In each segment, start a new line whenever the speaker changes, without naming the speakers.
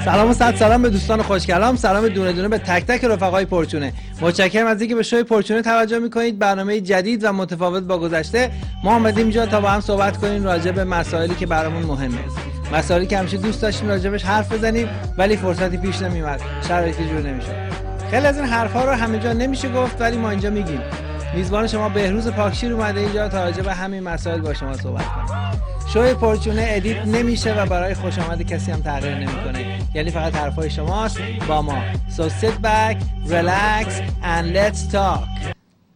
سلام و صد سلام به دوستان خوشکلام، سلام دونه دونه به تک تک رفقای پرچونه. متشکرم از اینکه به شوی پرچونه توجه میکنید. برنامه جدید و متفاوت با گذشته. ما اومدیم اینجا تا با هم صحبت کنیم راجع به مسائلی که برامون مهمه. مسائلی که همیشه دوست داشتیم راجعش حرف بزنیم ولی فرصتی پیش نمیومد، شرایطی جور نمیشد. خیلی از این حرفا رو همه جا نمیشه گفت ولی ما اینجا میگیم. میزبان شما بهروز پاکشیر اومده اینجا تا راجع به همین مسائل با شما صحبت کنه. شوی پرچونه ادیت نمیشه و برای خوش آمد کسی هم تغییر نمیکنه، یعنی فقط حرفای شماست با ما. So sit back, relax and let's talk.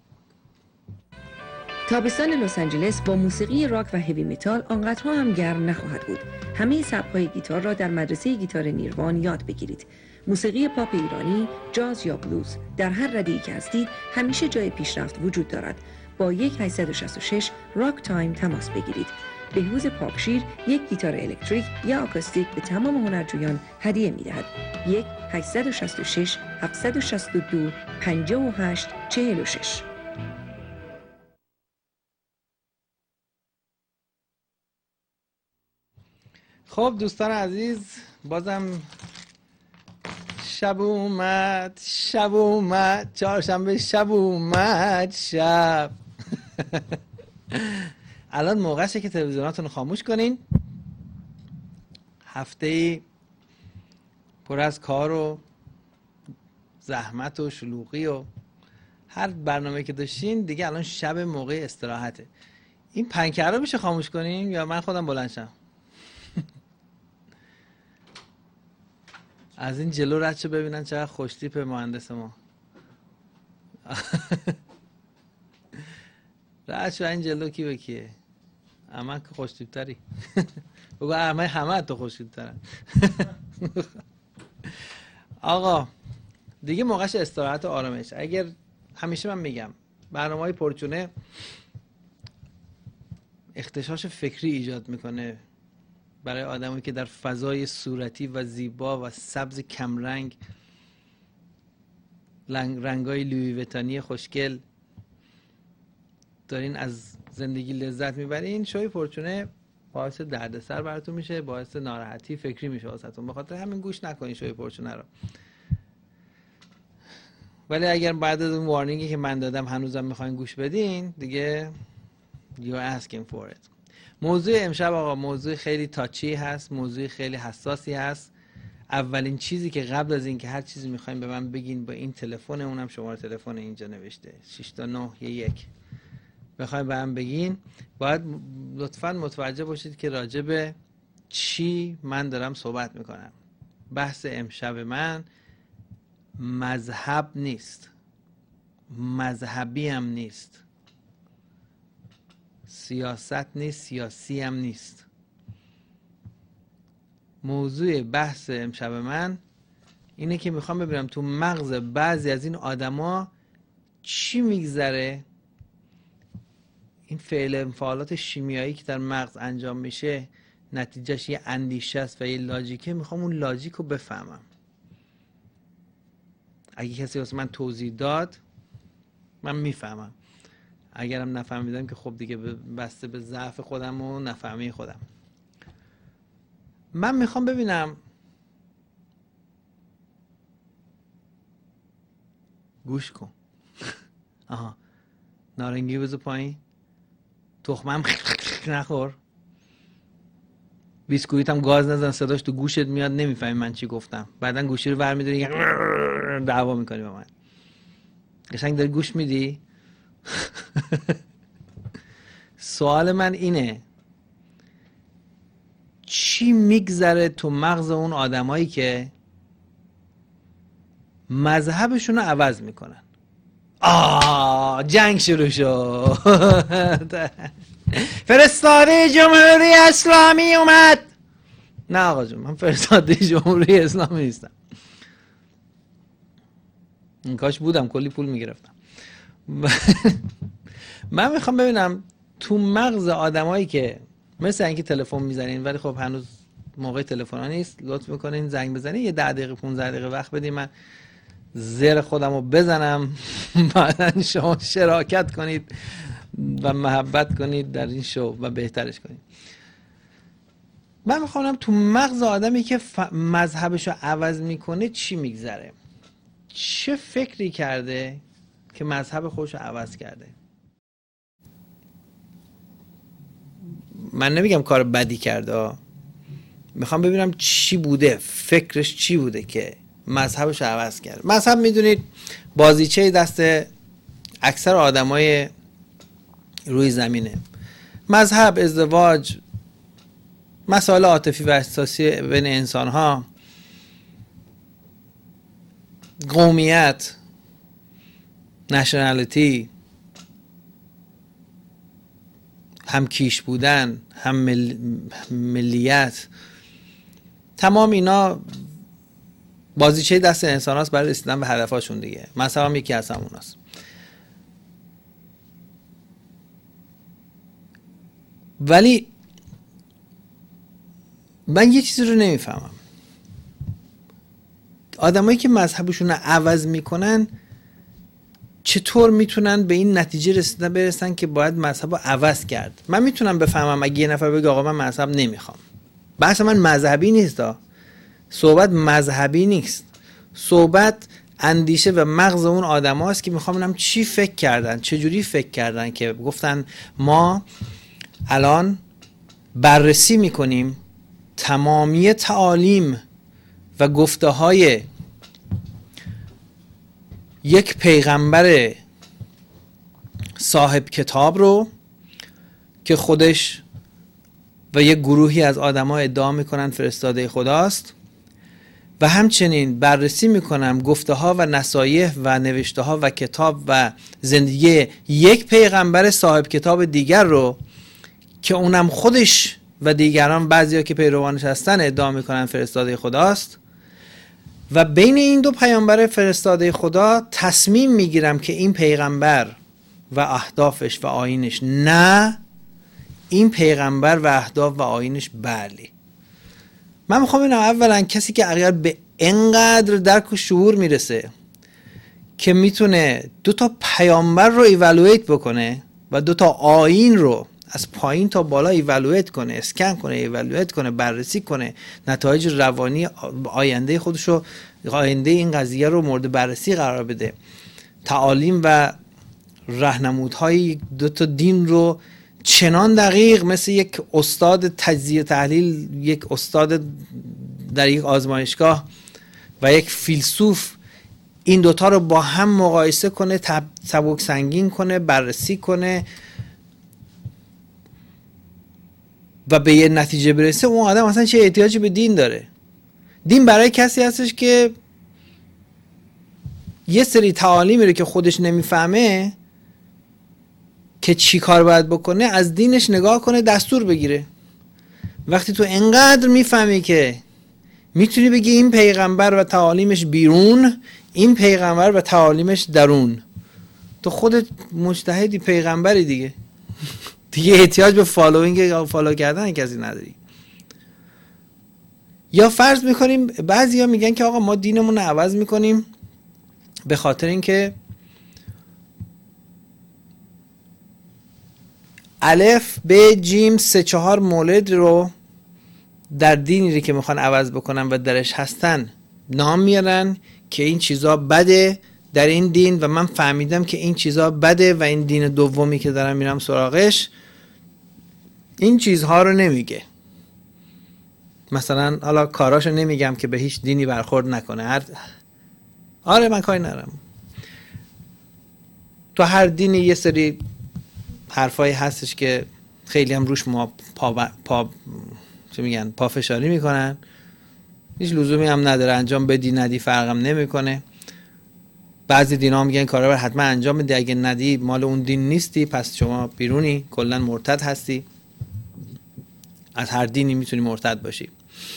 تابستان لس آنجلس با موسیقی راک و هیوی متال آنقدرها هم گرم نخواهد بود. همه سبک‌های گیتار را در مدرسه گیتار نیروان یاد بگیرید. موسیقی پاپ ایرانی، جاز یا بلوز، در هر رده‌ای که هستید همیشه جای پیشرفت وجود دارد. با 1-866 راک تایم تماس بگیرید. بهروز پاکشیر یک گیتار الکتریک یا آکوستیک به تمام هنرجویان هدیه می‌دهد. 1-866-762-58-46.
خب دوستان عزیز، بازم شب اومد، چهارشنبه شب اومد، شب. الان موقعشه که تلویزیوناتون رو خاموش کنین. هفته‌ای پر از کار و زحمت و شلوغی و هر برنامه که داشتین دیگه الان شب موقع استراحته. این پنکه رو میشه خاموش کنین یا من خودم بلند شم؟ از این جلو رد چه ببینن چقدر خوشتیپ مهندس ما. رد شو این جلو کی به کیه؟ اما که خوشتیپ تری. بگو همه تو خوشتیپ ترن. آقا دیگه موقعش استراحت و آرامش. اگر همیشه من میگم برنامه‌های پرچونه اختشاش فکری ایجاد میکنه برای آدمایی که در فضای صورتی و زیبا و سبز کمرنگ، رنگای لویی ویتانی خوشگل دارین از زندگی لذت میبرین. شوی پرچونه باعث دردسر براتون میشه، باعث ناراحتی فکری میشه واسهتون. به خاطر همین گوش نکنین شوی پرچونه رو. ولی اگر بعد از اون وارنینگی که من دادم هنوزم میخواین گوش بدین دیگه you're asking for it. موضوع امشب آقا موضوع خیلی تاچی هست، موضوع خیلی حساسی هست. اولین چیزی که قبل از این که هر چیزی میخواین به من بگین با این تلفن، اونم شماره تلفن اینجا نوشته 62911 بخواین به من بگین، باید لطفاً متوجه باشید که راجع به چی من دارم صحبت میکنم. بحث امشب من مذهب نیست، مذهبی هم نیست، سیاست نیست، سیاسی هم نیست. موضوع بحث امشب من اینه که میخوام ببینم تو مغز بعضی از این آدما چی میگذره. این فعالات شیمیایی که در مغز انجام میشه نتیجهش یه اندیشه است و یه لاجیکه. میخوام اون لاجیک رو بفهمم. اگه کسی واسه من توضیح داد من میفهمم، اگرم نفهمیدم که خب دیگه بسته به ضعف خودم و نفهمی خودم. من میخوام ببینم، گوش کن. آها نارنگی بذار پایین، تخمم نخور، بیسکویت هم گاز نزن صداش تو گوشت میاد نمیفهمی من چی گفتم. بعدن گوشی رو برمی‌داری دعوا میکنی با من. قشنگ داری گوش میدی؟ سوال من اینه چی میگذره تو مغز اون آدمایی که مذهبشون رو عوض میکنن؟ جنگ شروع شد. فرستاده جمهوری اسلامی اومد. نه آقا جون، من فرستاده جمهوری اسلامی نیستم. این کاش بودم کلی پول میگرفتم. من میخوام ببینم تو مغز آدمایی که مثل اینکه تلفن میزنین ولی خب هنوز موقع تلفن ها نیست، لطف میکنین زنگ بزنین، یه 10 دقیقه 15 دقیقه وقت بدین من زر خودم رو بزنم، بعدن شما شراکت کنید و محبت کنید در این شو و بهترش کنید. من میخوام تو مغز آدمی که مذهبشو عوض میکنه چی میگذره، چه فکری کرده که مذهب خودشو عوض کرده. من نمیگم کار بدی کرده، میخوام ببینم چی بوده، فکرش چی بوده که مذهبشو عوض کرد. مذهب میدونید بازیچه دست اکثر آدمای روی زمینه. مذهب، ازدواج، مسائل عاطفی و احساسی بین انسان ها، قومیت، نشنالیتی، هم کیش بودن، هم ملیت، تمام اینا بازیچه دست انسان هاست برای رسیدن به هدفاشون دیگه. مذهب هم یکی از همون هست. ولی من یه چیزی رو نمیفهمم، آدمایی که مذهبشون رو عوض میکنن چطور میتونن به این نتیجه برسن که باید مذهب رو عوض کرد. من میتونم بفهمم اگه یه نفر بگه آقا من مذهب نمیخوام. بحث من مذهبی نیست، صحبت مذهبی نیست، صحبت اندیشه و مغز اون آدم هاست که میخوام ببینم چی فکر کردن، چجوری فکر کردن که گفتن ما الان بررسی میکنیم تمامی تعالیم و گفته های یک پیغمبر صاحب کتاب رو که خودش و یک گروهی از آدم‌ها ادعا میکنن فرستاده خداست، و همچنین بررسی میکنم گفته ها و نصایح و نوشته ها و کتاب و زندگی یک پیغمبر صاحب کتاب دیگر رو که اونم خودش و دیگران بعضیا که پیروانش هستن ادعا میکنن فرستاده خداست، و بین این دو پیامبر فرستاده خدا تصمیم میگیرم که این پیغمبر و اهدافش و آیینش نه، این پیغمبر و اهداف و آیینش بله. من میخوام اینم اولا کسی که اگر به اینقدر درک و شعور میرسه که میتونه دو تا پیامبر رو ایوالویت بکنه و دو تا آیین رو از پایین تا بالا ایوالویت کنه، اسکن کنه، ایوالویت کنه، بررسی کنه، نتایج روانی آینده خودشو، آینده این قضیه رو مورد بررسی قرار بده، تعالیم و راهنمودهای دو تا دین رو چنان دقیق مثل یک استاد تجزیه تحلیل، یک استاد در یک آزمایشگاه و یک فیلسوف این دوتا رو با هم مقایسه کنه، سبک سنگین کنه، بررسی کنه و به یه نتیجه برسه. اون آدم اصلا چه احتیاجی به دین داره؟ دین برای کسی هستش که یه سری تعالیمی رو که خودش نمیفهمه که چی کار باید بکنه از دینش نگاه کنه، دستور بگیره. وقتی تو انقدر میفهمی که میتونی بگی این پیغمبر و تعالیمش بیرون، این پیغمبر و تعالیمش درون، تو خودت مجتهدی، پیغمبری دیگه دیگه احتیاج به فالو کردن کسی نداری. یا فرض میکنیم بعضیا میگن که آقا ما دینمون رو عوض میکنیم به خاطر اینکه الف به جیم 3-4 مولد رو در دینی که میخوان عوض بکنن و درش هستن نام میارن که این چیزا بده در این دین و من فهمیدم که این چیزا بده و این دین دومی که دارم میرم سراغش این چیزها رو نمیگه. مثلا حالا کاراشو نمیگم که به هیچ دینی برخورد نکنه، آره من کاری ندارم، تو هر دینی یه سری حرفایی هستش که خیلی هم روش ما پافشاری میکنن، هیچ لزومی هم نداره، انجام بدی ندی فرقم نمیکنه. بعضی دینا میگن کارا رو حتما انجام بده، اگه ندی مال اون دین نیستی، پس شما بیرونی، کلا مرتد هستی، از هر دینی میتونی مرتد باشی.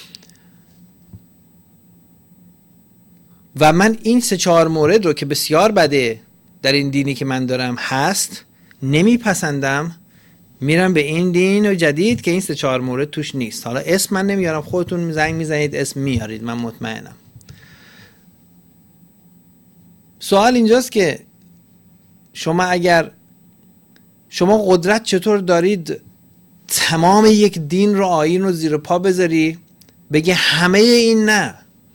و من این 3-4 مورد رو که بسیار بده در این دینی که من دارم هست نمیپسندم، میرم به این دین جدید که این 3-4 مورد توش نیست. حالا اسم من نمیارم، خودتون زنگ میزنید اسم میارید، من مطمئنم. سوال اینجاست که شما قدرت چطور دارید تمام یک دین رو، آیین رو زیر پا بذاری بگی همه این نه،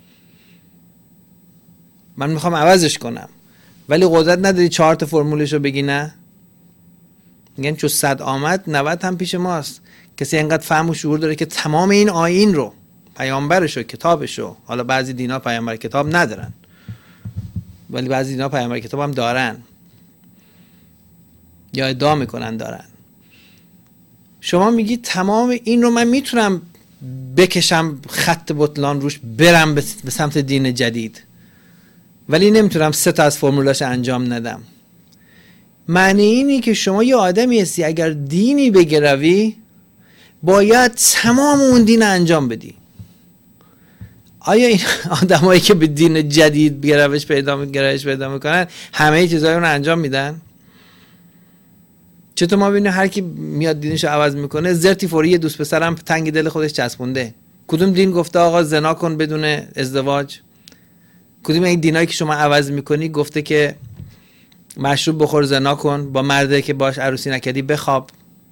من میخوام عوضش کنم، ولی قدرت نداری 4 تا فرمولش رو بگی نه. میگن چون 100 آمد 90 هم پیش ماست. کسی اینقدر فهم و شعور داره که تمام این آیین رو، پیامبرشو، کتابشو، حالا بعضی دینا پیامبر کتاب ندارن ولی بعضی دینا پیامبر کتاب هم دارن یا ادعا میکنن دارن، شما میگی تمام این رو من میتونم بکشم خط بطلان روش برم به سمت دین جدید، ولی نمیتونم 3 تا از فرمولاش انجام ندم. معنی اینی که شما یه آدمی هستی اگر دینی بگروی باید تمام اون دین انجام بدی. آیا این آدمایی که به دین جدید گرایش پیدا میکنن همه چیزای اون انجام میدن؟ چطور ما ببینیم هر کی میاد دینشو عوض میکنه زرتی فوری یه دوست پسرم تنگ دل خودش چسبونده؟ کدوم دین گفته آقا زنا کن بدون ازدواج؟ کدوم این دینایی که شما عوض میکنی گفته که مشروب بخور، زنا کن، با مرده که باش عروسی نکردی بخواب؟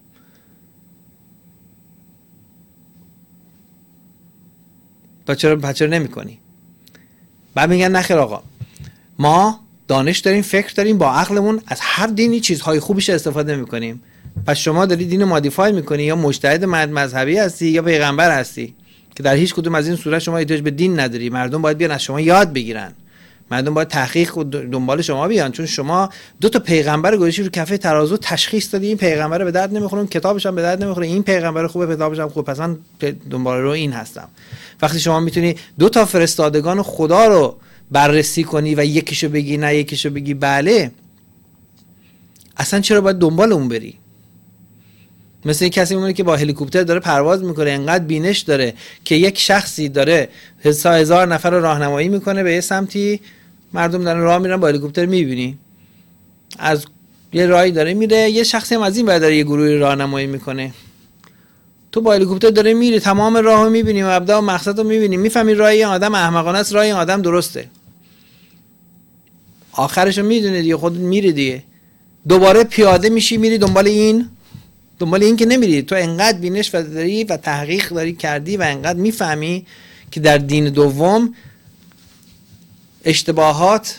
چرا نمی کنی؟ بعد میگن نخیر آقا ما دانش داریم، فکر داریم، با عقلمون از هر دینی چیزهای خوبیش استفاده میکنیم. پس شما داری دین مادیفای میکنی، یا مجتهد مذهبی هستی یا پیغمبر هستی که در هیچ کدوم از این صورت شما احتیاج به دین نداری. مردم باید بیان از شما یاد بگیرن، مردم باید تحقیق و دنبال شما بیان، چون شما 2 تا پیغمبر گذاشتی رو کفه ترازو، تشخیص دادی این پیغمبر به درد نمیخوره، کتابش هم به درد نمیخوره، این پیغمبر خوبه کتابش هم خوبه، پس من دنبال رو این هستم. وقتی شما میتونی 2 تا فرستادگان خدا رو بررسی کنی و یکیشو بگی نه یکیشو بگی بله، اصلا چرا باید دنبال اون بری؟ مثل یک کسی میمونه که با هلیکوپتر داره پرواز میکنه، انقدر بینش داره که یک شخصی داره 1000 نفر رو راهنمایی میکنه به یه سمتی، مردم دارن راه میرن با هلیکوپتر میبینی از یه راهی داره میره، یه شخصی هم از این ور داره یه گروهی راهنمایی میکنه، تو با هلیکوپتر داره میری تمام راهو میبینی، مبدا و مقصد رو میبینی، میفهمی راه این آدم احمقانه است، راه این آدم درسته، آخرشو میدونی دیگه، خودت میری دیگه، دوباره پیاده میشی میری دنبال این که نمیری. تو انقدر بینش داری و تحقیق داری کردی و انقدر میفهمی که در دین دوم اشتباهات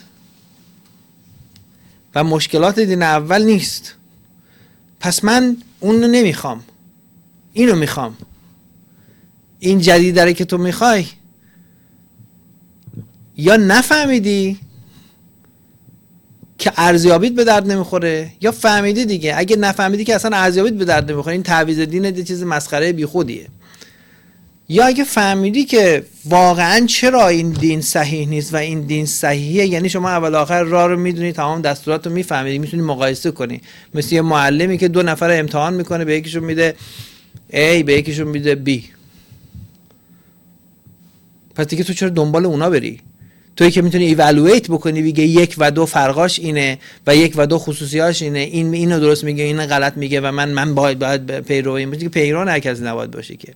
و مشکلات دین اول نیست. پس من اون رو نمیخوام، اینو میخوام. این جدید داره که تو میخوای یا نفهمیدی که ارزیابیت به درد نمیخوره، یا فهمیدی دیگه. اگه نفهمیدی که اصلا ارزیابیت به درد نمیخوره، این تعویض دین یه چیز مسخره بیخودیه. یا اگه فهمیدی که واقعا چرا این دین صحیح نیست و این دین صحیحه، یعنی شما اول آخر راه رو میدونی، تمام دستورات رو میفهمیدی، میتونی مقایسه کنی. مثل یه معلمی که 2 نفر امتحان میکنه، به یکیشون میده A به یکیشون میده B. پس دیگه تو چرا دنبال اونا بری؟ تویی که میتونی ایوالویت بکنی، بگی 1 و 2 فرقاش اینه و 1 و 2 خصوصیاش اینه، این اینو درست میگه، این غلط میگه و من باید پیرو این باشی، که پیرو هر کسی نباید باشی که.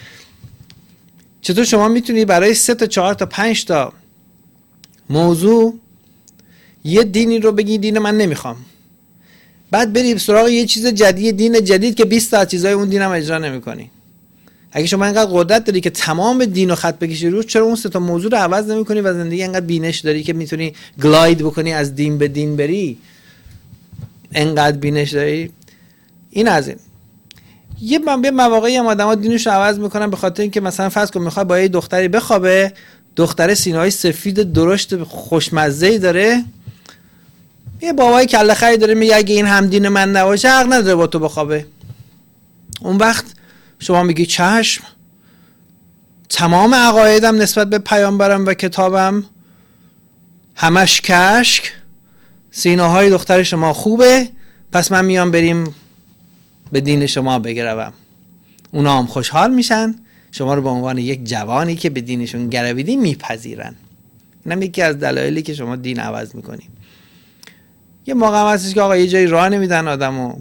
چطور شما میتونی برای 3 تا 4 تا 5 تا موضوع یه دینی رو بگی دین من نمیخوام، بعد بری سراغ یه چیز جدید، دین جدید که 20 تا چیزای اون دینم اجرا نمیکنی؟ اگه شما اینقدر قدرت داری که تمام دین رو خط بکشی روش، چرا اون 3 تا موضوع رو عوض نمی‌کنی و زندگی اینقدر بینش داری که میتونی گلاید بکنی، از دین به دین بری؟ اینقدر بینش داری. این از این. یه مواقعی هم آدم‌ها دینش رو عوض میکنن به خاطر اینکه مثلا فرض کن میخواد با یه دختری بخوابه، دختر سینه‌های سفید درشت خوشمزه‌ای داره، یه بابای کله خری داره میگه اگه این هم دین من نباشه حق نداره با تو بخوابه. اون وقت شما میگی چشم، تمام عقایدم نسبت به پیامبرم و کتابم همش کشک، سینه های دختر شما خوبه، پس من میام بریم به دین شما بگروم. اونا هم خوشحال میشن، شما رو به عنوان یک جوانی که به دینشون گرویدی میپذیرن. اینم یکی از دلایلی که شما دین عوض میکنی. یه موقع هم هستش که آقا یه جایی راه نمیدن آدمو،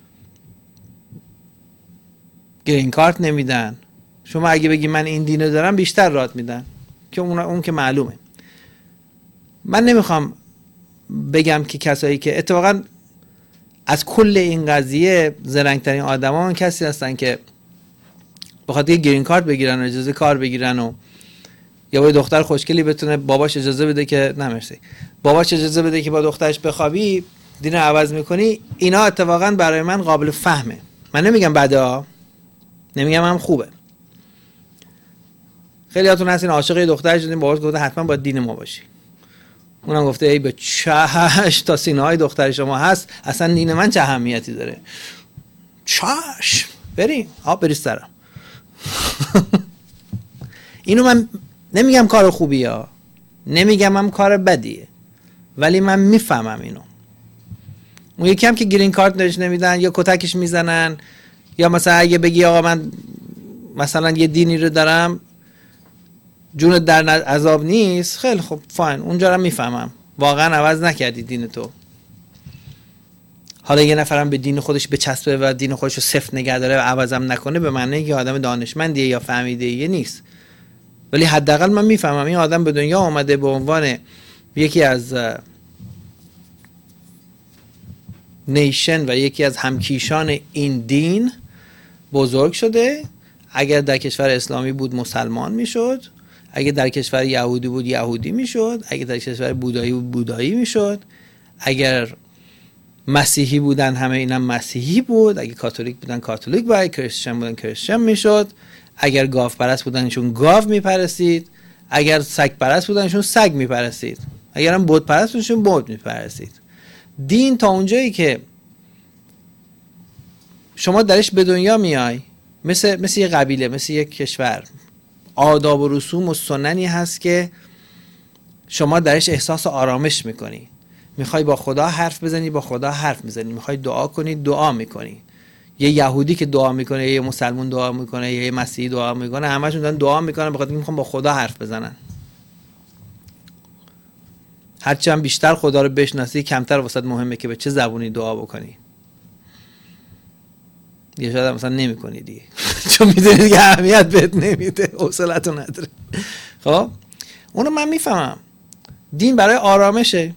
گرین کارت نمیدن، شما اگه بگی من این دینو دارم بیشتر رات میدن، که اون که معلومه. من نمیخوام بگم که کسایی که اتفاقا از کل این قضیه زرنگترین آدمان کسی هستن که بخاطر گرین کارت بگیرن و اجازه کار بگیرن و یا با دختر خوشگلی بتونه باباش اجازه بده که باباش اجازه بده که با دخترش بخوابی، دین رو عوض میکنی. اینا اتفاقا برای من قابل فهمه. من نمیگم بده ها، نمیگم هم خوبه. خیلی هاتون هستین عاشق دختر شدین، باباش گفته حتما با دین ما باشی، اونم گفته ای به چش تا سینه های دختر شما هست، اصلا دین من چه اهمیتی داره. چش بریم آب بریز سرم. اینو من نمیگم کار خوبیه ها، نمیگم هم کار بدیه، ولی من میفهمم اینو. اون یکی هم که گرین کارت نش نمیدن یا کتکش میزنن، یا مثلا اگه بگی آقا من مثلا یه دینی رو دارم جونت در عذاب نیست، خیلی خب فاین، اونجا رو میفهمم، واقعا عوض نکردی دین تو. حالا یه نفرم به دین خودش بچسبه و دین خودش رو صفر نگه داره و عوضم نکنه، به معنی که آدم دانشمندیه یا فهمیده نیست. ولی حداقل من میفهمم این آدم به دنیا آمده به عنوان یکی از نیشن و یکی از همکیشان این دین بزرگ شده. اگر در کشور اسلامی بود مسلمان میشد، اگر در کشور یهودی بود یهودی میشد، اگر در کشور بودایی بود بودایی میشد، اگر مسیحی بودن همه اینم مسیحی بود، اگر کاتولیک بودن کاتولیک بود، اگر کریستین بودن کریستین میشد، اگر گاو پرست بودنشون گاو میپرستید، اگر سگ پرست بودنشون سگ میپرستید، اگر هم بت پرست بودنشون بت میپرستید. دین تا اونجایی که شما درش به دنیا میای، مثل یه قبیله، مثل یک کشور، آداب و رسوم و سننی هست که شما درش احساس آرامش میکنی. میخوای با خدا حرف بزنی، با خدا حرف میزنی. میخوای دعا کنی، دعا میکنی. یه یهودی که دعا میکنه، یه مسلمان دعا میکنه، یه مسیحی دعا میکنه، همشون دارن دعا میکنن بخاطر اینکه میخوان با خدا حرف بزنن. هرچی هم بیشتر خدا رو بشناسی، کمتر واسط مهمه که به چه زبونی دعا بکنی. یه شاید مثلا نمی‌کنی دیگه چون میدونی که اهمیت بهت نمیده، حوصله‌تو نداره. خب اونو من میفهمم. دین برای آرامشه،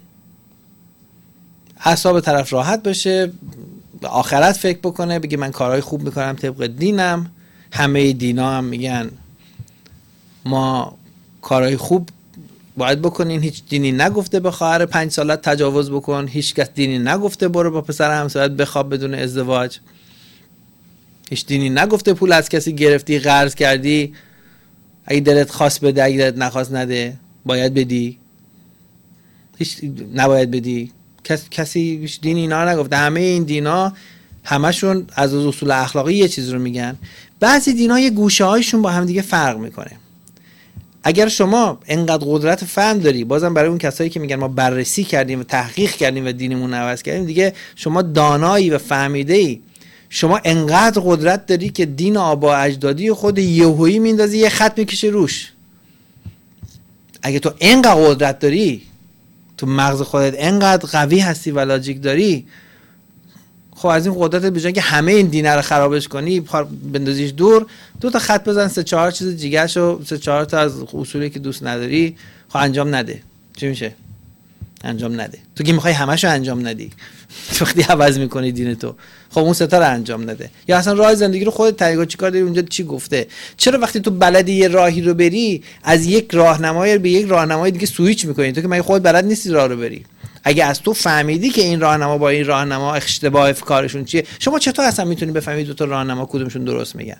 اعصاب طرف راحت بشه، به آخرت فکر بکنه، بگه من کارهای خوب میکنم طبق دینم. همه دینا هم میگن ما کارهای خوب باید بکنین. هیچ دینی نگفته به خواهر 5 سالت تجاوز بکن، هیچ کس دینی نگفته برو با پسر همسایت بخواب بدون ازدواج، هیچ دینی نگفته پول از کسی گرفتی قرض کردی اگه دلت خواست بده، اگه دلت نخواست نده، باید بدی، هیچ نباید بدی. کسی هیچ دینی اینا نگفته. همه این دینا همشون از اصول اخلاقی یه چیز رو میگن. بعضی دینا یه گوشه هایشون با هم دیگه فرق میکنه. اگر شما انقدر قدرت فهم داری، بازم برای اون کسایی که میگن ما بررسی کردیم و تحقیق کردیم و دینمون عوض کردیم، دیگه شما دانایی و فهمیده‌ای، شما انقدر قدرت داری که دین آبا اجدادی خود یهویی میندازی یه خط میکشه روش. اگه تو انقدر قدرت داری، تو مغز خودت انقدر قوی هستی و لاجیک داری، خب از این قدرت به جای که همه این دینه رو خرابش کنی بندازیش دور، 2 تا خط بزن، 3-4 چیز جیگرشو، 3-4 تا از اصولی که دوست نداری خب انجام نده. چی میشه؟ انجام نده. تو که میخوای همشو انجام ندی، وقتی عوض میکنی دین تو، خب اون 3 تا رو انجام نده. یا اصلا راه زندگی رو خودت تعیین کن، چیکار داری اونجا، چی گفته. چرا وقتی تو بلدی یه راهی رو بری، از یک راهنمای به یک راهنمای دیگه سویچ میکنی؟ تو که مگه خودت بلد نیستی راه رو بری؟ اگه از تو فهمیدی که این راهنما با این راهنما اشتباه کارشون چیه، شما چطور اصلا میتونی بفهمی 2 تا راهنما کدومشون درست میگن؟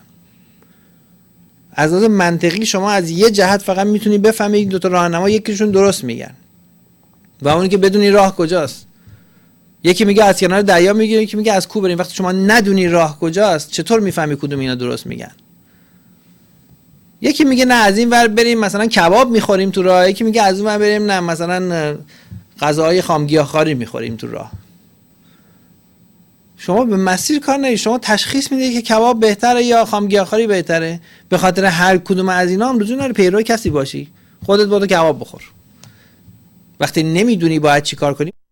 از نظر منطقی شما از یه جهت فقط میتونی بفهمی این 2 تا راهنما یکیشون درست میگن و اونی که بدونی راه کجاست. یکی میگه از کنار دریا میگه، یکی میگه از کوه بریم. وقتی شما ندونی راه کجاست، چطور میفهمی کدوم اینا درست میگن؟ یکی میگه نه از این ور بریم مثلا کباب میخوریم تو راه، یکی میگه از اون ور بریم نه مثلا غذاهای خامگیاهخواری میخوریم تو راه. شما به مسیر کار نداری، شما تشخیص میدید که کباب بهتره یا خامگیاهخواری بهتره. به خاطر هر کدوم از اینا هم لزوم نداره پیرو کسی باشی، خودت برو کباب بخور. وقتی نمیدونی باید چی کار کنی،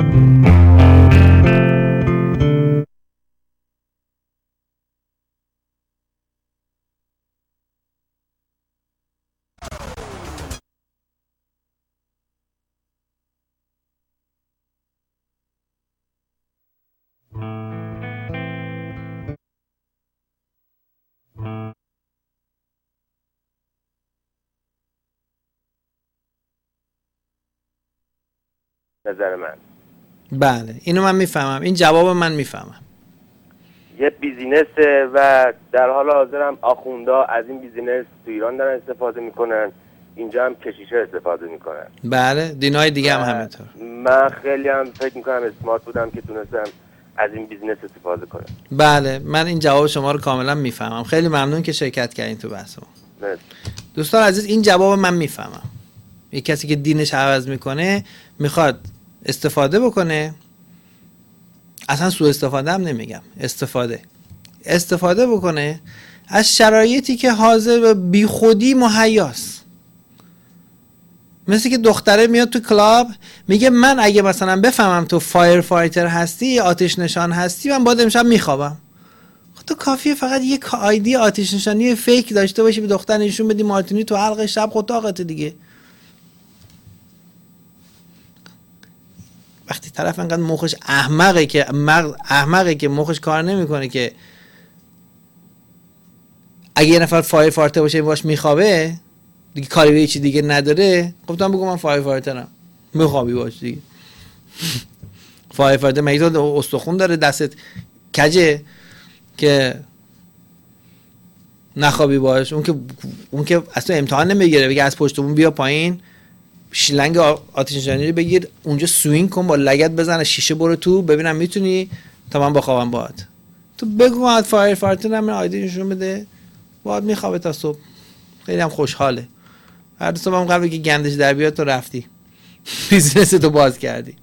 نظر من.
بله اینو من میفهمم، این جواب من میفهمم.
یه بیزینسه و در حال حاضرم آخوندا از این بیزینس تو ایران دارن استفاده میکنن، اینجا هم کشیشه استفاده میکنن.
بله دینای دیگه هم همینطور.
من خیلی هم فکر میکنم اسمارت بودم که تونستم از این بیزینس استفاده کنم.
بله من این جواب شما رو کاملا میفهمم. خیلی ممنون که شرکت کردین تو بحث ما. دوستان عزیز این جواب من میفهمم. یک کسی که دینش عوض میکنه میخواد استفاده بکنه، اصلا سوء استفاده هم نمیگم، استفاده بکنه از شرایطی که حاضر به بی خودی مهیاست. مثل که دختره میاد تو کلاب میگه من اگه مثلا بفهمم تو فایر فایتر هستی، آتش نشان هستی، من باید امشب میخوابم. تو کافیه فقط یک آیدی آتش نشانی فیک داشته باشی، به دختر نشون بدی مارتینی تو حلق شب خود طاقت دیگه. وقتی طرف انقدر مخش احمقه که مخش کار نمیکنه که اگه یه نفر فایر فایتر باشه باش میخوابه دیگه، کاری به چی دیگه نداره، گفتم بگو من فایر فایترم، میخوابی باش دیگه. فایر فایتر مگه تو استخون داره دستت کجه که نخوابی باش؟ اون که اصلا امتحان نمیگیره، بگه از پشت بوم بیا پایین، شیلنگ آتش نشانی رو بگیر اونجا سوینگ کن با لگد بزن شیشه برو تو ببینم میتونی تا من بخوابم باهات. تو بگو من فایر فایتر هم آیدی نشون بده، باهات میخوابه تا صبح. خیلی هم خوشحاله. هر صبح هم قبل که گندش در بیاد تو رفتی بیزنس تو باز کردی.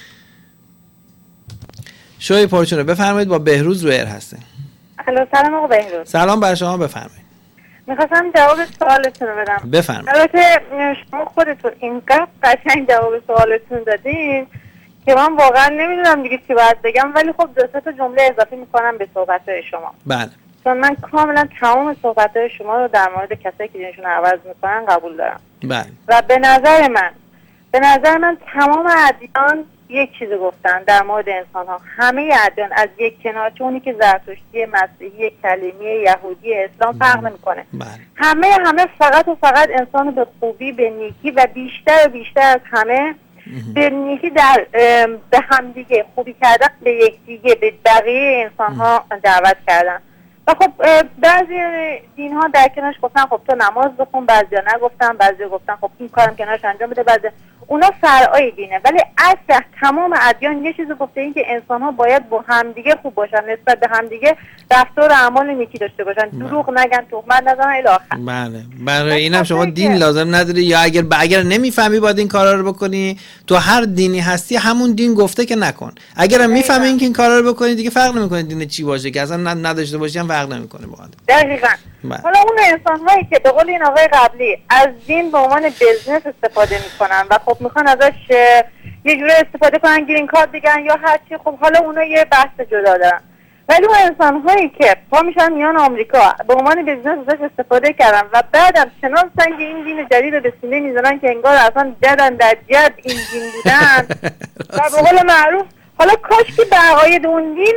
شوی پرچونه بفرمایید، با بهروز رو ایر هسته.
الو سلام آقا بهروز.
سلام بر شما، بفرمایید.
میخواستم جواب سوالتون رو بدم.
بفرمایید.
البته شما خودتون اینقدر قشنگ جواب سوالتون دادین که من واقعا نمیدونم دیگه چی باید بگم، ولی خب دو سه تا جمله اضافه میکنم به صحبت‌های شما.
بله.
چون من کاملا تمام صحبت‌های شما رو در مورد کسایی که دینشون عوض میکنن قبول دارم.
بله.
و به نظر من تمام ادیان یک چیز گفتن در مورد انسان ها. همه ادیان از یک کنار، چه اونی که زرتشتی، مسیحی، کلیمی، یهودی، اسلام فرق نمیکنه. همه فقط و فقط انسان رو به خوبی، به نیکی و بیشتر از همه به نیکی در به همدیگه، خوبی کردن به یکدیگه، به بقیه انسان ها دعوت کردن. و خب بعضی دین ها در کنارش گفتن خب تو نماز بخون، بعضیا نگفتن، بعضیا گفتن خب این کارم کنارش انجام بده، بعضی اونا فرعای دینه. ولی اصلا تمام ادیان یه چیزی گفته، این که انسان ها باید با همدیگه خوب باشن، نسبت به همدیگه رفتار و اعمال نیکی داشته باشن، دروغ نگن، تهمت نزنن الی آخر.
بله. برای اینم شما دین لازم نداری، یا اگر نمیفهمی باید این کارا رو بکنی. تو هر دینی هستی همون دین گفته که نکن. اگرم میفهمی این که این کارا رو بکنی دیگه فرق نمیکنه دین چی باشه، که اصلا نداشته باشی هم فرق نمیکنه با هم.
دقیقاً. حالا اون انسان هایی که به قول این آقای قبلی از دین به عنوان بزنس استفاده میکنن و خب میخوان ازش یه جوری استفاده کنن، گرین کارت بگن یا هر چی، خب حالا اونا یه بحث جدا دارن. ولی اون انسان هایی که پا میشن میان آمریکا به عنوان بزنس ازش استفاده کردن و بعدم چنان سنگ این دین جدید رو به سینه میزنن که انگار اصلا جدن در جد این دین بودن و به قول معروف حالا کاش که به عقاید اون دین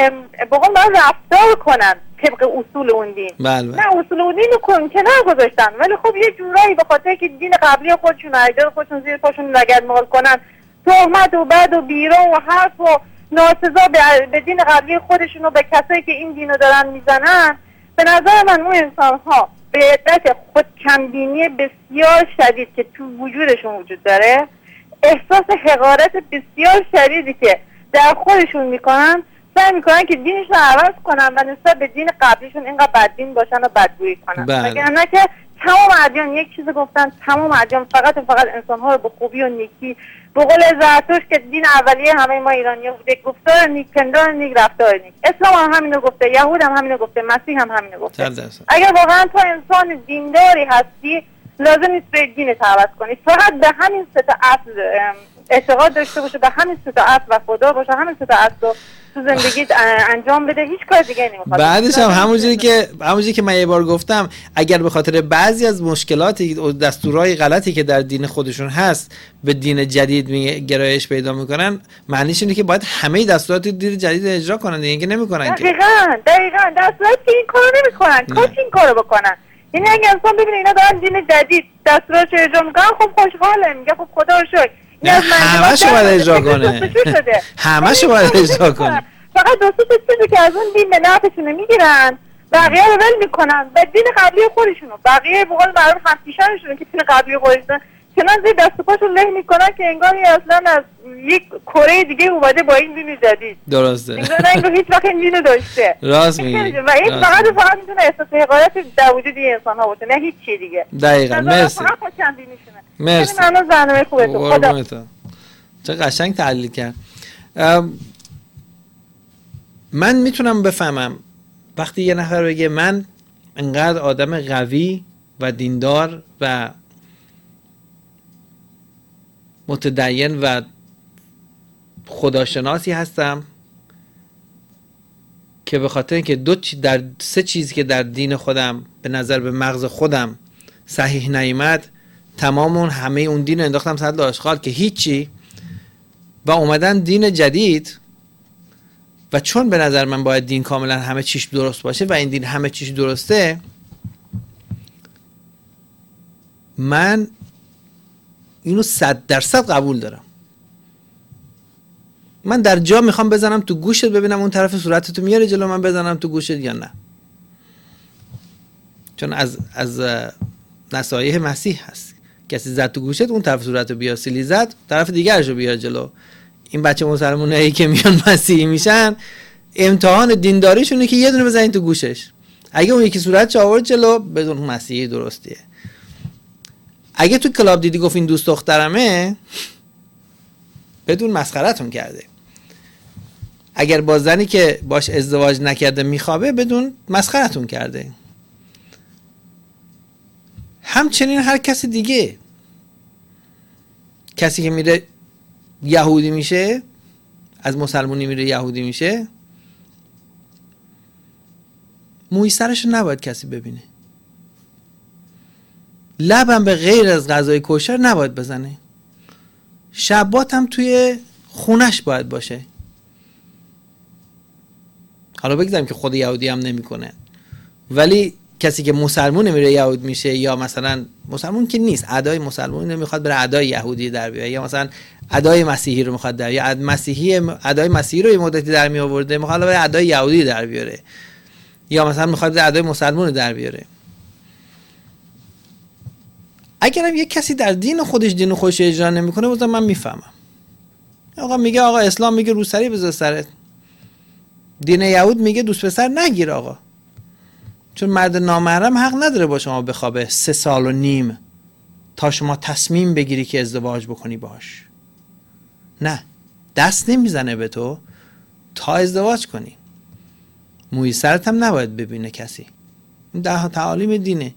به قول معروف رفتار کنن طبق اصول اون دین. نه اصول اون دین رو کنار گذاشتن، ولی خب یه جورایی به خاطر که دین قبلی خودشون عقیده خودشون زیر پاشون لگدمال کنن، تهمت و بد و بیرون و حرف و ناسزا به دین قبلی خودشون و به کسایی که این دین رو دارن میزنن. به نظر من اون انسان ها به علت خود کمبینی بسیار شدید که تو وجودشون وجود داره، احساس حقارت بسیار شدیدی که در خودشون میکنن، سعی میکنن که دینشون عوض کنن و نسبت به دین قبلیشون اینقدر بددین باشن و بدگویی کنن. وگرنه که تمام ادیان یک چیز گفتن، تمام ادیان فقط و فقط انسان‌ها رو به خوبی و نیکی، به قول زرتشت که دین اولیه همه ما ایرانی‌ها بوده، گفتار نیک، پندار نیک، رفتار نیک. اسلام هم همینو گفته، یهود هم همینو گفته، مسیح هم همینو گفته. اگر واقعا تو انسان دینداری هستی لازم نیست به دین عوض کنی، فقط به همین سه تا اصل اعتقاد داشته باشه به همین سه تا اصل و خدا باشه، همین سه تا اصل رو تو زندگیت انجام بده، هیچ کار دیگه نمیخواد.
بعدش هم همونجوری که من یه بار گفتم، اگر به خاطر بعضی از مشکلاتی و دستورهای غلطی که در دین خودشون هست به دین جدید گرایش پیدا میکنن، معنیش اینه که باید همه دستورات دین جدید اجرا کنن، دیگه نمیکنن که.
دقیقاً دستورات که این کارو نمیکنن، کاش این کارو بکنن. یعنی اگه انسان ببینه اینا دارن دین جدید دستوراتو اجرا میکنن، خب خوشحاله، میگه خب خدا رو شکر.
همه‌شو باید اجرا کنه. همه‌شو باید اجرا کنه.
فقط دو سه چیزی که از اون دین به نفعشونه میگیرن، بقیه رو ول میکنن به دین قبلی خودشونو. بقیه به قول معروف هم پیشانشونه که دین قبلی خودشون چنان زیر دست و پاشون له میکنن که انگار اصلا از یک کره دیگه اومده با این دین جدید.
درسته.
انگار هیچ وقت این دینو داشته.
راست میگی.
و این فقط میتونه احساس حقارت در وجود این انسان ها باشه، نه هیچ چیز دیگه.
دقیقاً. مرسی.
فقط خودشون دینشونه.
مرسی.
ممنون برنامه خوبتون. خدا.
چه قشنگ تحلیل کرد. من میتونم بفهمم وقتی یه نفر بگه من انقدر آدم قوی و دیندار و متدین و خداشناسی هستم که به خاطر اینکه در سه چیزی که در دین خودم به نظر به مغز خودم صحیح نیامد، تمام همه اون دین انداختم سطل آشغال که هیچی، و اومدن دین جدید، و چون به نظر من باید دین کاملا همه چیش درست باشه و این دین همه چیش درسته، من اینو 100% قبول دارم. من در جا میخوام بزنم تو گوشت ببینم اون طرف صورتتو میاره جلو من بزنم تو گوشت یا نه، چون از نصایح مسیح هست کسی زد تو گوشت اون طرف صورتو بیا، سیلی زد طرف دیگرشو بیا جلو. این بچه مسلمونایی که میان مسیحی میشن امتحان دینداریشونه که یه دونه بزنین تو گوشش، اگه اون یکی صورتش آورد جلو بدون مسیحی درستیه. اگه تو کلاب دیدی گفت این دوست دخترمه، بدون مسخرتون کرده. اگر با زنی که باش ازدواج نکرده میخوابه، بدون مسخرتون کرده. همچنین هر کسی دیگه، کسی که میره یهودی میشه، از مسلمونی میره یهودی میشه، موی سرشو نباید کسی ببینه، لبم به غیر از غذای کوشر نباید بزنه، شبات هم توی خونش باید باشه. حالا بگذاریم که خود یهودی هم نمیکنه، ولی کسی که مسلمون میره یهود میشه، یا مثلا مسلمون که نیست، ادای مسلمون نمیخواد بره ادای یهودی در بیاره، یا مثلا ادای مسیحی رو میخواد در، یا ادای مسیحی رو یه مدتی در می آورده میخواد بره ادای یهودی در بیاره، یا مثلا میخواد ادای مسلمون رو در بیاره. اگرم یک کسی در دین خودش اجرا نمیکنه، بازم من میفهمم. آقا میگه آقا اسلام میگه روسری بذار سرت، دین یهود میگه دوست پسر نگیر آقا، چون مرد نامحرم حق نداره با شما بخوابه 3.5 سال تا شما تصمیم بگیری که ازدواج بکنی باش. نه، دست نمیزنه به تو تا ازدواج کنی. موی سرت هم نباید ببینه کسی. این ده تعالیم دینه.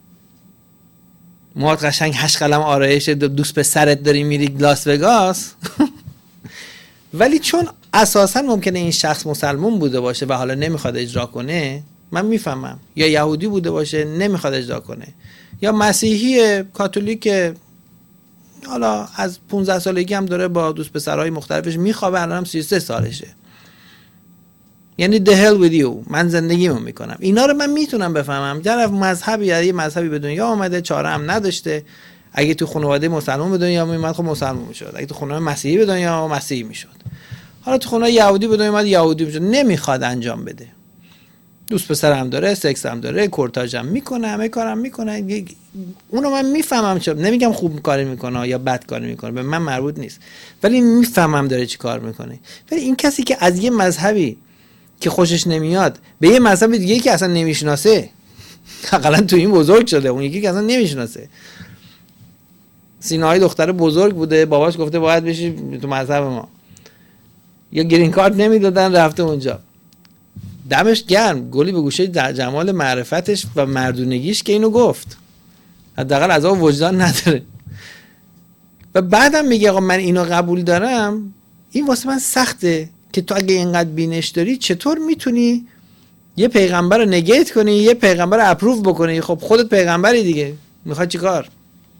موات قشنگ 8 قلم آرایش دوست پسرت داری میری لاس وگاس ولی چون اساسا ممکنه این شخص مسلمون بوده باشه و حالا نمیخواد اجرا کنه، من میفهمم. یا یهودی بوده باشه نمیخواد اجرا کنه، یا مسیحی کاتولیک حالا از 15 سالگی هم داره با دوست پسرهای مختلفش میخوابه، الان هم 33 سالشه. یعنی the hell with you، من زندگیمو میکنم. اینا رو من میتونم بفهمم. طرف مذهبی یا یه مذهبی به دنیا اومده، چاره هم نداشته. اگه تو خانواده مسلمان به دنیا میومد خب مسلمان میشد، اگه تو خانواده مسیحی به دنیا مسیحی میشد، حالا تو خانواده یهودی به دنیا اومد یهودی میشد. نمیخواد انجام بده. دوست پسر هم داره، سکس هم داره، کورتاژ هم میکنه، همه کارم میکنه. اونو من میفهمم، چه نمیگم خوب کاری میکنه یا بد کاری میکنه، به من مربوط نیست، ولی میفهمم داره چی کار میکنه. ولی این کسی که از یه مذهبی که خوشش نمیاد به یه مذهب دیگه که اصلا نمیشناسه، حداقل تو این بزرگ شده، اون یکی که اصلا نمیشناسه، سینای دختر بزرگ بوده، باباش گفته باید بشی تو مذهب ما، یا گرین کارت نمیدادن رفته اونجا. دمش گرم، گلی به گوشه جمال معرفتش و مردونگیش که اینو گفت، حداقل عذاب وجدان نداره. و بعدم میگه آقا من اینو قبول دارم، این واسه من سخته که تو اگه اینقدر بینش داری چطور میتونی یه پیغمبر رو نگیت کنی، یه پیغمبر رو اپروف بکنی؟ خب خودت پیغمبری دیگه، میخوای چیکار؟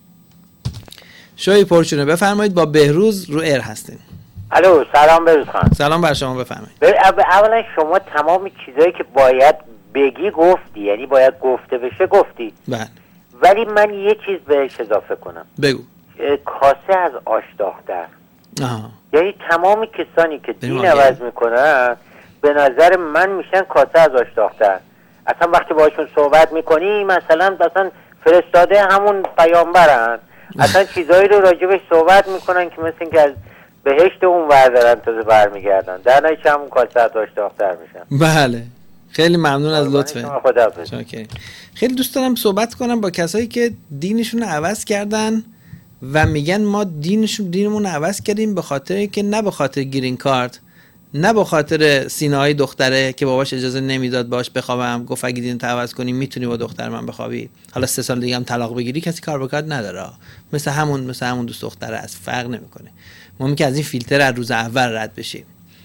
شوی پرچونه بفرمایید، با بهروز رو ایر هستین.
الو، سلام بهروز خان.
سلام بر شما، بفرمایید.
اولا شما تمام چیزایی که باید بگی گفتی، یعنی باید گفته بشه گفتی.
بله.
ولی من یه چیز بهش اضافه کنم.
بگو.
کاسه از آش داغ‌تر.
آها.
یعنی تمام کسانی که دین عوض میکنن به نظر من میشن کاسه از آش داغ‌تر. اصلا وقتی باشون صحبت میکنی مثلا فرستاده همون پیامبرن، اصلا چیزایی رو راجبش صحبت میکنن که مثل اینکه از بهشت اون وردارن تازه برمیگردن، در نتیجه همون کاسه از آش داغ‌تر میشن.
بله، خیلی ممنون از لطفه.
خداحافظ.
خیلی دوست دارم صحبت کنم با کسایی که دینشون رو عوض کردن و میگن ما دینمون رو عوض کردیم به خاطر که نه به خاطر گرین کارت، نه به خاطر سینه‌های دختره که باباش اجازه نمیداد باش بخوابم، گفت اگه دینت عوض کنی میتونی با دختر من بخوابی، حالا 3 سال دیگه هم طلاق بگیری کسی کار به کار نداره. مثل همون دوست دختره است، فرق نمیکنه. ما که از این فیلتر از روز اول رد بشیم.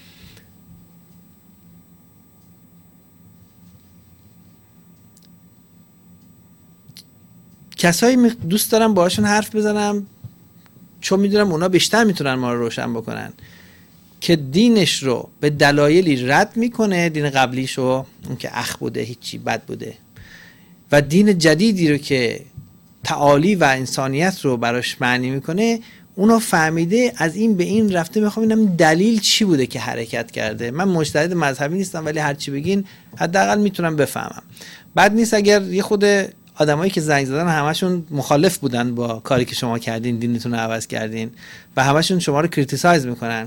کسایی دوست دارم باهاشون حرف بزنم چون میدونم اونا بیشتر میتونن ما رو روشن بکنن که دینش رو به دلایلی رد میکنه، دین قبلیشو، اون که اخ بوده، هیچی بد بوده، و دین جدیدی رو که تعالی و انسانیت رو براش معنی میکنه، اونو فهمیده، از این به این رفته. میخوام ببینم دلیل چی بوده که حرکت کرده. من مجتهد مذهبی نیستم ولی هر چی بگین حداقل میتونم بفهمم. بد نیست اگر یه خود آدمایی که زنگ زدن همشون مخالف بودن با کاری که شما کردین، دینتون رو عوض کردین و همشون شما رو کریتیسایز میکنن.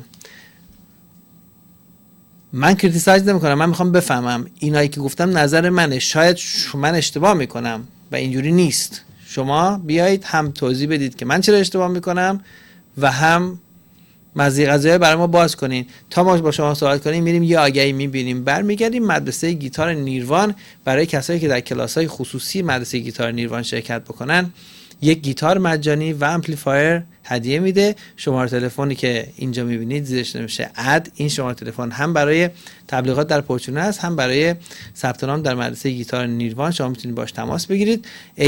من کریتیسایز نمیکنم، من میخوام بفهمم اینایی که گفتم نظر منه، شاید من اشتباه میکنم و اینجوری نیست. شما بیایید هم توضیح بدید که من چرا اشتباه میکنم و هم مزی قضایی برای ما باز کنین تا ما با شما صحبت کنیم. میریم یه آگهی میبینیم، برمیگردیم. مدرسه گیتار نیروان برای کسایی که در کلاس‌های خصوصی مدرسه گیتار نیروان شرکت بکنن یک گیتار مجانی و امپلیفایر هدیه میده. شماره تلفنی که اینجا میبینید زیرش نمیشه اد، این شماره تلفن هم برای تبلیغات در پرچونه است، هم برای ثبت نام در مدرسه گیتار نیروان. شما میتونید باش تماس بگیرید 818-667-6907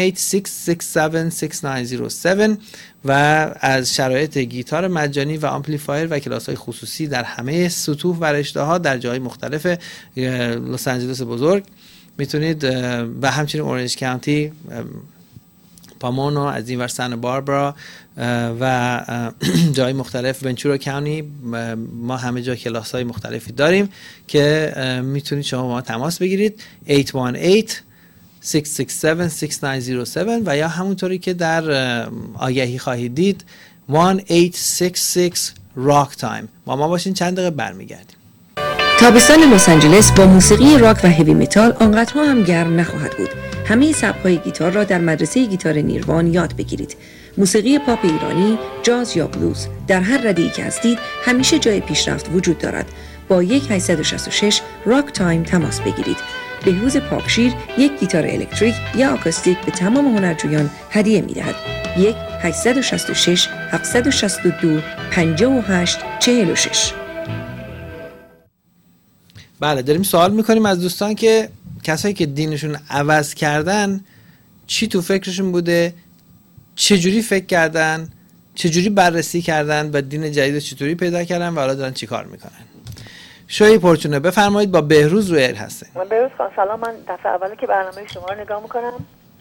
و از شرایط گیتار مجانی و آمپلیفایر و کلاس‌های خصوصی در همه سطوح و رشته‌ها در جای مختلف لس آنجلس بزرگ میتونید و همچنین اورنج کانتی، پامونو، از این ور سن باربرا و جای مختلف، ونچورا کاونتی، ما همه جا کلاس های مختلفی داریم که میتونید شما با ما تماس بگیرید 818-667-6907 و یا همونطوری که در آگهی خواهید دید 1866 راک تایم. با ما باشین، چند دقیقه برمیگردیم.
تابستان لس آنجلس با موسیقی راک و هیوی متال آنقدرها هم گرم نخواهد بود. همه سبک‌های گیتار را در مدرسه گیتار نیروان یاد بگیرید. موسیقی پاپ ایرانی، جاز یا بلوز، در هر رده‌ای که هستید همیشه جای پیشرفت وجود دارد. با 1-866 راک تایم تماس بگیرید. بهروز پاکشیر یک گیتار الکتریک یا آکوستیک به تمام هنرجویان هدیه می‌دهد. 1-866-762-58-46.
بله، داریم سوال میکنیم از دوستان که کسایی که دینشون عوض کردن چی تو فکرشون بوده، چجوری فکر کردن، چجوری بررسی کردن و دین جدید چطوری پیدا کردن و حالا دارن چی کار میکنن. شوی پرچونه بفرمایید، با بهروز رو ایر هسته.
بهروز خان سلام، من دفعه اولی که برنامه شما رو نگاه میکنم.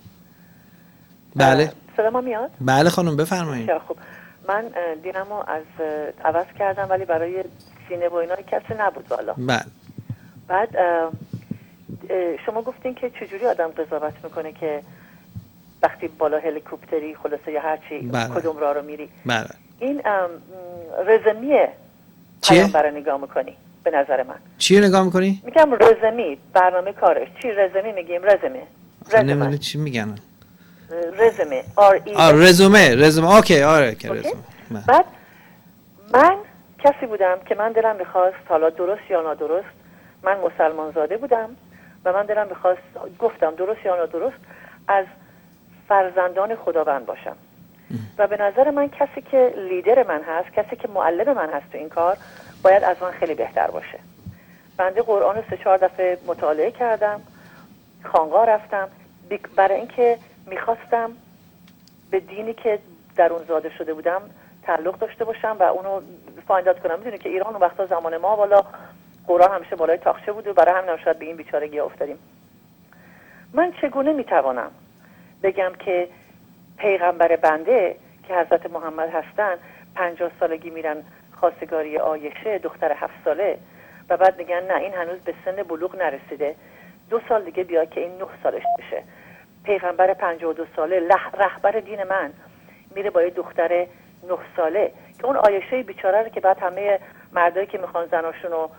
بله.
سلام میاد؟
بله خانم بفرمایید.
خب من دینمو از عوض کردم ولی برای سینه و اینا کسی نبود والا.
بله.
بعد شما گفتین که چجوری آدم قضاوت میکنه که وقتی بالا هلیکوپتری خلاصه یا هرچی کدوم راه رو میری.
بله.
این رزمیه پیامبر نگاه میکنی به نظر من.
چی نگاه میکنی؟
میگم رزمی، برنامه کارش چی؟ رزمی میگیم، رزمه
نمیدونم چی میگن.
رزمه
رزومه اوکی. آره که رزومه.
بعد من کسی بودم که من دلم میخواست، حالا درست یا نادرست، من مسلمان زاده بودم و من دلم میخواست، گفتم درست یا نادرست، از فرزندان خداوند باشم. و به نظر من کسی که لیدر من هست، کسی که معلم من هست تو این کار، باید از من خیلی بهتر باشه. بنده قرآن رو 3-4 دفعه مطالعه کردم، خانقاه رفتم، برای اینکه میخواستم به دینی که در اون زاده شده بودم تعلق داشته باشم و اونو فایندات کنم. میدونی که ایران اون وقتا زمان ما والا قرآن همیشه بالای تاقچه بود و برای همین شاید به این بیچارگی افتادیم. من چگونه میتوانم بگم که پیغمبر بنده که حضرت محمد هستن 50 سالگی میرن خواستگاری عایشه دختر 7 ساله و بعد میگن نه این هنوز به سن بلوغ نرسیده، 2 سال دیگه بیا که این 9 سالش بشه. پیغمبر 52 ساله رهبر دین من میره با یه دختر 9 ساله که اون عایشه بیچاره رو که بعد همه مردایی که میخوان زناشون رو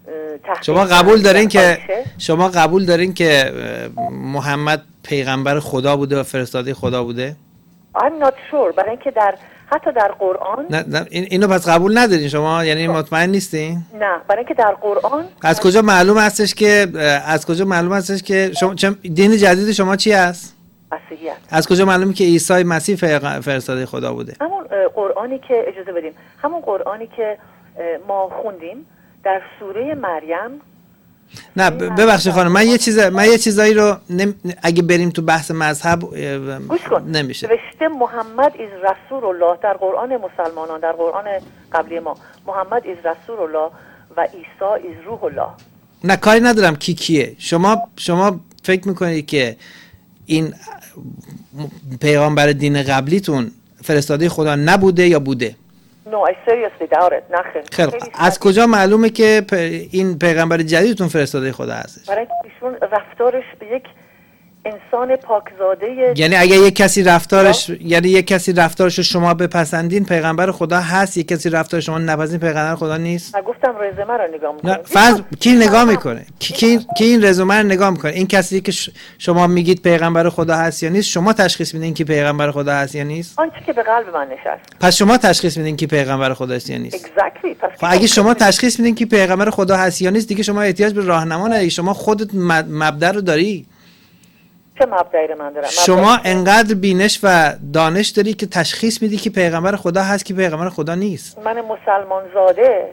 شما قبول دارین که محمد پیغمبر خدا بوده و فرستاده خدا بوده؟
I'm not sure. برای اینکه حتی در قرآن
نه اینو پس قبول ندارین شما؟ یعنی مطمئن نیستین؟
نه، برای اینکه در قرآن
از کجا معلوم هستش که شما دین جدید شما چی است؟
مسیحیت.
از کجا معلومه که عیسی مسیح فرستاده خدا بوده؟
همون قرآنی که اجازه بدیم، همون قرآنی که ما خوندیم در سوره مریم.
نه ببخشید خانم، من یه چیزایی رو اگه بریم تو بحث مذهب نمیشه.
نوشته محمد از رسول الله در قرآن مسلمانان، در قرآن قبلی ما محمد از رسول الله و عیسی از روح الله.
نه کاری ندارم کیه. شما فکر میکنید که این پیغمبر دین قبلیتون فرستاده خدا نبوده یا بوده؟
No, I seriously doubt it.
خیلی از کجا معلومه که این پیغمبر جدیدتون فرستاده خدا هستش؟
برای اینکه ایشون رفتارش به یک انسان پاکزاده،
یعنی اگه یک کسی رفتارش شما بپسندین پیغمبر خدا هست، یک کسی رفتار شما نپسندین پیغمبر خدا نیست؟
من گفتم رزومه رو نگاه میکنه.
فرض کی نگاه میکنه؟ کی این رزومه رو نگاه میکنه؟ این کسی که شما میگید پیغمبر خدا هست یا نیست، شما تشخیص میدین که پیغمبر خدا هست یا نیست؟
آنچه که به قلب من نشست.
پس شما تشخیص میدین که پیغمبر خدا است یا نیست؟
Exactly.
خب اگه شما تشخیص میدین که پیغمبر خدا هست یا نیست، دیگه شما احتیاج به راهنما نداری. شما خودت مبدا رو داری.
چه مبدعی رو من دارم؟
شما انقدر بینش و دانش داری که تشخیص میدی که پیغمبر خدا هست که پیغمبر خدا نیست.
من مسلمان زاده.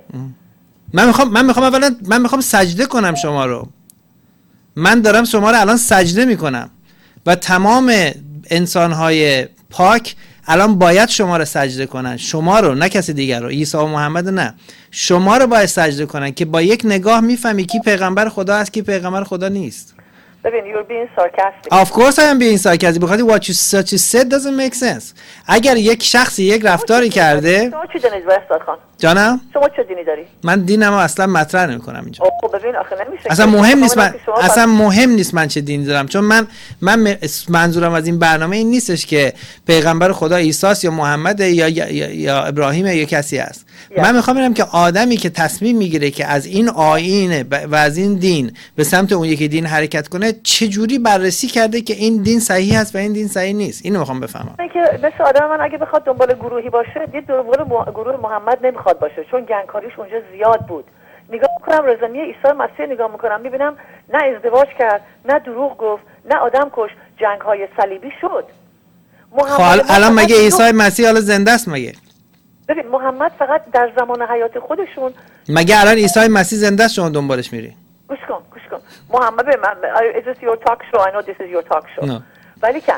من میخوام سجده کنم شما رو. من دارم شما رو الان سجده میکنم و تمام انسانهای پاک الان باید شما رو سجده کنن. شما رو، نه کسی دیگر رو، عیسی و محمد نه، شما رو باید سجده کنن که با یک نگاه میفهمی کی پیغمبر خدا هست کی پیغمبر خدا نیست.
ببین you're being sarcastic.
Of course I am being sarcastic because what you said doesn't make sense. اگر یک شخصی یک رفتاری کرده،
شما چه دینی داری استاد خان؟
جانم؟
شما چه دینی داری؟
من دینمو اصلا مطرح نمی‌کنم اینجا.
خب ببین آخه نمیشه.
اصلا مهم نیست من چه دینی دارم، چون من منظورم از این برنامه این نیستش که پیغمبر خدا عیسی است یا محمد یا ابراهیم یا کسی است. من میخوام ببینم که آدمی که تصمیم میگیره که از این آیین و از این دین به سمت اون یکی دین حرکت کنه چه جوری بررسی کرده که این دین صحیح است و این دین صحیح نیست. اینو میخوام بفهمم.
اینکه مثل آدم من اگه بخواد دنبال گروهی باشه، دید دنبال گروه محمد نمیخواد باشه، چون گنگکاریش اونجا زیاد بود. نگاه میکنم رزومه عیسی مسیح نگاه میکنم، میبینم نه ازدواج کرد، نه دروغ گفت، نه آدم کش، جنگ‌های صلیبی شد.
خب الان مگه عیسی مسیح حالا زنده است مگه؟
ببین محمد فقط در زمان حیات خودشون.
مگه الان عیسی مسیح زنده است شما دنبالش میری؟
گوش کن محمد is this your talk show? I know this is your talk show. ولی که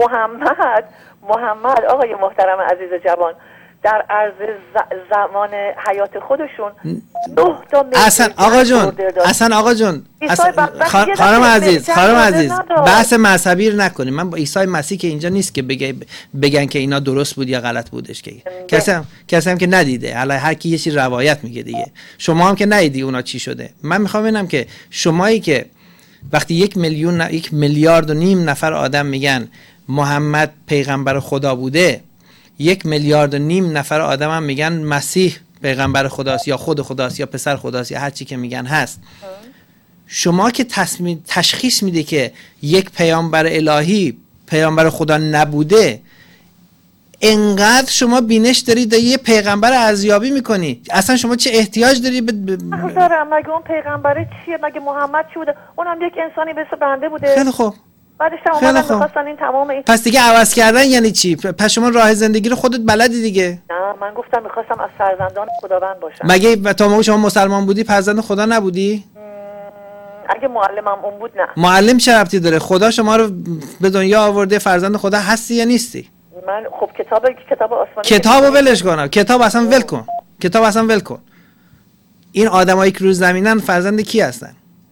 محمد آقای محترم عزیز جوان در عرض زمان حیات خودشون 9 تا
اصلا آقا جون خانم عزیز بحث مذهبی رو نکنیم. من با عیسی مسیح که اینجا نیست که بگن که اینا درست بود یا غلط بودش، که کسی هم که ندیده، هر کی یه چیز روایت میگه دیگه. شما هم که ندیدی اونا چی شده. من میخوام ببینم که شمایی که وقتی 1 میلیارد و نیم نفر آدم میگن محمد پیغمبر خدا بوده، 1 میلیارد و نیم نفر آدم هم میگن مسیح پیغمبر خداست یا خود خداست یا پسر خداست یا هر چی که میگن هست. شما که تشخیص میده که یک پیامبر الهی پیامبر خدا نبوده، انقدر شما بینش دارید یه پیغمبر ارزیابی میکنی. اصلا شما چه احتیاج داری
مگه اون پیغمبر چیه؟ مگه محمد چی بوده؟ اونم یک انسانی مثل بنده بوده.
خیلی خوب
بعدش هم
خیلی
اومدن
خوب.
میخواستن این تمام این.
پس دیگه عوض کردن یعنی چی؟ پس شما راه زندگی رو خودت بلدی دیگه.
نه من گفتم میخواستم از فرزندان خداوند باشم.
مگه تا موقع شما مسلمان بودی فرزند خدا نبودی؟
اگه معلمم اون بود نه.
معلم چه ربطی داره؟ خدا شما رو به دنیا آورده، فرزند خدا هستی یا نیستی؟
من خب کتاب آسمانی
کتابو ولش کن. کتاب اصلا ول کن. کتاب اصلا ول کن. این آدمایی که رو زمینن فرزند کی هستن؟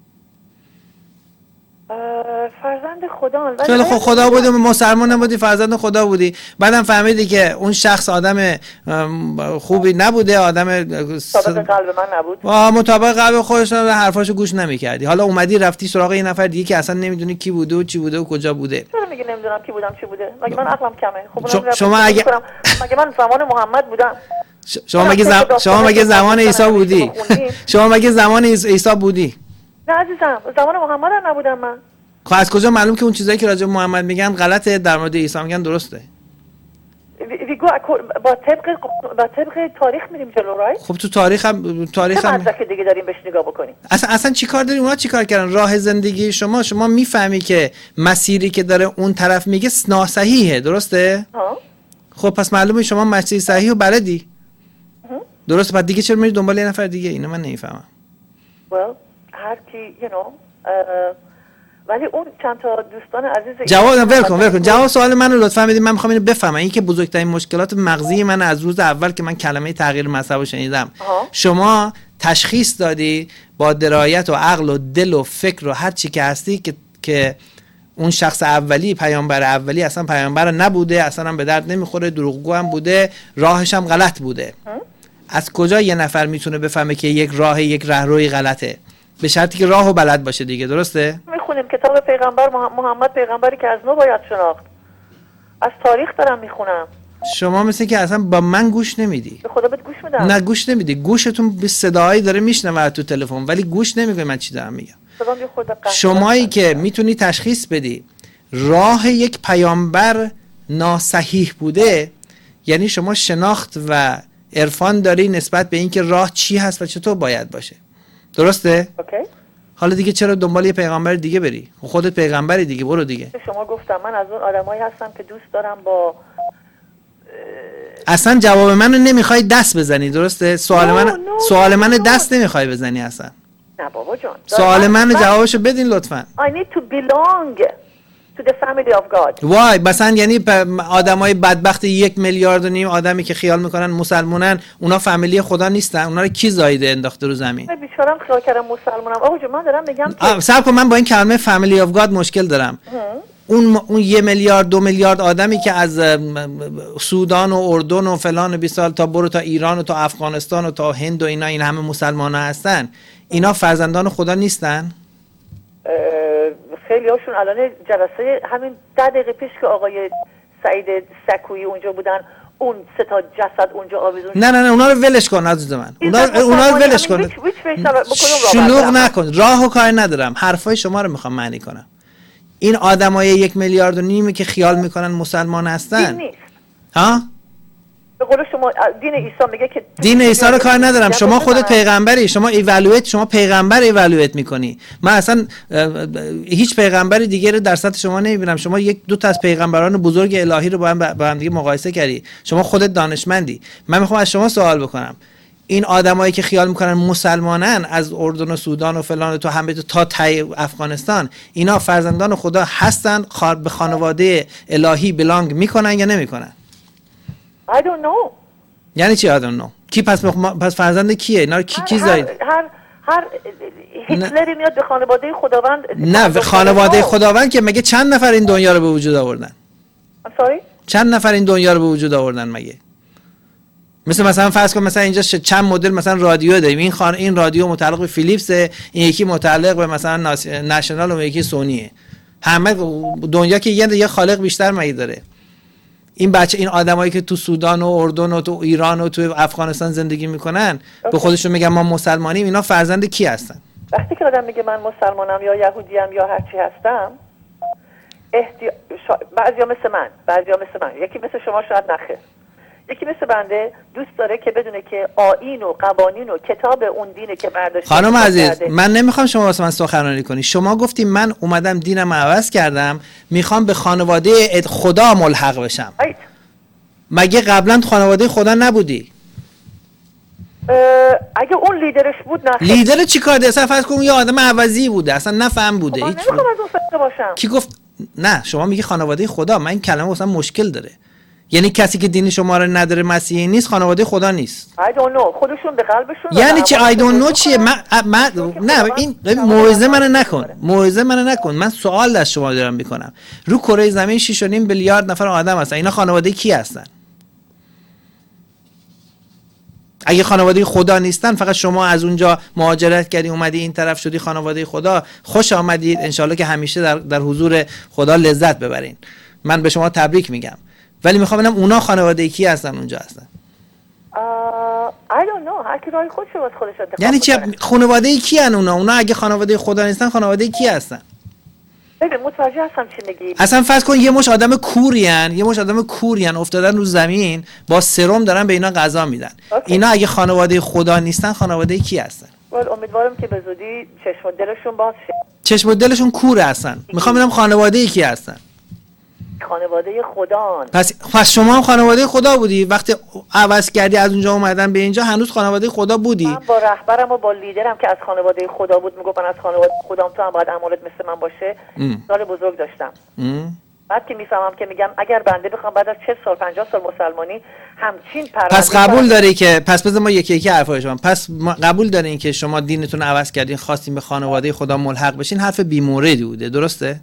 فرزند خدا.
خیلی خب خدا بودی، مسلمان نبودی، فرزند خدا بودی، بعدم فهمیدی که اون شخص آدم خوبی نبوده، آدم
مطابق قلب من نبود.
مطابق قلب خودش، حرفاشو گوش نمی‌کردی. حالا اومدی رفتی سراغ یه نفر دیگه که اصلا نمیدونی کی بوده و چی بوده و کجا بوده.
چرا میگی نمیدونم کی بودم چی بوده؟ مگه من عقلم کمه؟ خب
شما اگه
مگه من زمان محمد بودم؟
شما مگه زمان عیسی بودی؟ شما مگه زمان عیسی بودی؟
نه عزیزم زمان محمد هم نبودم من.
خب از کجا معلوم که اون چیزایی که راجع به محمد میگن غلطه، در مورد عیسی میگن درسته؟
با طبق تاریخ میریم جلو، رایت؟
خب تو تاریخ هم
چه مدرک دیگه داریم بهش نگاه بکنیم؟
اصلا چی کار داری؟ اونا چی کار کردن؟ راه زندگی شما میفهمی که مسیری که داره اون طرف میگه ناصحیحه، درسته؟ خب پس معلومه شما مسیر صحیح و بلدی. درسته، بعد دیگه چرا میری دنبال یه نفر دیگه؟ اینو من نمیفهمم.
هر کی ولی اون چند تا دوستان عزیز
جواب ول کن. جواب سوال منو لطفا بدید، من میخوام اینو بفهمم. این که بزرگترین مشکلات مغزی من از روز اول که من کلمه تغییر مذهب رو شنیدم. شما تشخیص دادی با درایت و عقل و دل و فکر و هر چی که هستی که اون شخص اولی، پیامبر اولی اصلا پیامبر نبوده، اصلا هم به درد نمیخوره، دروغگو هم بوده، راهش هم غلط بوده. از کجا یه نفر میتونه بفهمه که یک راهروی غلطه؟ به شرطی که راهو بلد باشه دیگه، درسته؟
میخونیم کتاب پیغمبر محمد، پیغمبری که از نو باید شناخت. از تاریخ دارم میخونم.
شما مثل که اصلا با من گوش نمیدی.
به خدا بهت گوش میدم.
نه گوش نمیدی، گوشتون به صداهایی داره میشنوه تو تلفن ولی گوش نمیکنی من چی دارم میگم. شمایی که میتونی تشخیص بدی راه یک پیامبر ناصحیح بوده، یعنی شما شناخت و عرفان داری نسبت به اینکه راه چی هست و چطور باید باشه، درسته؟
اوکی.
حالا دیگه چرا دنبال یه پیغمبر دیگه بری؟ خودت پیغمبری دیگه، برو دیگه.
شما گفتم من از اون آدمایی هستم که دوست دارم با
اصلا جواب منو نمیخوای دست بزنی، درسته؟ سوال من دست نمیخوای بزنی اصلا.
نه بابا جان.
سوال من جوابشو بدین لطفا.
I need to belong to the family of God.
وای مثلا یعنی آدمای بدبخت 1.5 میلیارد آدمی که خیال میکنن مسلمانن، اونا فامیلی خدا نیستن؟ اونا رو کی زایده انداخته رو زمین؟
من بیچارم خیال کردم مسلمانم. آقا جون من دارم میگم که
صبر کن، من با این کلمه فامیلی اف گاد مشکل دارم. اون 1 میلیارد 2 میلیارد آدمی که از سودان و اردن و فلان و بیسال تا برو تا ایران و تا افغانستان و تا هند و اینا، این همه مسلمان‌ها هستن، اینا فرزندان خدا نیستن؟
خیلی هاشون الان جلسه همین 10 دقیقه پیش که آقای سعید سکویی اونجا بودن، اون 3 تا جسد اونجا آویزون.
نه اونا رو ولش کن عزیز من. اونا رو ولش کن. شلوغ نکن. راهو کار ندارم. حرفای شما رو میخوام معنی کنم. این آدمای 1.5 میلیارد که خیال میکنن مسلمان هستن.
دین نیست.
ها؟
به قول شما دین عیسی میگه که
دین عیسی رو کار ندارم. شما خودت پیغمبری، شما پیغمبر ایوالویت میکنی. من اصلا هیچ پیغمبری دیگه رو در سطح شما نمیبینم. شما 1-2 تا از پیغمبران بزرگ الهی رو با هم دیگه مقایسه کردی. شما خودت دانشمندی. من میخوام از شما سوال بکنم. این آدمایی که خیال میکنن مسلمانن از اردن و سودان و فلان تو همه تا افغانستان، اینا فرزندان خدا هستن؟ به خانواده الهی بلانگ میکنن یا نمیکنن؟
I don't know.
یعنی چی I don't know؟ کی پس فرزند کیه؟ اینا رو کی زاید؟
هر هیتلری میاد به خانواده خداوند.
نه به خانواده خداوند که مگه چند نفر این دنیا رو به وجود آوردن؟ چند نفر این دنیا رو به وجود آوردن مگه؟ مثلا فرض کن مثلا اینجا چند مدل مثلا رادیو داریم. این رادیو متعلق به فیلیپس، این یکی متعلق به مثلا نشنال و یکی سونیه. همه دنیا که یه خالق بیشتر مگه داره؟ این آدمایی که تو سودان و اردن و تو ایران و تو افغانستان زندگی میکنن به خودشون میگن ما مسلمانیم، اینا فرزند کی هستن؟
وقتی که آدم میگه من مسلمانم یا یهودیم یا هر چی هستم، بعضیا مثل من، یکی مثل شما شاید نخه، یکی مثل بنده دوست داره که بدونه که آیین و قوانین و کتاب اون دینه که برداشته.
خانم عزیز من نمیخوام شما واسه من سخنرانی کنی. شما گفتی من اومدم دینم عوض کردم، میخوام به خانواده خدا ملحق بشم. مگه قبلا خانواده خدا نبودی؟
اگه اون لیدرش بود نه.
لیدر چی کار ده؟ اصلا فرض کن یه آدم عوضی بوده، اصلا نفهم بوده.
من نمیخوام از اون فکر باشم.
کی گفت؟ نه شما میگی خانواده خدا. من این کلمه اصلا مشکل داره. یعنی کسی که دین شما رو نداره، مسیحی نیست، خانواده خدا نیست.
I don't know. خودشون به قلبشون.
یعنی چی I don't know چیه؟ من نه این موعظه منو نکن. موعظه منو نکن. من سوال از شما دارم میکنم. رو کره زمین 6.5 میلیارد نفر آدم هستن. اینا خانواده کی هستن؟ اگه خانواده خدا نیستن، فقط شما از اونجا مهاجرت کردی اومدی این طرف شدی خانواده خدا، خوش آمدید. انشالله که همیشه در حضور خدا لذت ببرین. من به شما تبریک میگم. ولی میخوام ببینم اونا خانواده کی هستن اونجا هستن.
I don't know. هر کی راه خودش رو خودش انتخاب
یعنی چه خانواده کی ان اونا اگه خانواده خدا نیستن خانواده کی هستن؟
ببین متوجه هستم چی میگی.
اصلا فرض کن یه مش آدم کورین افتادن رو زمین با سرم دارن به اینا غذا میدن. اینا اگه خانواده خدا نیستن خانواده کی هستن؟
امیدوارم که به زودی چشم و دلشون باز شه.
چشم و دلشون کوره هستن. میخوام ببینم خانواده کی هستن.
خانواده خدا.
پس شما هم خانواده خدا بودی وقتی عوض کردی از اونجا اومدن به اینجا، هنوز خانواده خدا بودی؟
من با رهبرم و با لیدرم که از خانواده خدا بود میگفت من از خانواده خدام، تو هم باید اعمالت مثل من باشه. سال بزرگ داشتم. بعد که میفهمم که میگم اگر بنده بخوام بعد از 40 سال 50 سال مسلمانی همچین
پس قبول داری که پس بذار ما یکی یکی حرفای شما. پس قبول دارین که شما دینتون عوض کردین، خواستین به خانواده خدا ملحق بشین. حرف بی‌موردی بوده، درسته؟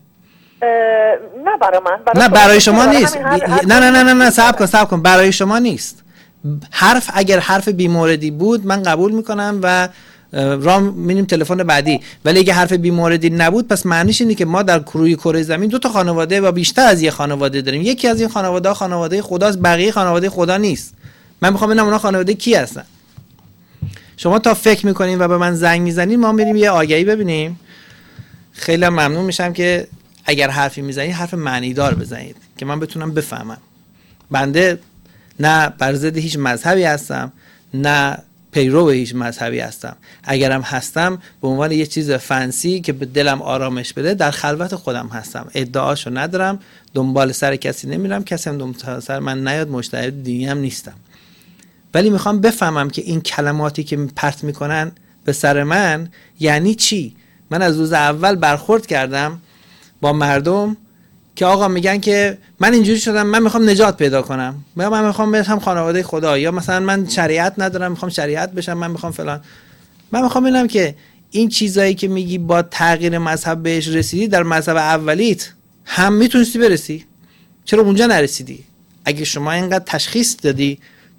نه برای من.
نه برای شما نیست. نه صبر کن برای شما نیست. اگر حرف بی‌موردی بود من قبول میکنم و راه میریم تلفن بعدی. ولی اگه حرف بی‌موردی نبود پس معنیش اینه که ما در روی کره زمین 2 تا خانواده و بیشتر از یه خانواده داریم. یکی از این خانواده خداست، بقیه خانواده خدا نیست. من میخوام ببینم اونا خانواده کی هستن. شما تا فکر میکنین و به من زنگ میزنین ما میریم یه آگهی ببینیم. خیلی ممنون میشم که اگر حرفی میزنید حرف معنی دار بزنید که من بتونم بفهمم. بنده نه بر ضد هیچ مذهبی هستم، نه پیرو هیچ مذهبی هستم. اگرم هستم به عنوان یه چیز فنسی که به دلم آرامش بده در خلوت خودم هستم. ادعاشو ندارم، دنبال سر کسی نمیرم، کسی هم دنبال سر من نیاد، مشتری دیگه هم نیستم. ولی میخوام بفهمم که این کلماتی که پرت میکنن به سر من یعنی چی. من از روز اول برخورد کردم با مردم که آقا میگن که من اینجوری شدم، من میخوام نجات پیدا کنم، من میخوام بشم خانواده خدا، یا مثلا من شریعت ندارم میخوام شریعت بشم، من میخوام فلان. من میخوام ببینم که این چیزایی که میگی با تغییر مذهب بهش رسیدی، در مذهب اولیت هم میتونستی برسی، چرا اونجا نرسیدی؟ اگه شما اینقدر تشخیص دادی،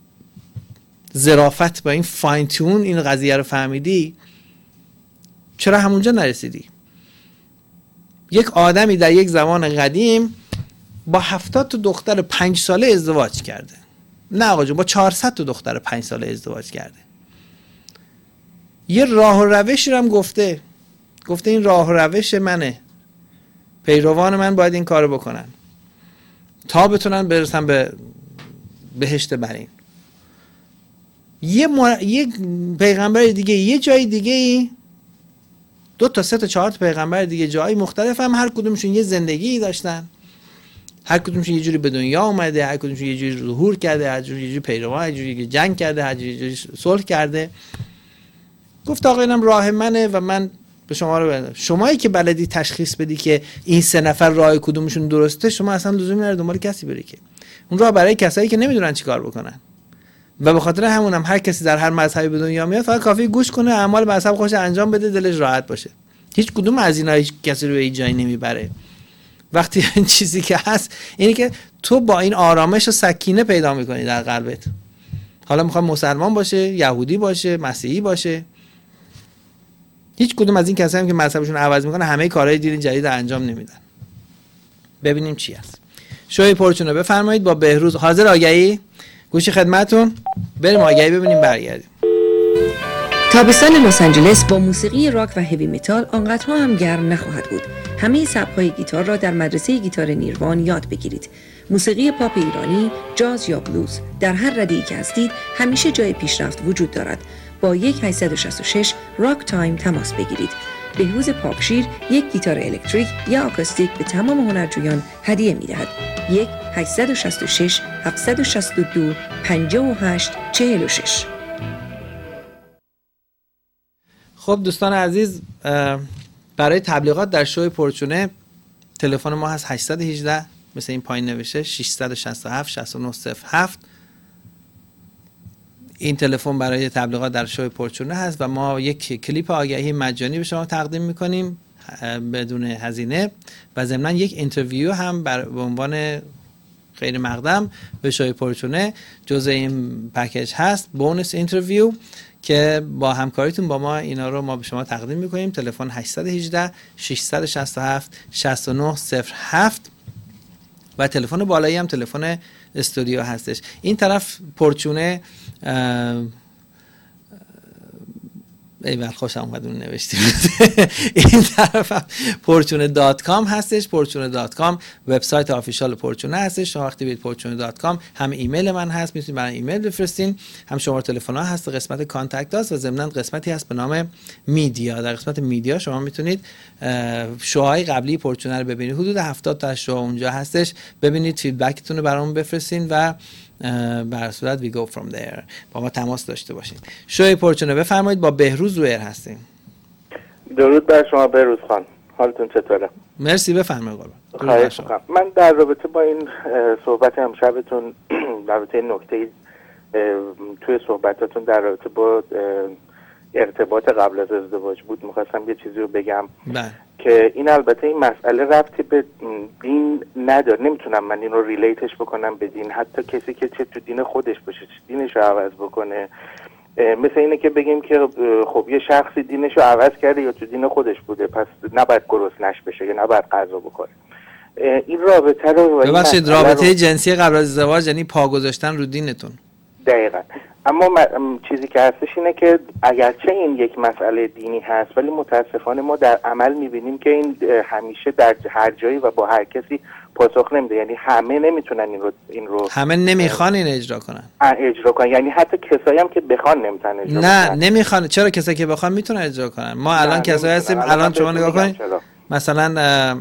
ظرافت با این فاین تون این قضیه رو فهمیدی، چرا همونجا نرسیدی؟ یک آدمی در یک زمان قدیم با 70 تا دختر 5 ساله ازدواج کرده. نه آقا جون، با 400 تا دختر 5 ساله ازدواج کرده. یه راه و روشی رو هم گفته این راه و روش منه، پیروان من باید این کارو بکنن تا بتونن برسن به بهشت برین. یه پیغمبر دیگه یه جای دیگه، 2 تا 3 تا 4 تا پیغمبر دیگه جای مختلف هم هر کدومشون یه زندگی داشتن، هر کدومشون یه جوری به دنیا اومده، هر کدومشون یه جوری ظهور کرده، هر جوری یه جوری پیروان، هر جوری جنگ کرده، هر جوری صلح کرده. گفت آقا اینم راه منه و من به شما رو بدم. شمایی که بلدی تشخیص بدی که این 3 نفر راه کدومشون درسته، شما اصلا لزومی نداره دنبال کسی بری که اون راه برای کسایی که نمیدونن چیکار بکنن. و به خاطر همونم هر کسی در هر مذهبی به دنیا میاد فقط کافی گوش کنه، اعمال مذهب خودش انجام بده، دلش راحت باشه. هیچ کدوم از اینا هیچ کسی رو به جایی نمیبره. وقتی این چیزی که هست اینه که تو با این آرامش و سکینه پیدا میکنی در قلبت. حالا میخواد مسلمان باشه، یهودی باشه، مسیحی باشه، هیچ کدوم از این کسایی هم که مذهبشون عوض میکنه همه کارهای دین جدید انجام نمیدن. ببینیم چی هست. شوی پرچونه بفرمایید با بهروز. حاضر آگهی؟ گوشی خدمتون. بریم آگهی ببینیم برگردیم.
تابستان لس آنجلس با موسیقی راک و هیوی متال آنقدرها هم گرم نخواهد بود. همه سبک‌های گیتار را در مدرسه گیتار نیروان یاد بگیرید. موسیقی پاپ ایرانی، جاز یا بلوز، در هر رده‌ای که هستید همیشه جای پیشرفت وجود دارد. با 1-866 راک تایم تماس بگیرید. بهروز پاکشیر یک گیتار الکتریک یا آکوستیک به تمام هنرجویان هدیه می‌دهد. 1-866 762 5846.
خب دوستان عزیز، برای تبلیغات در شوی پرچونه تلفن ما هست 818 مثل این پایین نوشته 667 6907. این تلفن برای تبلیغات در شوی پرچونه هست و ما یک کلیپ آگهی مجانی به شما تقدیم میکنیم بدون هزینه و ضمناً یک اینترویو هم به عنوان غیر مقدم به شوی پرچونه جزء این پکیج هست، بونس اینترویو که با همکاریتون با ما اینا رو ما به شما تقدیم میکنیم. تلفن 818 667 6907 و تلفن بالایی هم تلفن استودیو هستش. این طرف پرچونه ایول خوشم اومد اون نوشتیم. این طرف پرچونه.com هستش. پرچونه.com وبسایت آفیشال پرچونه هستش. شما وقتی برید پرچونه.com هم ایمیل من هست، میتونید برای ایمیل بفرستین، هم شماره تلفن ها هست، قسمت کانتکت هست و ضمناً قسمتی هست به نام میدیا. در قسمت میدیا شما میتونید شوهای قبلی پرچونه رو ببینید. حدود 70 تا شو اونجا هستش. ببینید فیدبکتون رو برامون بفرستین و بر صورت we go from there با ما تماس داشته باشین. شوی پرچونه بفرمایید، با بهروز رویر هستیم.
درود بر شما بهروز خان، حالتون چطوره؟
مرسی، بفرمایید قربان.
خواهش می‌کنم. من در رابطه با این صحبت امشبتون در رابطه نکته توی صحبتاتون در رابطه با ارتباط قبل از ازدواج بود می‌خواستم یه چیزی رو بگم.
بله.
که این البته این مسئله ربطی به دین نداره، نمیتونم من این رو ریلیتش بکنم به دین، حتی کسی که چه تو دین خودش باشه چه دینش رو عوض بکنه. مثل اینه که بگیم که خب یه شخصی دینش رو عوض کرده یا تو دین خودش بوده پس نباید گرسنش بشه یا نباید غذا بکنه. این رابطه رو
ببخشید رابطه جنسی قبل از ازدواج یعنی پا گذاشتن رو دینتون.
دقیقاً. اما چیزی که هستش اینه که اگرچه این یک مسئله دینی هست ولی متاسفانه ما در عمل میبینیم که این همیشه در هر جایی و با هر کسی پاسخ نمیده. یعنی همه نمیتونن این رو
همه نمیخوان این اجرا کنن.
یعنی حتی کسایی هم که بخوان نمیتونن اجرا کنن.
نه نمیخوان. چرا کسایی که بخوان میتونن اجرا کنن؟ ما الان کسایی هستیم، الان شما نگاه کنید مثلا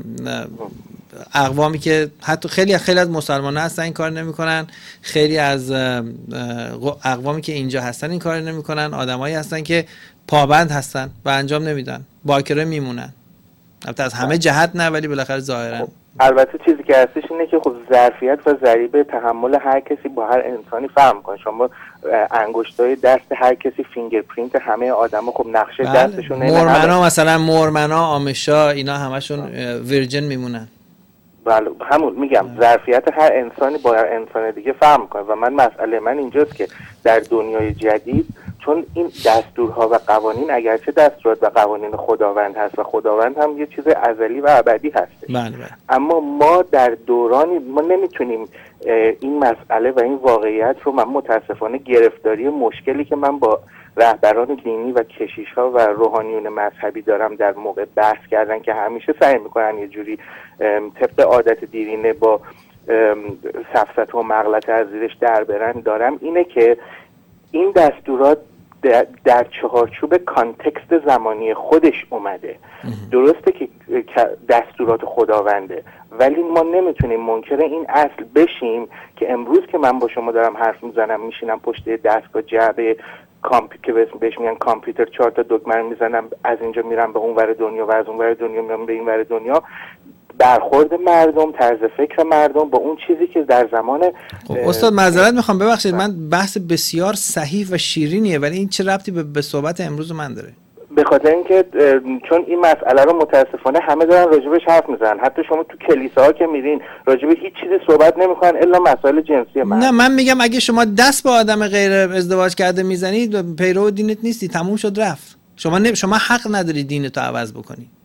اقوامی که حتی خیلی از مسلمان‌ها هستن این کار نمی‌کنن، خیلی از اقوامی که اینجا هستن این کار نمی‌کنن، آدمایی هستن که پابند هستن و انجام نمیدن، باکره میمونن. البته از همه جهت نه ولی بالاخره ظاهرا.
البته چیزی که هستش اینه که خب ظرفیت و ضریب تحمل هر کسی با هر انسانی فرق می‌کنه. شما انگشتای دست هر کسی فینگرپرینت همه آدما خب نقشه دستشونه.
مورمنا مثلا مورمنا، آمشا، اینا همشون ویرجن میمونن.
بله همون میگم ظرفیت هر انسانی با هر انسان دیگه فرق میکنه و مسئله من اینجاست که در دنیای جدید چون این دستورها و قوانین اگرچه دستورات و قوانین خداوند هست و خداوند هم یه چیز ازلی و ابدی هست، اما ما در دورانی ما نمیتونیم این مسئله و این واقعیت رو، من متاسفانه گرفتاری مشکلی که من با رهبران دینی و کشیش‌ها و روحانیون مذهبی دارم در موقع بحث کردن که همیشه سعی میکنن یه جوری طبق عادت دیرینه با سفسطه و مغلطه از زیرش در برن دارم، اینه که این دستورات در چهارچوب کانتکست زمانی خودش اومده. درسته که دستورات خداونده ولی ما نمیتونیم منکر این اصل بشیم که امروز که من با شما دارم حرف میزنم میشینم پشت دستگاه جعبه که بهش میگن کامپیوتر 4 تا دکمه میزنم، از اینجا میرم به اون ور دنیا و از اون ور دنیا میرم به این ور دنیا. برخورد مردم، طرز فکر مردم با اون چیزی که در زمان
استاد معذرت میخوام ببخشید من بحث بسیار صحیح و شیرینیه ولی این چه ربطی به صحبت امروز من داره؟
به خاطر اینکه چون این مسئله رو متاسفانه همه دارن راجبش حرف میزنن، حتی شما تو کلیساها که میرین راجب هیچ چیزی صحبت نمیکنن الا مسائل جنسی.
نه من میگم اگه شما دست به آدم غیر ازدواج کرده میزنید پیرو دینت نیستی، تموم شد رفت. شما حق نداری دینتو عوض بکنی.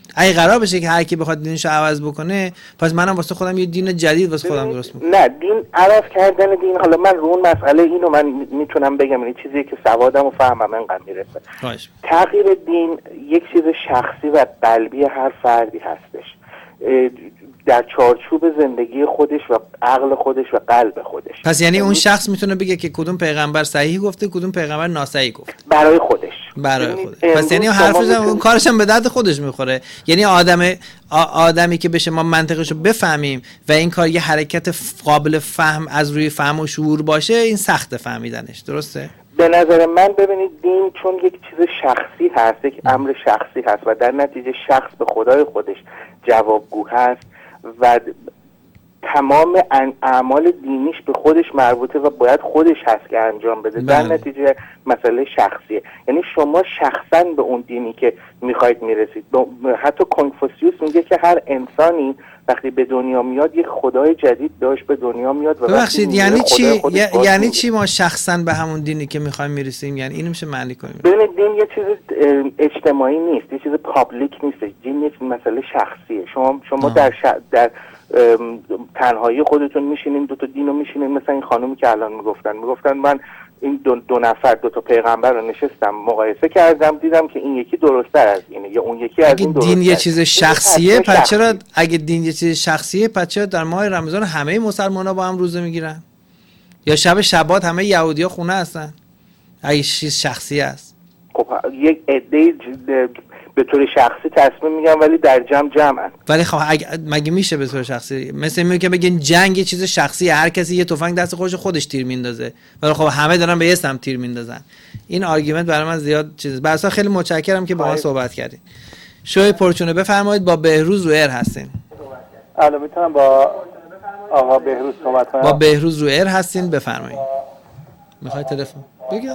اگه قرار بشه که هر کی بخواد دینشو عوض بکنه، پس منم واسه خودم یه دین جدید واسه خودم درست میکنم.
نه، دین عوض کردن دین، حالا من رو اون مسئله اینو من میتونم بگم، این چیزی که سوادم و فهمم انقدر میرسه. تغییر دین یک چیز شخصی و قلبی هر فردی هستش، در چارچوب زندگی خودش و عقل خودش و قلب خودش.
پس یعنی اون شخص میتونه بگه که کدوم پیغمبر صحیح گفته، کدوم پیغمبر ناصحیح گفته
برای خودش.
پس یعنی حرفش اون کارش هم به درد خودش میخوره. یعنی آدمی که بشه ما منطقشو بفهمیم و این کار یه حرکت قابل فهم از روی فهم و شعور باشه، این سخت فهمیدنش. درسته؟
به نظر من ببینید دین چون یک چیز شخصی هست، یک امر شخصی هست و در نتیجه شخص به خدای خودش جوابگو هست و تمام اعمال دینیش به خودش مربوطه و باید خودش هست که انجام بده. در نتیجه مسئله شخصیه. یعنی شما شخصا به اون دینی که میخواید میرسید. حتی کنفوسیوس میگه که هر انسانی وقتی به دنیا میاد یک خدای جدید داشت به دنیا میاد. و
ببخشید یعنی چی ما شخصا به همون دینی که میخوایم میرسیم؟ یعنی اینو میشه معنی کنیم؟
ببینید دین یه چیز اجتماعی نیست، یه چیز پابلیک نیست. دین یه مسئله شخصیه. شما در تنهایی خودتون میشینین دو تا دینو میشینین، مثلا این خانومی که الان میگفتن من این دو نفر دو تا پیغمبر رو نشستم مقایسه کردم دیدم که این یکی درست‌تر از اینه یا اون یکی از این درست‌تر.
دین یه چیز شخصیه، پس چرا اگه دین یه چیز شخصیه پس چرا در ماه رمضان همه مسلمان‌ها با هم روزه میگیرن؟ یا شبات همه یهودی‌ها خونه هستن؟ اگه چیز شخصی است.
خب یک عده به طور شخصی تصمیم میگم ولی در جمعن.
ولی خب مگه میشه به طور شخصی؟ مثل میگه که بگین جنگ یه چیز شخصیه، هر کسی یه تفنگ دست خودش تیر میندازه، ولی خب همه دارن به یه سمت تیر میندازن. این آرگومنت برای من زیاد چیزه. برای خیلی متشکرم که با ما صحبت کردین. شوی پرچونه بفرمایید. با بهروز رو ایر هستین.
الو میتونم با آقا بهروز صحبت کنم؟
با بهروز رو ایر هستین، بفرمایید. میخوای تلفن بگید؟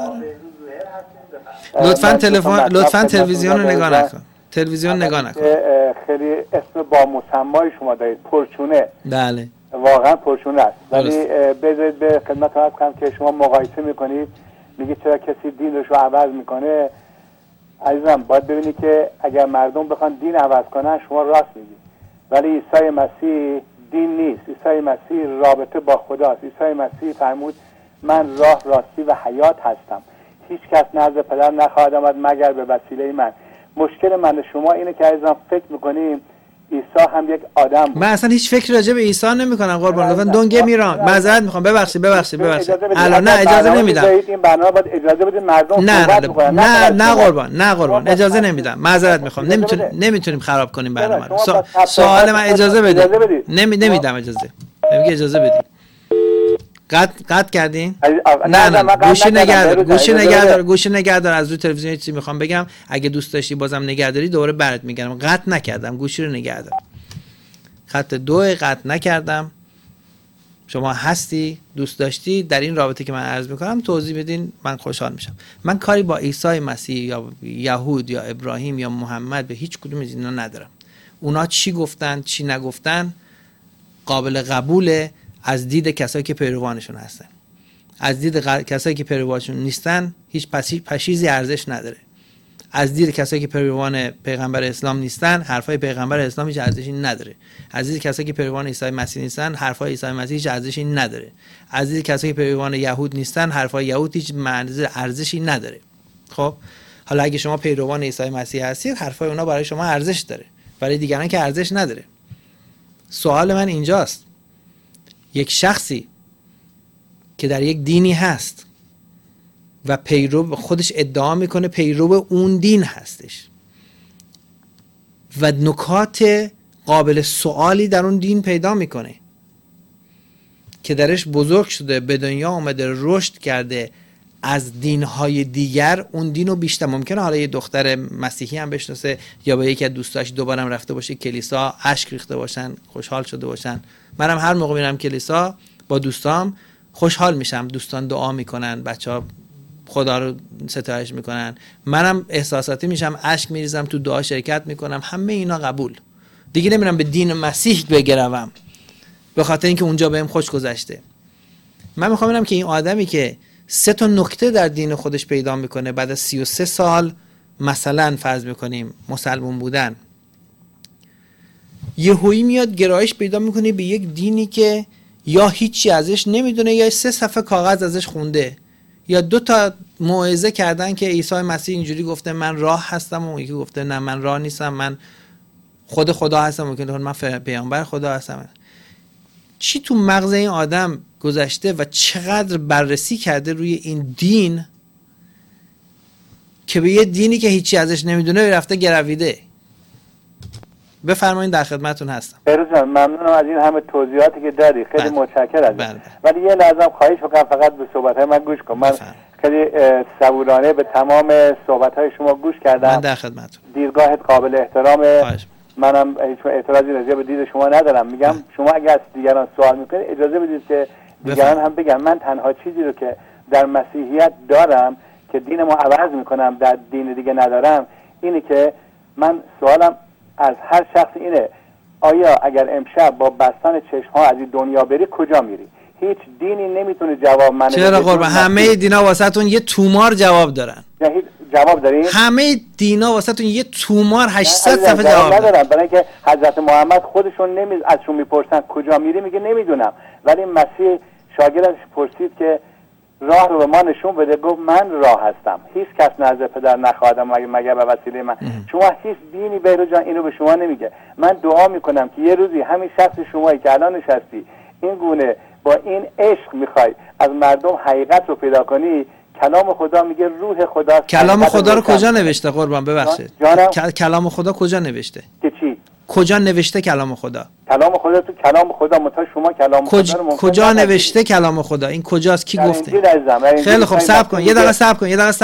لطفاً تلویزیون رو نگاه نکن. تلویزیون نگاه نکن.
خیلی اسم با مسمای شما دارید، پرچونه.
بله
واقعا پرچونه است. ولی بذارید به خدمت عرض کنم که شما مقایسه میکنید، میگید چرا کسی دینش رو عوض میکنه. عزیزم باید ببینید که اگر مردم بخوان دین عوض کنن شما راست میگید، ولی عیسی مسیح دین نیست. عیسی مسیح رابطه با خداست. عیسی مسیح فرمود من راه، راستی و حیات هستم، هیچ کس نزد پدر نخواهد آمد مگر به وسیله من. مشکل من شما اینه که عزیزم فکر میکنیم عیسی هم یک آدم بود.
من اصلا هیچ فکر راجع به عیسی نمیکنم قربان. لطفا دونگه میران معذرت میخوام. ببخشید الان نه اجازه نمیدم.
این برنامه باید اجازه بدید مردم صحبت کنن.
نه قربان اجازه نمیدم. معذرت میخوام. نمیتونیم خراب کنیم برنامه رو. سوال من اجازه بدید. نمیدم اجازه. میگه اجازه بدید. قطع کردین؟ نه گوشی نگهدار از روی تلویزیون. چیزی میخوام بگم، اگه دوست داشتی بازم نگهداری دوباره برات میگم. قطع نکردم، گوشی رو نگهدار. خط 2 قطع نکردم. شما هستی دوست داشتی در این رابطه که من عرض میکنم توضیح بدین، من خوشحال میشم. من کاری با عیسی مسیح یا یهود یا ابراهیم یا محمد به هیچ کدوم از اینا ندارم. اونا چی گفتن چی نگفتن قابل قبوله از دید کسایی که پیروانشون هستن. از دید کسایی که پیروانشون نیستن هیچ پشیزی ارزش نداره. از دید کسایی که پیروان پیغمبر اسلام نیستن حرفای پیغمبر اسلام هیچ ارزشی نداره. از دید کسایی که پیروان عیسی مسیح نیستن حرفای عیسی مسیح هیچ ارزشی نداره. از دید کسایی که پیروان یهود نیستن حرفای یهود هیچ ارزشی نداره. خب حالا اگه شما پیروان عیسی مسیح هستید حرفای اونا برای شما ارزش داره، برای دیگران که ارزش نداره. سوال من اینجاست، یک شخصی که در یک دینی هست و پیرو خودش ادعا میکنه پیرو اون دین هستش و نکات قابل سوالی در اون دین پیدا میکنه که درش بزرگ شده، به دنیا اومده، رشد کرده، از دینهای دیگر اون دینو بیشتر ممکنه حالا یه دختر مسیحی هم بشناسه یا با یکی از دوستاش دوبارم رفته باشه کلیسا، اشک ریخته باشن، خوشحال شده باشن. منم هر موقع میرم کلیسا با دوستام خوشحال میشم، دوستان دعا میکنن، بچه‌ها خدا رو ستایش میکنن، منم احساساتی میشم، اشک میریزم، تو دعا شرکت میکنم. همه اینا قبول. دیگه نمیرم به دین مسیح بگروم به خاطر اینکه اونجا بهم خوش گذشته. من میخوام ببینم که این آدمی که 3 نکته در دین خودش پیدا میکنه بعد از 33 سال مثلا فرض میکنیم مسلمان بودن یهویی میاد گرایش پیدا میکنه به یک دینی که یا هیچی ازش نمیدونه یا 3 صفحه کاغذ ازش خونده، یا 2 تا موعظه کردن که عیسی مسیح اینجوری گفته من راه هستم و اون یکی گفته نه من راه نیستم، من خدا هستم و که من پیامبر خدا هستم. چی تو مغز این آدم گذشته و چقدر بررسی کرده روی این دین که به یه دینی که هیچی ازش نمیدونه رفته گرویده. بفرمایید، در خدمتتون هستم.
بهروز جان ممنونم از این همه توضیحاتی که دادی، خیلی متشکرم.
بله.
ولی یه لحظه خواهش می‌کنم فقط به صحبت‌های من گوش کن. من خیلی صبورانه به تمام صحبت‌های شما گوش کردم.
من در خدمتتون.
دیدگاهت قابل احترامه. منم هیچ اعتراضی راجع به دید شما ندارم. میگم شما اگر از دیگران سوال میکنید اجازه بدید که دیگران هم بگن. من تنها چیزی رو که در مسیحیت دارم که دینمو عوض میکنم در دین دیگه ندارم اینه که من سوالم از هر شخص اینه آیا اگر امشب با بستن چشم‌ها از این دنیا بری کجا میری؟ هیچ دینی نمیتونه جواب منو بده. چرا
قربان؟ همه دینا واسهتون یه تومار جواب دارن.
هیچ جواب دارین؟
همه دینا واسهتون یه تومار 800 صفحه جواب
ندارن. برای اینکه حضرت محمد خودشون ازشون میپرسن کجا میری میگه نمیدونم، ولی مسیح شاگردش پرسید که راه رو به ما نشون بده، گفت من راه هستم، هیچ کس نزد پدر نخواهد مگر به وسیله من. شما هیچ دینی بهروز جان اینو به شما نمیگه. من دعا میکنم که یه روزی همین شخص شمایی که الان نشستی این گونه با این عشق میخوای از مردم حقیقت رو پیدا کنی. کلام خدا میگه روح خدا.
کلام خدا رو کجا نوشته قربان؟ ببخشید کلام خدا کجا نوشته؟
که چی؟
کجا نوشته کلام خدا؟
کلام خدا تو کلام خدا متا شما کلام خدا رو
کجا نوشته کلام خدا؟ این کجاست؟ کی گفته؟ خیلی خوب صبر کن. یه دقیقه صبر کن. یه دقیقه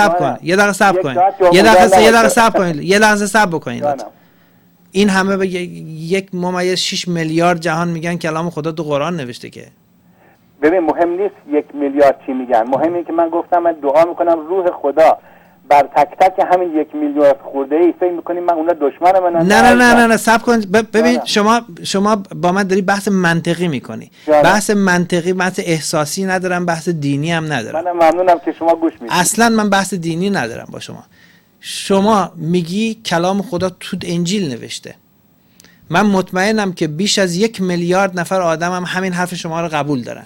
صبر کن. این همه به 1.6 میلیارد جهان میگن کلام خدا تو قرآن نوشته که.
ببین مهم نیست 1 میلیارد چی میگن، مهم اینه که من گفتم من دعا میکنم روح خدا بر تک تک همین 1 میلیارد خورده ای. فکر میکنیم من اونا دشمن منن؟
نه صبر کن. ببین شما با من داری بحث منطقی میکنی. بحث منطقی، بحث احساسی ندارم، بحث دینی هم ندارم.
منم ممنونم که شما گوش میدید.
اصلا من بحث دینی ندارم با شما میگی کلام خدا تو انجیل نوشته. من مطمئنم که بیش از 1 میلیارد نفر آدم هم همین حرف شما رو قبول دارن.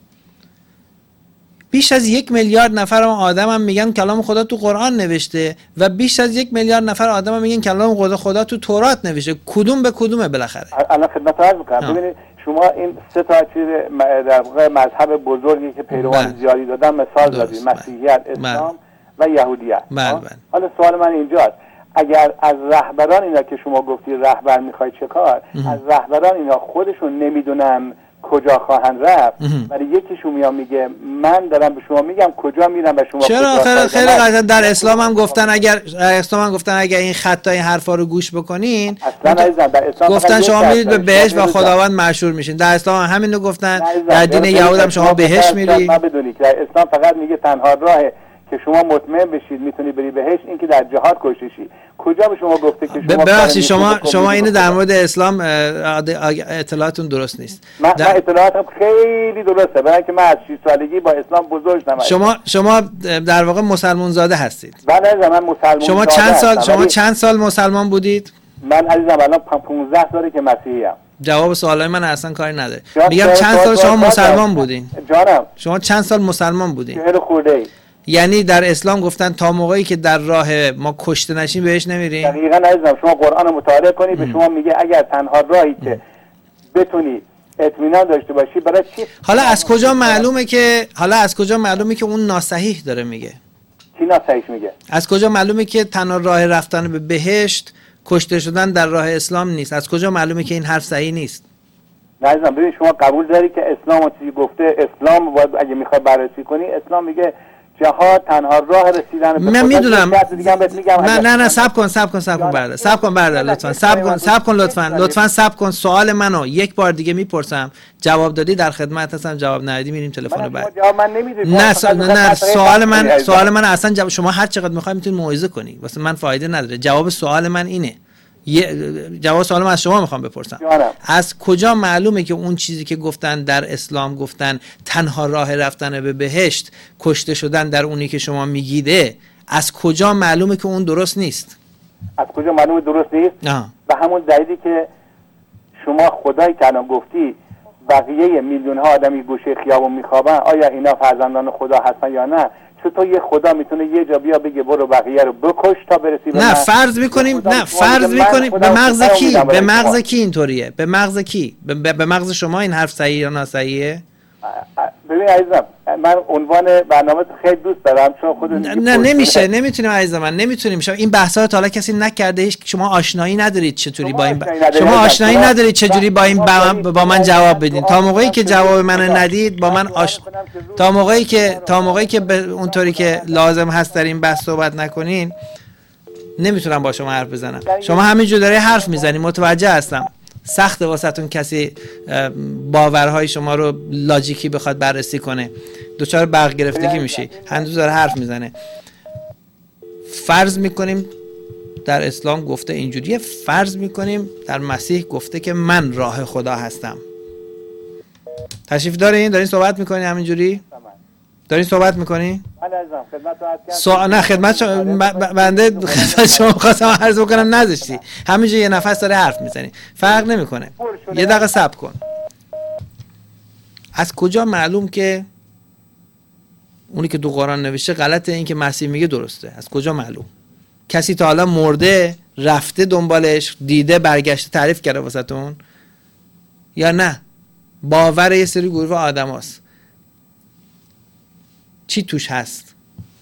بیش از 1 میلیارد نفر آدم هم میگن کلام خدا تو قرآن نوشته و بیش از 1 میلیارد نفر آدم هم میگن کلام خدا تو تورات نوشته. کدوم به کدومه بالاخره؟
الان خدمت عرض میکنم. ببینید شما این 3 تا چیز در واقع مذهب بزرگی که پیروان زیادی دادن مثال زدید، مسیحیت، اسلام و یهودیت. حالا سوال من اینجاست، اگر از رهبران اینا که شما گفتی رهبر میخوای چه کار، از رهبران اینا خودشون نمیدونن کجا خواهند رفت، ولی یکیشون میاد میگه من دارم به شما میگم کجا میرم و شما
چرا؟ خیلی قشنگ در اسلام هم گفتن اگر این خطای حرفا رو گوش بکنین گفتن شما میرید به بهشت و خداوند مشهور میشین. در اسلام هم همین رو گفتن. در دین یهود هم شما بهشت میری.
ما بدونید در اسلام فقط میگه تنها راه که شما مطمئن بشید میتونی بری بهشت این که در جهاد کشته شی. کجا به شما گفته که شما
ببخشید شما اینو در مورد اسلام اطلاعاتون درست نیست.
من اطلاعاتم خیلی درسته، برای اینکه من از 6 سالگی با اسلام بزرگ شدم.
شما در واقع مسلمان زاده هستید.
بله من مسلمان.
شما چند سال مسلمان بودید؟
من عزیزم الان 15 ساله که مسیحی ام.
جواب سوالای من اصلا کاری نداره. میگم چند سال شما مسلمان بودین؟
جانم
شما چند سال مسلمان بودین؟
40 خورده.
یعنی در اسلام گفتن تا موقعی که در راه ما کشته نشیم بهش نمیریم.
دقیقاً عزیزم شما قرآن رو مطالعه کنی به شما میگه اگر تنها راهی که بتونی اطمینان داشته باشی برای چی.
حالا از کجا معلومه که اون ناصحیح داره میگه؟
چی ناصحیح میگه؟
از کجا معلومه که تنها راه رفتن به بهشت کشته شدن در راه اسلام نیست؟ از کجا معلومه که این حرف صحیح نیست؟
نه عزیزم ببین شما قبول داری که اسلام چیزی گفته؟ اسلام باید اگه میخوای بررسی کنی اسلام میگه جهاد تنها راه رسیدن به
من میدونم. نه صبر کن برادر لطفا صبر کن. سوال منو یک بار دیگه میپرسم، جواب دادی در خدمت هستم، جواب ندادی میریم تلفن بعد. نه سوال من اصلا شما هر چقدر میخوای میتونی موعظه کنی، واسه من فایده نداره. جواب سوال من اینه. جواب سوال من از شما میخوام بپرسم. از کجا معلومه که اون چیزی که گفتن در اسلام گفتن تنها راه رفتن به بهشت کشته شدن در اونی که شما میگیده، از کجا معلومه که اون درست نیست؟
از کجا معلومه درست نیست؟ به همون دلیلی که شما خدایی که الان گفتی بقیه میلیون ها آدمی گوشه خیابون میخوابن، آیا اینا فرزندان خدا هستن یا نه؟ چطور یه خدا میتونه یه جا بیا بگه برو بقیه رو بکش تا برسی به
نه فرض میکنیم به مغز کی؟ به مغز کی اینطوریه؟ به مغز کی؟ به مغز شما این حرف صحیح یا ناصحیحه؟
ببین عزیزم، من عنوان برنامه خیلی دوست دارم چون خود
نه نمیشه، نمیتونیم عزیزم من، نمیتونیم. این بحثا رو تا حالا کسی نکرده، هیچ شما آشنایی ندارید چطوری با این شما آشنایی ندارید چجوری با این با من جواب بدین. تا موقعی که جواب منو ندید با من تا موقعی که اونطوری که لازم هست در این بحث صحبت نکنین نمیتونم با شما حرف بزنم. شما همینجوری داری حرف میزنی، متوجه هستم. سخته واسهتون کسی باورهای شما رو لاجیکی بخواد بررسی کنه، دوچار برق گرفتگی میشی. هنوز داره حرف میزنه. فرض میکنیم در اسلام گفته اینجوریه، فرض میکنیم در مسیح گفته که من راه خدا هستم. تشریف دارین صحبت میکنین همینجوری؟ دارین صحبت میکنین؟ نه خدمت بنده خدمت شما خواستم عرض بکنم نذاشتی. همینجوری یه نفس داره حرف میزنی، فرق نمیکنه. یه دقیقه صبر کن. از کجا معلوم که اونی که تو قرآن نوشته غلطه، این که مسیح میگه درسته؟ از کجا معلوم؟ کسی تا حالا مرده رفته دنبالش، دیده، برگشته، تعریف کرده واسهتون یا نه؟ باور یه سری گروه آدم هست. چی توش هست؟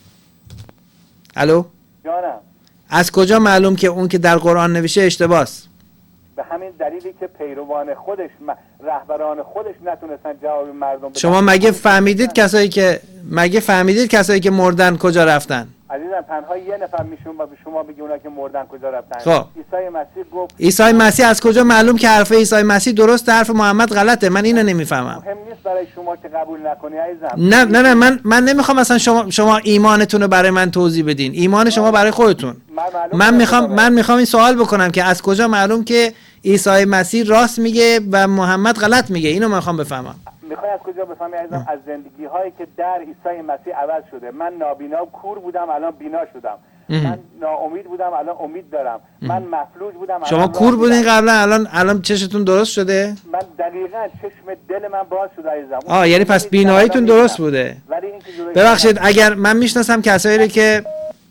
الو؟
جانم.
از کجا معلوم که اون که در قرآن نوشته اشتباهه؟
به همین دلیلی که پیروان خودش، رهبران خودش نتونستن جواب مردم بدن.
شما مگه فهمیدید کسایی که مردن کجا رفتن؟
عزیزم تنها یه نفر میشون و به شما بگی اونا که مردن کجا رفتن.
خب
عیسی مسیح گفت.
عیسی مسیح از کجا معلوم که حرف عیسی مسیح درسته، حرف محمد غلطه؟ من اینو نمیفهمم.
مهم نیست برای شما که قبول نکنی عزیزم.
نه من نمیخوام اصلا شما ایمانتون رو برای من توضیح بدین. ایمان شما برای خودتون. من میخوام این سوال بکنم که از کجا معلوم که عیسی مسیح راست میگه و محمد غلط میگه؟ اینو من میخوام بفهمم.
میخوای از کجا بفهمی عزیزم؟ از زندگی هایی که در عیسی مسیح عوض شده. من نابینا و کور بودم، الان بینا شدم. من ناامید بودم، الان امید دارم. من مفلوج بودم،
شما کور بودین قبلا، الان چشتون درست شده؟
من دقیقاً چشم دل من باز شده عزیزم.
یعنی پس بیناییتون درست بوده. ببخشید اگر من میشناسم کسایی رو که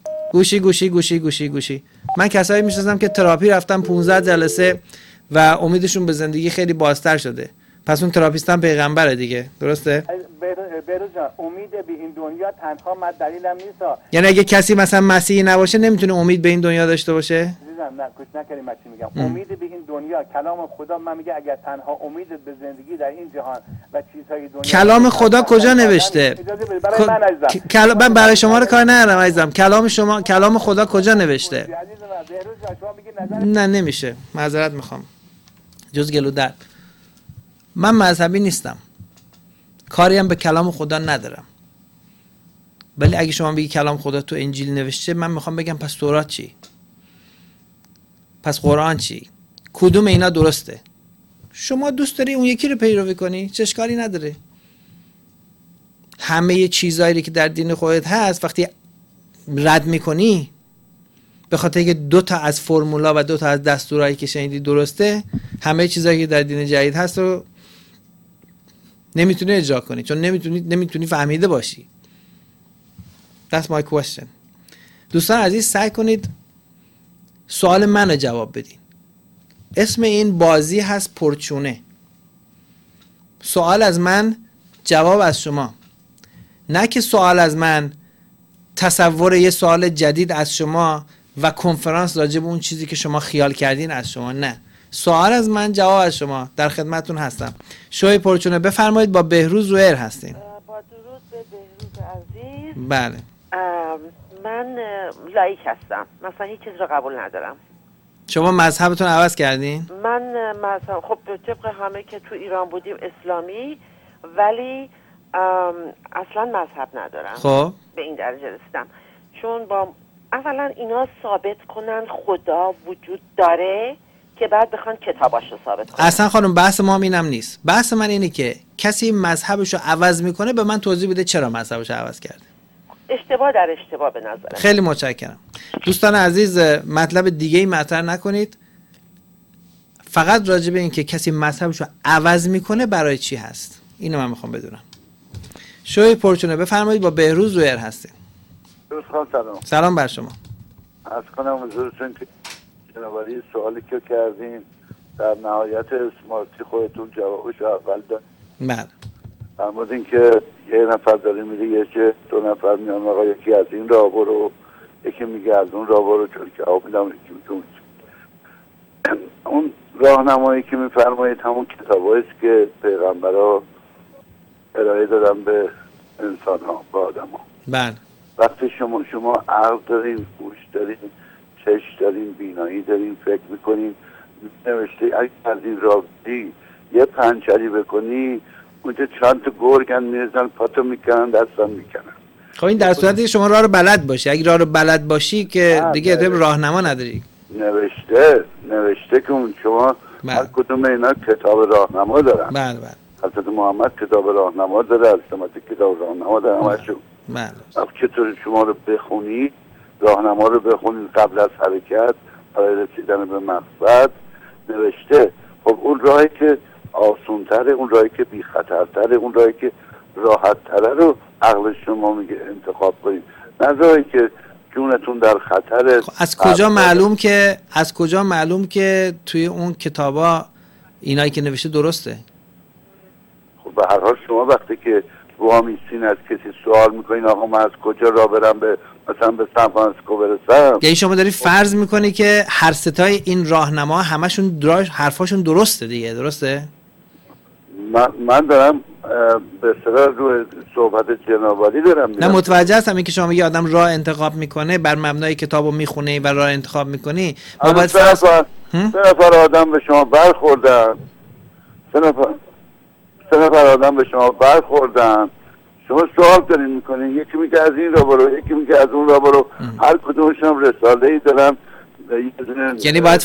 گوشی من کسایی میشناسم که تراپی رفتن 15 جلسه و امیدشون به زندگی خیلی بازتر شده. پس اون تراپیست هم پیغمبره دیگه، درسته؟
بهروز جان، امید به این دنیا تنها من دلیلم نیست.
یعنی اگه کسی مثلا مسیحی نباشه نمیتونه امید به این دنیا داشته باشه؟
عزیزم نه، گوش نکردی من چی میگم. امید به این دنیا، کلام خدا من میگه اگر تنها امید به زندگی در این جهان و چیزهای دنیا.
کلام خدا کجا نوشته؟ من برای شما رو کار ندارم عزیزم. کلام خدا کجا نوشته؟ نه نمیشه، معذرت میخوام. جز گلو درد. من مذهبی نیستم، کاری هم به کلام خدا ندارم، ولی اگه شما بگی کلام خدا تو انجیل نوشته، من میخوام بگم پس تورات چی؟ پس قرآن چی؟ کدوم اینا درسته؟ شما دوست داری اون یکی رو پیروی کنی، چه اشکالی نداره. همه چیزایی که در دین خودت هست وقتی رد میکنی به خاطر اینکه 2 تا از فرمولا و 2 تا از دستورایی که شنیدی درسته، همه چیزایی که در دین جدید هست رو نمیتونی اجرا کنی، چون نمیتونی فهمیده باشی. That's my question. دوستان عزیز، سعی کنید سوال منو جواب بدین. اسم این بازی هست پرچونه. سوال از من، جواب از شما. نه که سوال از من تصور یه سوال جدید از شما و کنفرانس راجع به اون چیزی که شما خیال کردین از شما. نه، سوال از من، جواب از شما. در خدمتتون هستم. شوی پرچونه، بفرمایید. با بهروز رویر هستین.
با درود به بهروز عزیز.
بله.
من لایک هستم، مثلا هیچ چیز رو قبول ندارم.
شما مذهبتون عوض کردین؟
من مذهب، خب طبق همه که تو ایران بودیم اسلامی، ولی اصلا مذهب ندارم.
خب
به این درجه رسیدم چون با اولا اینا ثابت کنن خدا وجود داره که بعد بخوان کتاباشو ثابت کنن.
اصلا خانم بحث ما اینم نیست. بحث من اینه که کسی مذهبشو عوض میکنه، به من توضیح بده چرا مذهبشو عوض کرده.
اشتباه در اشتباه به نظرم.
خیلی متشکرم. دوستان عزیز، مطلب دیگه ای مطرح نکنید. فقط راجع به این که کسی مذهبش رو عوض میکنه برای چی هست، اینو من میخوام بدونم. شوی پرچونه بفرمایید، با بهروز رویر هستیم.
سلام.
سلام بر شما.
از کنم حضورتون که جنابالی سوالی که کردین در نهایت اسمارتی خودتون جوابش اول داد.
بله.
در مورد این که یه نفر داره میره، یه دو نفر میان آقا یکی از این راه برو، یکی میگه از اون راه برو، چون جواب میدم یکی میگه اون راهنمایی که میفرمایید همون کتابایی است که پیغمبرها ارائه دادن به انسان ها، به آدم ها.
بله.
وقتی شما عقل دارین، گوش دارین، چشم دارین، بینایی دارین، فکر میکنین، نوشته اگه از این رابطی یه پنچری بکنی اونجا چند تا گرگن میرزن پاتو میکنن، دستان میکنن.
خب این در صورتی شما راه رو بلد باشی. اگه راه رو بلد باشی که دیگه اعتبار راهنما نداری. نوشته که شما هر کدوم اینا کتاب راهنما دارن. بله بله.
حضرت محمد کتاب راهنما داره، حضرت کتاب راهنما داره همشون.
بله.
چطور شما رو بخونید، راهنما رو بخونید قبل از حرکت برای رسیدن به مقصد نوشته. خب اون راهی که آسونتره، اون راهی که بی خطرتره، اون راهی که راحت تره رو عقل شما میگه انتخاب کنید، نه راهی که جونتون در خطره.
خب از کجا معلوم که توی اون کتابا اینایی که نوشته درسته؟
خب به هر حال شما وقتی که وامیستین از کسی سوال میکنین آقا من از کجا راه برم به مثلا به سان فرانسیسکو برسم،
یعنی شما داری فرض میکنی که هر ستای این راهنما همشون حرفاشون درسته دیگه، درسته؟
من دارم به اصطلاح روی صحبت جنابالی دارم
نه متوجه هستم این که شما یه آدم راه انتخاب میکنه بر مبنای کتابو میخونه و راه انتخاب میکنی. ما باید
سه نفر آدم به شما برخوردن، سه نفر آدم به شما برخوردن، شما سوال دارین میکنین، یکی میگه از این راه برو، یکی میگه از اون راه برو، هر کدومشون رساله‌ای دارن.
یعنی باید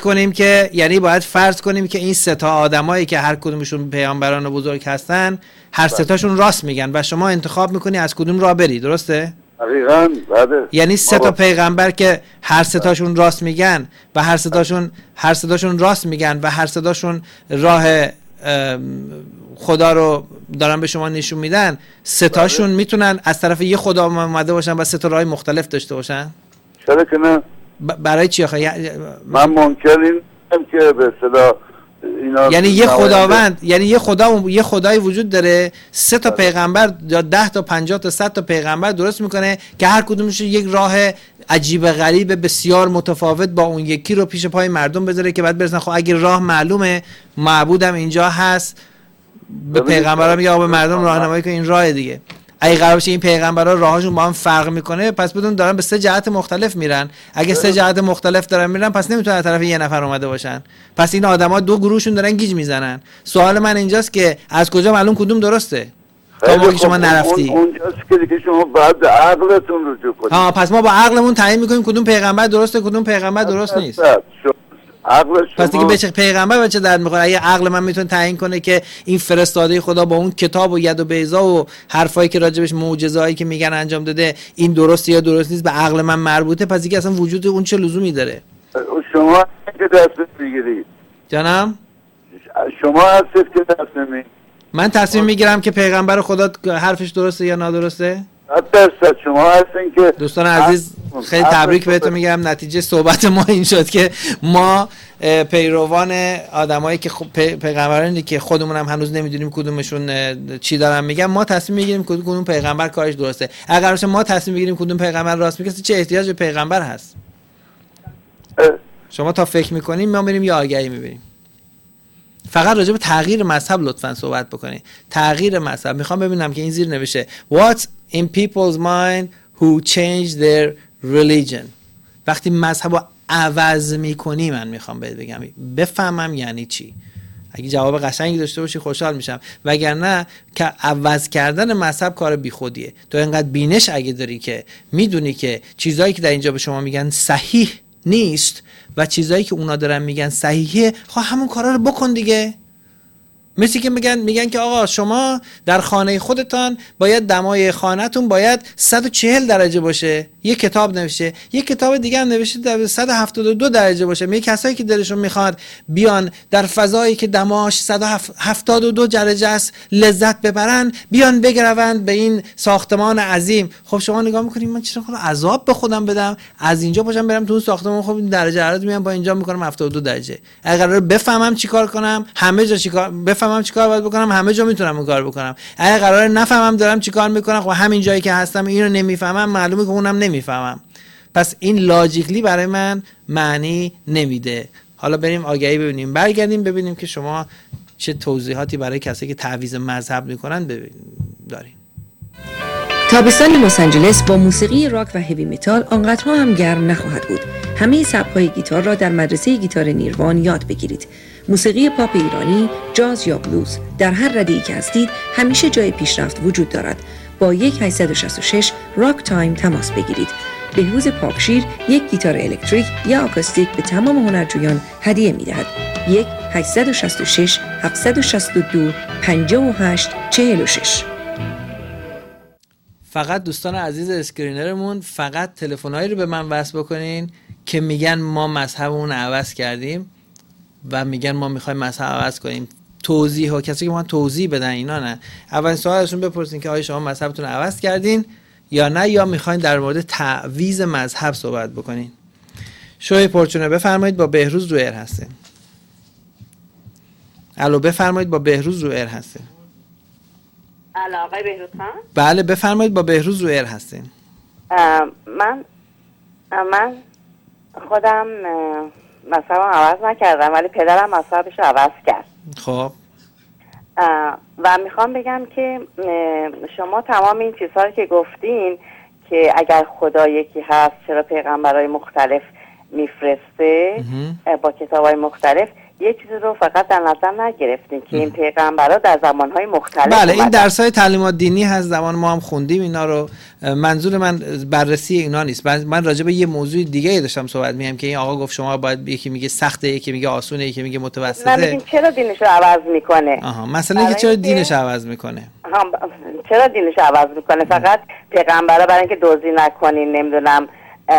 فرض کنیم که این سه تا آدمایی که هر کدومشون پیامبران بزرگ هستن هر سه تاشون راست میگن و شما انتخاب میکنی از کدوم راه بری، درسته؟
دقیقاً.
یعنی سه تا پیغمبر که هر سه تاشون راست میگن و هر سه تاشون راست میگن و هر سه تاشون راه خدا رو دارن به شما نشون میدن، سه تاشون میتونن از طرف یه خدا اومده باشن و سه تا راه مختلف داشته باشن؟
چرا که نه؟
برای چی آخه؟
من منکر اینم که به اصطلاح اینا
یعنی یه خداوند، یعنی یه خدایی وجود داره، سه تا پیغمبر یا 10 تا 50 تا 100 تا پیغمبر درست میکنه که هر کدومش یک راه عجیب غریب بسیار متفاوت با اون یکی رو پیش پای مردم بذاره که بعد برسن خب اگه راه معلومه، معبودم اینجا هست، به پیغمبرا میگه به مردم راهنمایی کن این راه دیگه. اگه قرار باشه این پیغمبرا راهاشون با هم فرق میکنه، پس بدون دارن به سه جهت مختلف میرن. اگه سه جهت مختلف دارن میرن، پس نمیتونن از طرف یه نفر اومده باشن. پس این آدما دو گروهشون دارن گیج میزنن. سوال من اینجاست که از کجا معلوم کدوم درسته؟ تا موقعی شما نرفتی.
اونجاست که دیگه شما باید عقلتون رجوع کنید.
پس ما با عقلمون تعیین میکنیم کدوم پیغمبر درسته، کدوم پیغمبر درست نیست. پس دیگه به چه پیغمبر بچه درد میخوره؟ اگه عقل من میتونه تعیین کنه که این فرستاده خدا با اون کتاب و ید و بیضا و حرفایی که راجبش معجزه‌ای که میگن انجام داده این درسته یا درست نیست به عقل من مربوطه، پس دیگه اصلا وجود اون چه لزومی داره؟
شما که دست بگیرید.
جانم؟
شما هستید که دست نمیگیرید.
من تصمیم میگیرم که پیغمبر خدا حرفش درسته یا نادرسته؟
100% شما هستین که
دوستان عزیز خیلی تبریک بهتون میگم. نتیجه صحبت ما این شد که ما پیروان آدمایی که پیغمبرانی که خودمون هم هنوز نمیدونیم کدومشون چی دارن میگن، ما تصمیم میگیریم کدوم پیغمبر کارش درسته. اگر ما تصمیم میگیریم کدوم پیغمبر راست میگه، چه احتیاج به پیغمبر هست؟ شما تا فکر میکنیم ما میریم یا آگهی میبینیم. فقط راجع به تغییر مذهب لطفاً صحبت بکنید. تغییر مذهب میخوام ببینم که این زیر نوشته What's in people's mind who change their religion. وقتی مذهب رو عوض میکنی من میخوام بگم بفهمم یعنی چی. اگه جواب قشنگی داشته باشی خوشحال میشم، وگرنه که عوض کردن مذهب کار بیخودیه. تو اینقدر بینش اگه داری که میدونی که چیزایی که در اینجا به شما میگن صحیح نیست و چیزایی که اونا دارن میگن صحیحه، خب همون کارا رو بکن دیگه. مثل که میگن که آقا شما در خانه خودتان باید دمای خانه‌تون باید 140 درجه باشه. یک کتاب نوشته، یک کتاب دیگه هم نوشته در 172 درجه باشه. میگه کسایی که دلشون میخواد بیان در فضایی که دماش 172 درجه است لذت ببرن، بیان بگروند به این ساختمان عظیم. خب شما نگاه میکنید من چرا عذاب به خودم بدم از اینجا پاشم برم تو اون ساختمان؟ خب این درجه حرارت میام با اینجا میکنم 72 درجه. اگر قراره بفهمم چیکار کنم همه جا بفهمم چیکار باید بکنم همه جا میتونم اون کار بکنم. اگر قراره نفهمم دارم چیکار میکنم، خب همین جایی که هستم اینو نمیفهمم، معلومه که اونم نمیفهمم. پس این لاجیکلی برای من معنی نمیده. حالا بریم آگهی ببینیم، برگردیم ببینیم که شما چه توضیحاتی برای کسایی که تعویض مذهب میکنن دارین.
تابستان لس آنجلس با موسیقی راک و هیوی متال آنقدرها هم گرم نخواهد بود. همه سبک‌های گیتار را در مدرسه گیتار نیروان یاد بگیرید. موسیقی پاپ ایرانی، جاز یا بلوز، در هر رده‌ای که هستید همیشه جای پیشرفت وجود دارد. با 1-866 راک تایم تماس بگیرید. بهروز پاکشیر یک گیتار الکتریک یا آکوستیک به تمام هنرجویان هدیه می‌دهد. 1-866-762-58-46.
فقط دوستان عزیز اسکرینرمون فقط تلفن‌هایی رو به من وصل بکنین که میگن ما مذهبمون عوض کردیم و میگن ما میخوایم مذهب عوض کنیم. توضیح ها کسی که ما توضیح بدن اینا نه. اولین سوالشون بپرسین که آیا شما مذهبتون عوض کردین یا نه، یا میخواین در مورد تعویض مذهب صحبت بکنین. شوی پرچونه بفرمایید با بهروز رو ایر هستین. الو بفرمایید با بهروز رو ایر هستین.
الو آقای بهروز خان؟
بله بفرمایید با بهروز رو ایر هستین.
من خودم مذهبم عوض نکردم ولی پدرم مذهبش عوض کرد.
خب
و میخوام بگم که شما تمام این چیزهایی که گفتین که اگر خدا یکی هست چرا پیغمبرای مختلف میفرسته با کتابای مختلف، یه چیزی رو فقط در نظر نگرفتین که این پیغمبرا در زمانهای مختلف
بله این درس‌های تعلیمات دینی هست، زمان ما هم خوندیم اینا رو. منظور من بررسی اینا نیست. من راجع به یه موضوع دیگه داشتم صحبت می‌کردم که این آقا گفت شما باید، یکی میگه سخته، یکی میگه آسونه، یکی میگه متوسطه.
نمی‌دونم چرا دینش رو عوض میکنه.
مثلا اینکه چرا دینش عوض میکنه.
چرا دینش عوض میکنه؟ فقط پیغمبرا برای اینکه دزدی نکنین، نمیدونم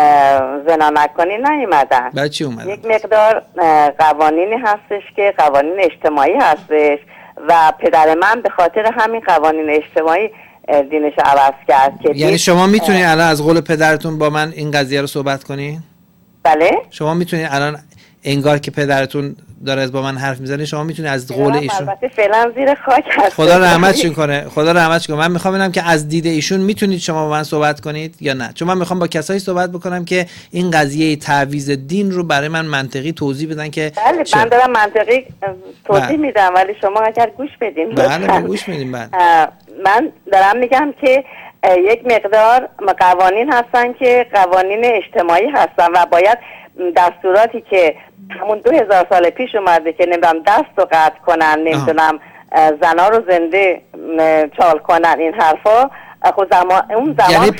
زنا نکنین نیومدن.
بعد چی اومدن؟
یک مقدار قوانینی هستش که قوانین اجتماعی هستش و پدر من به خاطر همین قوانین اجتماعی دینش عوض کرد. که
یعنی شما میتونید الان از قول پدرتون با من این قضیه رو صحبت کنین؟
بله.
شما میتونید الان انگار که پدرتون داره با من حرف میزنه شما میتونید از قول ایشون؟
البته فعلا زیر خاک هست.
خدا رحمتشون کنه. خدا رحمتش کنه. من میخوام ببینم که از دید ایشون میتونید شما با من صحبت کنید یا نه، چون من میخوام با کسایی صحبت بکنم که این قضیه تعویض دین رو برای من منطقی توضیح بدن که
بله من دارم منطقی توضیح میدم ولی شما اگر گوش بدین.
بله گوش میدیم. بله
من دارم میگم که یک مقدار قوانین هستن که قوانین اجتماعی هستن و باید دستوراتی که همون 2000 سال پیش اومده که نمیدونم دست رو قطع کنن، نمیدونم زنا رو زنده چال کنن، این حرفا خود اون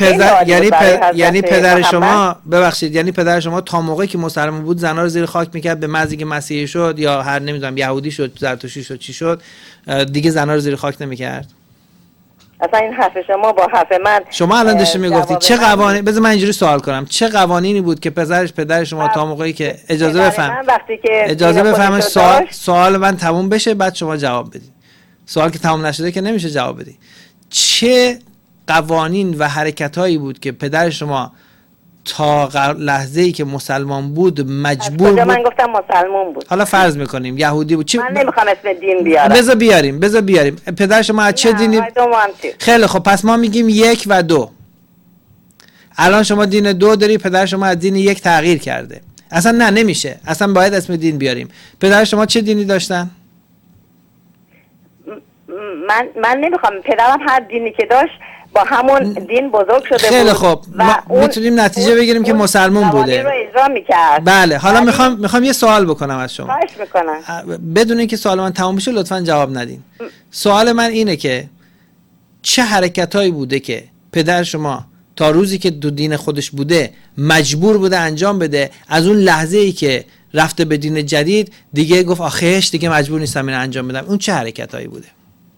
زمان
یعنی پدر شما ببخشید، یعنی پدر شما تا موقعی که مسلمان بود زنا رو زیر خاک میکرد، به محض اینکه مسیحی شد یا هر نمیدونم یهودی شد، زرتشتی شد، چی شد، دیگه زنا رو زیر خاک نمیکرد؟
اصلا این حرف شما با حرف من
شما الان داشته میگفتید چه قوانین، بذار من اینجوری سوال کنم، چه قوانینی بود که پدر شما تا موقعی که اجازه بفهم اجازه بفهم سوال من تموم بشه بعد شما جواب بدید. سوال که تموم نشده که نمیشه جواب بدید. چه قوانین و حرکتایی بود که پدر شما تا لحظه‌ای که مسلمان بود مجبور بود؟
من گفتم مسلمان بود.
حالا فرض میکنیم یهودی بود.
من نمیخوام اسم دین بیارم.
بذار بیاریم. پدر شما از چه دینی؟ خیلی خب پس ما میگیم 1 و 2. الان شما دین 2 داری، پدر شما از دین 1 تغییر کرده. اصلا نمیشه. اصلا باید اسم دین بیاریم. پدر شما چه دینی داشتن؟
من نمیخوام. پدرم هر دینی که داشت با همون دین بزرگ شده بود.
خیلی خب ما میتونیم نتیجه بگیریم که مسلمان بوده.
رو اجرا میکرد.
بله حالا میخوام یه سوال بکنم از شما.
خواهش میکنم.
بدون اینکه سوال من تمام بشه لطفاً جواب ندین. سوال من اینه که چه حرکتایی بوده که پدر شما تا روزی که دو دین خودش بوده مجبور بوده انجام بده، از اون لحظه‌ای که رفته به دین جدید دیگه گفت آخیش دیگه مجبور نیستم اینو انجام بدم؟ اون چه حرکتایی بوده؟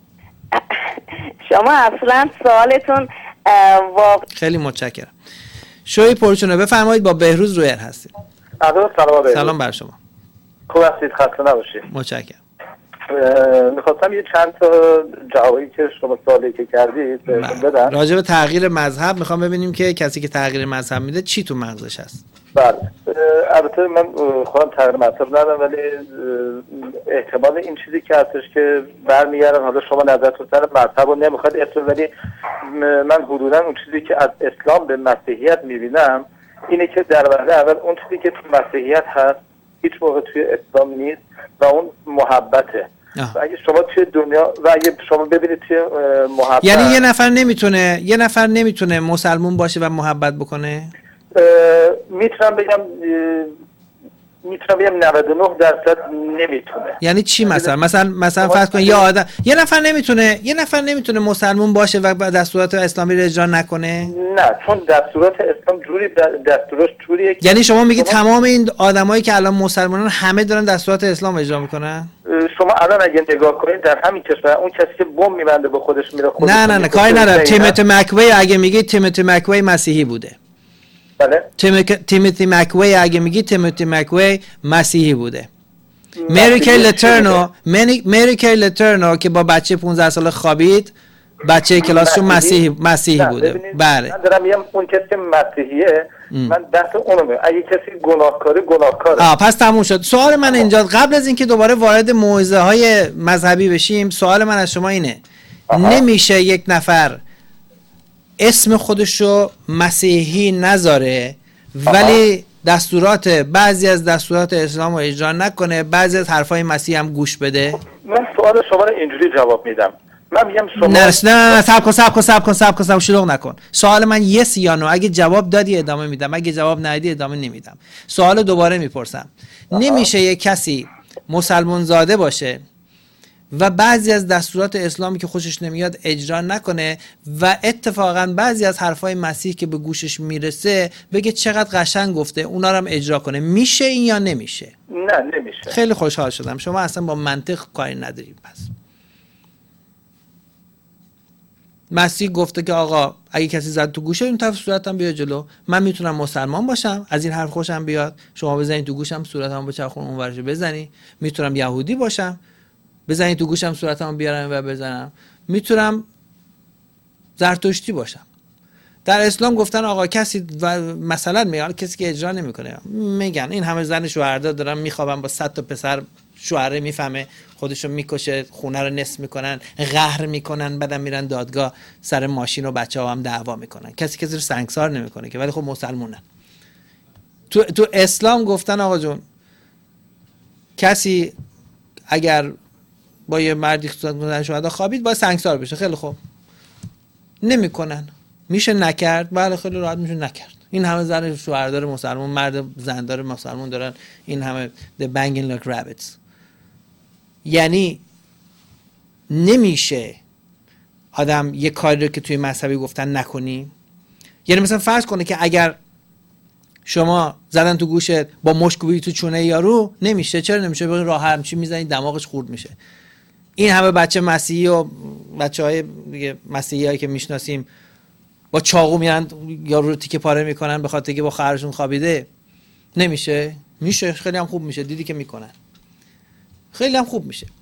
شما اصلا سوالتون
خیلی متشکرم. شوی پرچونه بفرمایید، با بهروز رویر هستید.
سلام
بر شما.
خوب هستید؟ خسته نباشید.
متشکرم.
میخواستم یه چند تا جوابی که شما سوالی که کردید بدم.
راجع به تغییر مذهب میخوام ببینیم که کسی که تغییر مذهب میده چی تو مغزش هست.
بله، البته من خودم تغییر مذهب ندارم، ولی احتمال این چیزی که هستش که برمیگردم، حالا شما نظرتون سر مذهب رو نمیخواد اصلا، ولی من حدودا اون چیزی که از اسلام به مسیحیت میبینم اینه که در وهله اول اون چیزی که تو مسیحیت هست هیچ موقع توی اسلام نیست و اون محبته. و اگه شما توی دنیا و اگه شما ببینید توی محبت،
یعنی یه نفر نمیتونه مسلمون باشه و محبت بکنه؟
میتونم بگم 99% نمیتونه.
یعنی چی؟ مثلا فرض کن یه نفر نمیتونه مسلمون باشه و دستورات اسلامی رو اجرا نکنه؟
نه، چون دستورات اسلام دستورش جوریه.
یعنی شما میگی تمام این آدمایی که الان مسلمانان همه دارن دستورات اسلام اجرا میکنن؟
شما الان اگه نگاه کنید در همین کشور اون کسی که بمب میبنده به خودش میره
نه کاری نداره. تیموتی مکوی اگه میگی تیموتی مکوی مسیحی بوده.
بله.
تیموتی مکوی اگه میگی تیموتی مکوی مسیحی بوده. مری کی لترنو که با بچه 15 ساله خوابید، بچه کلاسشون مسیحی بوده. بله.
من دارم میگم اون کسی که مسیحیه، من بحث اونو میگم. اگه کسی گناهکاره.
پس تموم شد. سوال من اینجا، قبل از اینکه دوباره وارد موعظه های مذهبی بشیم، سوال من از شما اینه: نمیشه یک نفر اسم خودشو مسیحی نذاره ولی بعضی از دستورات اسلام رو اجرا نکنه، بعضی از حرفای مسیح هم گوش بده؟
من سوال شما رو اینجوری جواب میدم. من میگم شما
نه صبر کن شلوغ نکن. سوال من یس یا نو. اگه جواب دادی ادامه میدم، اگه جواب ندادی ادامه نمیدم. سوال دوباره میپرسم. نمیشه یک کسی مسلمان زاده باشه و بعضی از دستورات اسلامی که خوشش نمیاد اجرا نکنه و اتفاقا بعضی از حرفای مسیح که به گوشش میرسه بگه چقدر قشنگ گفته، اونا رو هم اجرا کنه؟ میشه این یا نمیشه؟
نه، نمیشه.
خیلی خوشحال شدم شما اصلا با منطق کاری ندارید. پس مسیح گفته که آقا اگه کسی زد تو گوشه، این طرف صورتم بیا جلو. من میتونم مسلمان باشم، از این حرف خوشم بیاد، شما بزنید تو گوشم صورتم بچرخون اون ورشو بزنی. میتونم یهودی باشم، بزنید تو گوشم صورتمو بیارم و بزنم. میتونم زرتشتی باشم. در اسلام گفتن آقا کسی مثلا میگن کسی که اجرا نمیکنه، میگن این همه زن شوهردار دارن میخوابن با 100 تا پسر، شوهره میفهمه خودشو میکشه، خونه رو نصف میکنن، قهر میکنن، بعدم میرن دادگاه سر ماشین و بچه‌ها هم دعوا میکنن. کسی رو سنگسار نمیکنه که، ولی خب مسلمونن. تو اسلام گفتن آقا جون کسی اگر با یه مردی زن شوهردار خوابید باید سنگسار بشه. خیلی خوب، نمیکنن. میشه نکرد؟ بله خیلی راحت میشه نکرد. این همه زن شوهردار مسلمان، مرد زندار مسلمان دارن، این همه the banging like rabbits. یعنی نمیشه آدم یه کاری رو که توی مذهبی گفتن نکنی. یعنی مثلا فرض کنه که اگر شما زدن تو گوشت با مشت کوبی تو چونه یارو، نمیشه. چرا نمیشه؟ ببین راه همچین میزنی دماغش خورد میشه. این همه بچه مسیحی و بچهای دیگه مسیحی هایی که میشناسیم با چاقو میرن یارو رو تیکه پاره میکنن به خاطر که با خواهرشون خوابیده. نمیشه؟ میشه، خیلی هم خوب میشه. دیدی که میکنن، خیلی هم خوب میشه.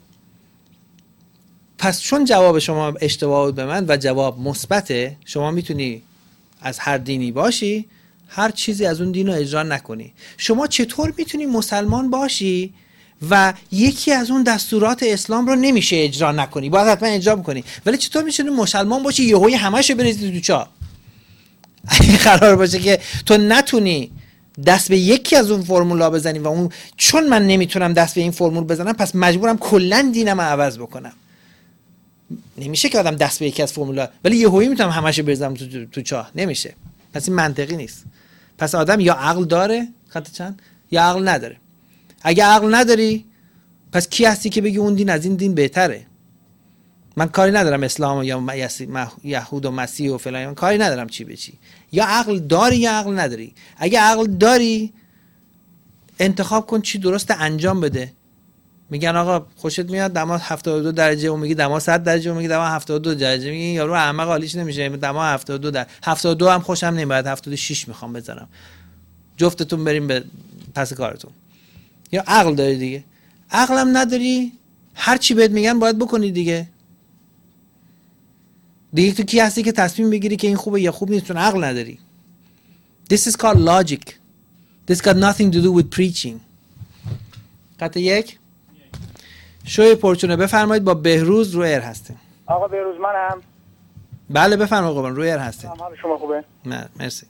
پس چون جواب شما اشتباه بود به من و جواب مثبته، شما میتونی از هر دینی باشی، هر چیزی از اون دین رو اجرا نکنی. شما چطور میتونی مسلمان باشی و یکی از اون دستورات اسلام رو نمیشه اجرا نکنی؟ باید حتما اجرا بکنی. ولی چطور میتونی مسلمان باشی یهویی همه‌شو بریزی تو چاه؟ اگه قرار باشه که تو نتونی دست به یکی از اون فرمولا بزنی و اون چون من نمیتونم دست به این فرمول بزنم پس مجبورم کلا دینم رو عوض بکنم. نمیشه که آدم دست به یکی از فرمولا، ولی یهویی میتونم همه‌شو بریزم تو چاه. نمیشه. پس این منطقی نیست. پس آدم یا عقل داره، خط چند، یا عقل نداره. اگه عقل نداری پس کی هستی که بگی اون دین از این دین بهتره؟ من کاری ندارم اسلام یا یهود و مسیح و فلان، من کاری ندارم چی به چی. یا عقل داری یا عقل نداری. اگه عقل داری انتخاب کن چی درست انجام بده. میگن آقا خوشت میاد دما 72 درجه، اون میگه دما 100 درجه، اون میگه دما 72 درجه. میگن یارو احمق حالیش نمیشه، دما 72 در 72 هم خوشم نمیاد، 76 میخوام بذارم. جفتتون بریم به پس کارتون. یا عقل داری دیگه، عقلم نداری، هر چی بهت میگن باید بکنی دیگه. دیگه تو کی هستی که تصمیم بگیری که این خوبه یا خوب نیست؟ چون عقل نداری. This is called logic. This got nothing to do with preaching. قطع یک شوی پرچونه بفرمایید. با بهروز رو ایر هستیم.
آقا بهروز منم.
بله بفرمایید قربان، رو ایر هستیم.
حال شما خوبه؟
نه مرسی.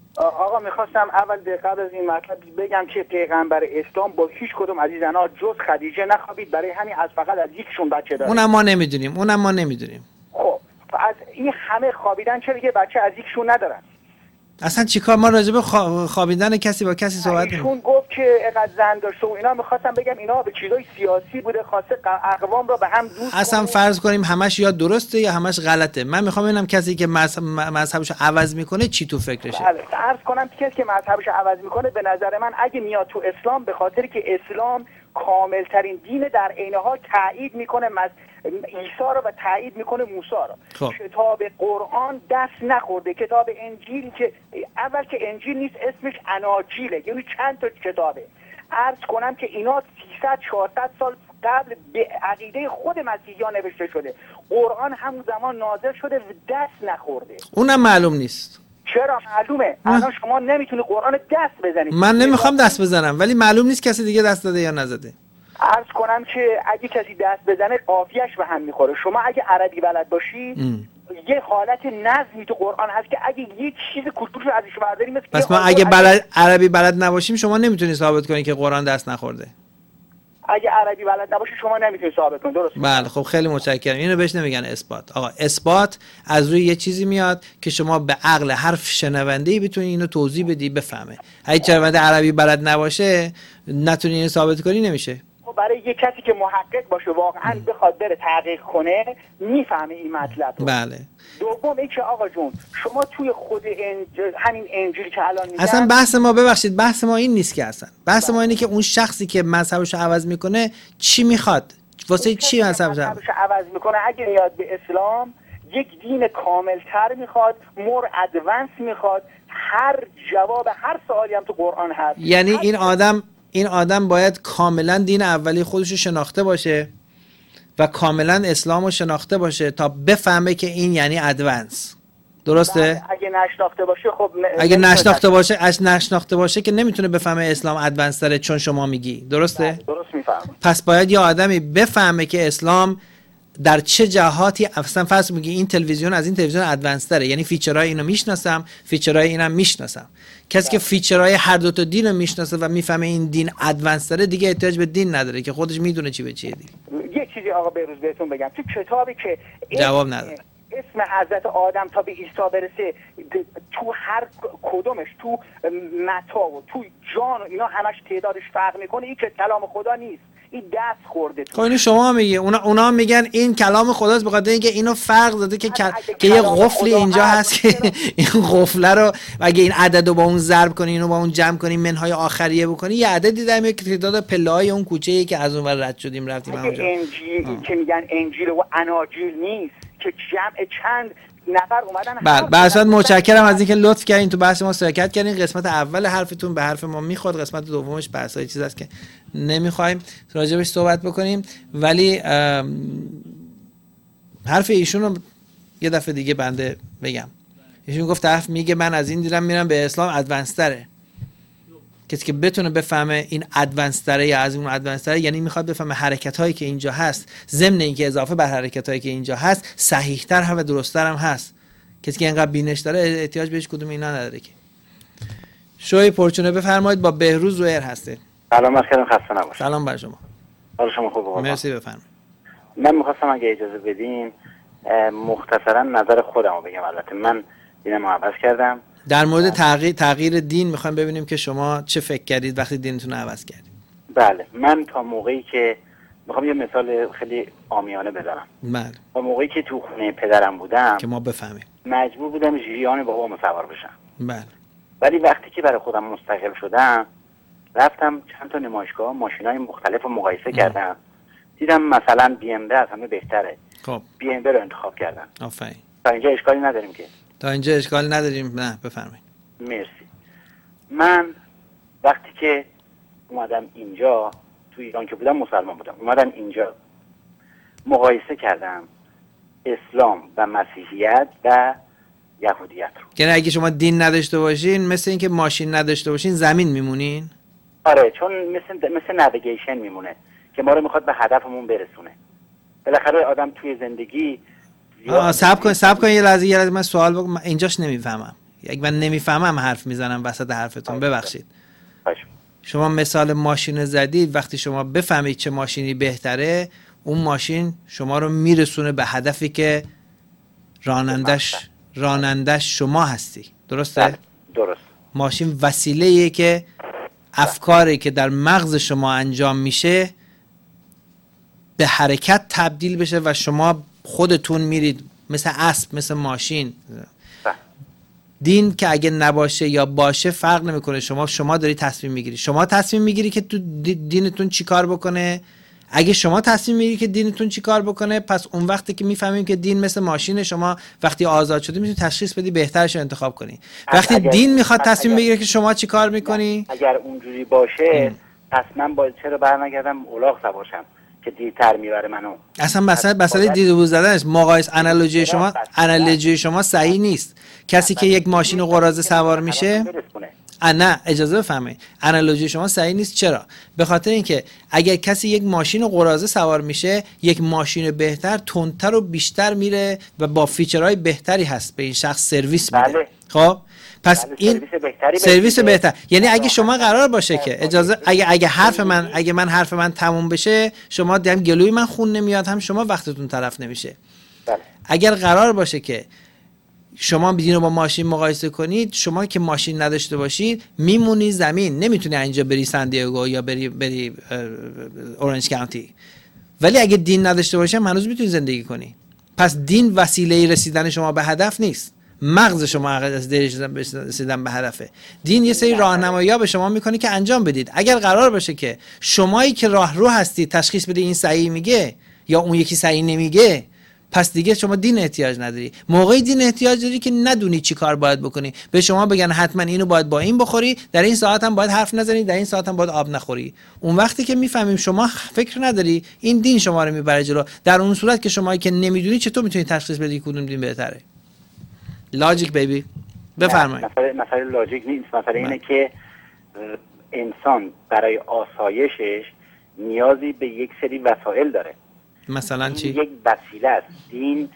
آقا میخواستم اول قبل از این مطلب بگم که پیغمبر اسلام با هیچ کدوم از این زنها جز خدیجه نخوابید، برای همین از فقط از یکشون بچه داره.
اونم ما نمیدونیم.
خب از این همه خوابیدن چرا یه بچه از یکشون ندارن؟
اصلا چیکار؟ ما راجع به خوابیدن کسی با کسی صحبت نمی‌کنیم.
ایشون گفت که اینقدر زن داشته و اینا. میخواستم بگم اینا به چیزای سیاسی بوده، خواسته اقوام را به هم دوست
اصلا فرض کنیم همش یا درسته یا همش غلطه. من میخوام ببینم کسی که مذهبشو عوض میکنه چی تو فکرشه.
بله فرض کنم کسی که مذهبشو عوض میکنه، به نظر من اگه میاد تو اسلام به خاطر که اسلام کامل ترین دین در عین حال تایید میکنه عیسی رو و تایید میکنه موسی رو.
خب.
کتاب قرآن دست نخورده. کتاب انجیل که اول که انجیل نیست، اسمش اناجیله، یعنی چند تا کتابه. عرض کنم که اینا 300-400 سال قبل به عقیده خود مسیحیان نوشته شده. قرآن همون زمان نازل شده و دست نخورده.
اونم معلوم نیست.
چرا معلومه؟ الان شما نمیتونی قرآن دست بزنید.
من نمیخوام دست بزنم، ولی معلوم نیست کسی دیگه دست داده یا نزده.
عرض کنم که اگه کسی دست بزنه قافیه‌اش به هم میخوره. شما اگه عربی بلد باشی یه حالت نظمی تو قرآن هست که اگه یه چیز کوچولو ازش برداری مثل
پس ما اگه عربی بلد نباشیم شما نمیتونی ثابت کنی که قرآن دست نخورده.
اگه عربی بلد نباشی شما نمیتونی ثابت کنی. درست؟
بله خب خیلی متشکرم. اینو بهش نمیگن اثبات. آقا اثبات از روی یه چیزی میاد که شما به عقل هر شنونده‌ای بتونی اینو توضیح بدی بفهمه. اگه شنونده عربی بلد نباشه نتونی اینو ثابت کنی نمیشه.
برای یه کسی که محقق باشه واقعا بخواد بره تحقیق کنه میفهمه این مطلب رو.
بله.
دوم اینکه آقا جون شما توی خود همین انجیلی که الان میگن،
اصلا بحث ما، ببخشید بحث ما این نیست که اصلا. بحث ما اینه که اون شخصی که مذهبشو عوض میکنه چی میخواد؟ واسه چی مذهبشو
عوض میکنه؟ اگه میاد به اسلام یک دین کاملتر میخواد، مور ادوانس میخواد، هر جواب هر سوالی هم تو قرآن هست.
یعنی این آدم باید کاملا دین اولی خودش رو شناخته باشه و کاملا اسلام رو شناخته باشه تا بفهمه که این یعنی ادوانس. درسته؟
اگه نشناخته باشه خب
اگه نشناخته باشه که نمیتونه بفهمه اسلام ادوانس داره چون شما میگی. درسته؟
درست میفهمم.
پس باید یه آدمی بفهمه که اسلام در چه جهاتی، اصلا فرض میگی این تلویزیون از این تلویزیون ادوانس تره، یعنی فیچرهای اینو میشناسم، فیچرهای اینم میشناسم. کسی که فیچرهای هر دو تا دین رو میشناسه و میفهمه این دین ادوانس تره دیگه احتیاج به دین نداره که خودش میدونه چی به چیه دیگه.
یه چیزی آقا بهروز بهتون بگم، تو کتابی که
جواب نداره
اسم حضرت آدم تا به عیسی برسه تو هر کدومش، تو متا و تو جان و اینا همش تعدادش فرق میکنه. این که کلام خدا نیست، این دست خورده.
خب اینو شما میگی، اونا میگن این کلام خداست به خاطر اینکه اینو فرق داده که یه قفلی اینجا هست که این قفله رو اگه این عددو با اون ضرب کنی، اینو با اون جمع کنی، منهای آخریه بکنی، یه عددی در میاد که تعداد پله‌های اون کوچه‌ای که از اون ور رد شدیم رفتیم اونجا.
انجیل که میگن انجیل و اناجیل نیست که جمع چند نفر اومدن.
بله براتون متشکرم از اینکه لطف کردین تو بحث ما شرکت کردین. قسمت اول حرفتون به حرف ما میخورد، قسمت دومش بحثای چیز است که نمیخوایم راجبش صحبت بکنیم، ولی حرف ایشون رو یه دفعه دیگه بنده بگم. ایشون گفت طرف میگه من از این دیدم میرم به اسلام ادوانس تره. کسی که بتونه بفهمه این ادوانس تره یا از اون ادوانس تره، یعنی میخواد بفهمه حرکت هایی که اینجا هست ضمن اینکه اضافه بر حرکت هایی که اینجا هست صحیح تر هم و درست تر هم هست. کسی که اینقدر بینش داره احتیاج بهش کدوم اینا نداره که. شوی پرچونه بفرمایید. با بهروز رویر هسته.
سلام مخدم، خسته نباشید.
سلام بر شما.
حال شما خوبه؟
مرسی بفرمایید.
من میخواستم اگه اجازه بدین مختصرا نظر خودمو بگم. البته من دینمو عوض کردم.
در مورد تغییر دین میخوایم ببینیم که شما چه فکر کردید وقتی دینتون رو عوض کردید.
بله من تا موقعی که میخوام یه مثال خیلی عامیانه بزنم.
بله.
تا موقعی که تو خونه پدرم بودم
که ما بفهمیم
مجبور بودم ژیان بابامو سوار بشم.
بله.
ولی وقتی که برای خودم مستقل شدم رفتم چند تا نمایشگاه ماشینای مختلف رو مقایسه کردم، دیدم مثلا BMW از همه بهتره.
خب
BMW رو انتخاب کردم.
آفرین.
تا اینجا اشکالی نداریم که؟
تا اینجا اشکالی نداریم. نه بفرمایید.
مرسی. من وقتی که اومدم اینجا، تو ایران که بودم مسلمان بودم، اومدم اینجا مقایسه کردم اسلام و مسیحیت و یهودیت رو.
یعنی اگه شما دین نداشته باشین مثل اینکه ماشین نداشته باشین زمین میمونین؟
آره، چون مثل نویگیشن میمونه که ما رو میخواد به هدفمون برسونه. بالاخره آدم توی زندگی
صبر کن یه لحظه من سوال بکنم. من اینجاش نمیفهمم. یک من نمیفهمم حرف میزنم وسط حرفتون، ببخشید. شما مثال ماشین زدید، وقتی شما بفهمید چه ماشینی بهتره، اون ماشین شما رو میرسونه به هدفی که رانندش شما هستی. درسته؟
درست.
ماشین وسیله‌ایه که افکاری که در مغز شما انجام میشه به حرکت تبدیل بشه و شما خودتون میرید مثل اسب، مثل ماشین. دین که اگه نباشه یا باشه فرق نمیکنه. شما داری تصمیم میگیری. شما تصمیم میگیری که تو دینتون چی کار بکنه. اگه شما تصمیم میگیری که دینتون چی کار بکنه، پس اون وقتی که میفهمیم که دین مثل ماشینه، شما وقتی آزاد شدی میتونی تشخیص بدی بهترش رو انتخاب کنی. وقتی دین میخواد تصمیم بگیره که شما چی کار میکنی،
اگر اونجوری باشه پس من باید چرا برنگردم الاغ سوارشم که دیرتر میبره منو؟ اصلا
مسئله دید و بوز زدنش مقایسه. انالوجی شما صحیح نیست. کسی که یک ماشین قراضه سوار میشه، نه اجازه بفرمایید، انالوجی شما صحیح نیست. چرا؟ به خاطر اینکه اگر کسی یک ماشین قراضه سوار میشه، یک ماشین بهتر تندتر و بیشتر میره و با فیچرهای بهتری هست به این شخص سرویس میده. خب پس این سرویس بهتر. یعنی اگه شما قرار باشه که اجازه اگه من حرف من تموم بشه، شما هم گلوی من خون نمیاد، هم شما وقتتون تلف نمیشه. اگر قرار باشه که شما بدین رو با ماشین مقایسه کنید، شما که ماشین نداشته باشید میمونی زمین، نمیتونی اینجا بری سندیگو یا بری اورنج کانتی. ولی اگه دین نداشته باشه هنوز میتونی زندگی کنی. پس دین وسیله رسیدن شما به هدف نیست، مغز شما از رسیدن به هدفه. دین یه سری راهنمایی‌ها به شما میکنه که انجام بدید. اگر قرار باشه که شمایی که راهرو هستی تشخیص بده این صحیح میگه یا اون یکی صحیح نمیگه، پس دیگه شما دین احتیاج نداری. موقعی دین احتیاج داری که ندونی چی کار باید بکنی. به شما بگن حتما اینو باید با این بخوری، در این ساعت هم باید حرف نزنی، در این ساعت هم باید آب نخوری. اون وقتی که میفهمیم شما فکر نداری، این دین شما رو میبره جلو. در اون صورت که شمایی که نمیدونی چطور میتونی تشخیص بدی کدوم دین بهتره؟ لاجیک بیبی. بفرمایید.
مسئله لاجیک نیست. مسئله اینه که انسان برای آسایشش نیازی به یک سری وسایل داره.
مثلا چی؟
یک وسیله است. دین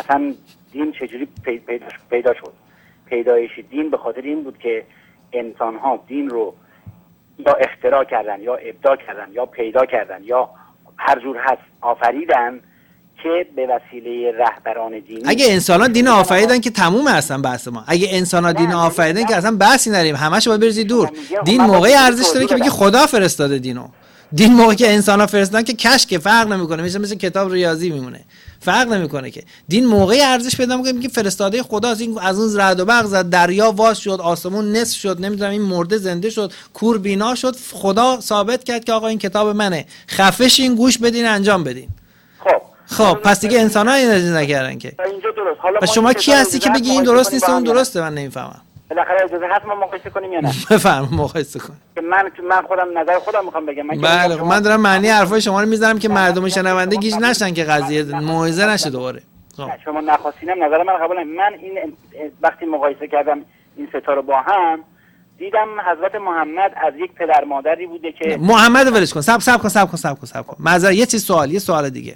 چجوری پیدا شد؟ پیدایش دین به خاطر این بود که انسان ها دین رو یا اختراع کردن یا ابداع کردن یا پیدا کردن یا هر جور هست آفریدن که به وسیله رهبران دینی.
اگه انسان ها دین آفریدن که تموم اصلا بحث ما. اگه انسان ها دین آفریدن که اصلا بحثی نداریم، همش باید بریزی دور. دین موقعی ارزش داره که بگی خدا فرستاده دینو. دین موقعی که انسان ها فرستادن که کشک فرق نمیکنه، مثل کتاب ریاضی میمونه، فرق نمیکنه. که دین موقعی ارزش پیدا میکنه که فرستاده خداست. این از اون رعد و برق زد، دریا واس شد، آسمون نصف شد، نمیدونم این مرده زنده شد، کور بینا شد. خدا ثابت کرد که آقا این کتاب منه، خفش این گوش بدین انجام بدین. خب پس دیگه انسان ها این نکردن که.
اینجا درست. حالا
شما کی هستی که بگی این درست نیست اون درسته؟ من نمیفهمم.
بالاخره اجازه هست ما مقایسه کنیم یا نه؟
بفرم مقایسه کن.
من خودم نظر خودم میخوام بگم.
بله من دارم معنی حرفای شما رو میذارم که مردم شنونده گیج نشن که قضیه موعظه نشه دوباره.
شما نخواستینم نظر من قبول نکنید. من این وقتی مقایسه کردم این ستا رو با هم، دیدم حضرت محمد از یک پدر مادری بوده که
محمد ولش کن. صبر کن. معذرت یه سوال دیگه.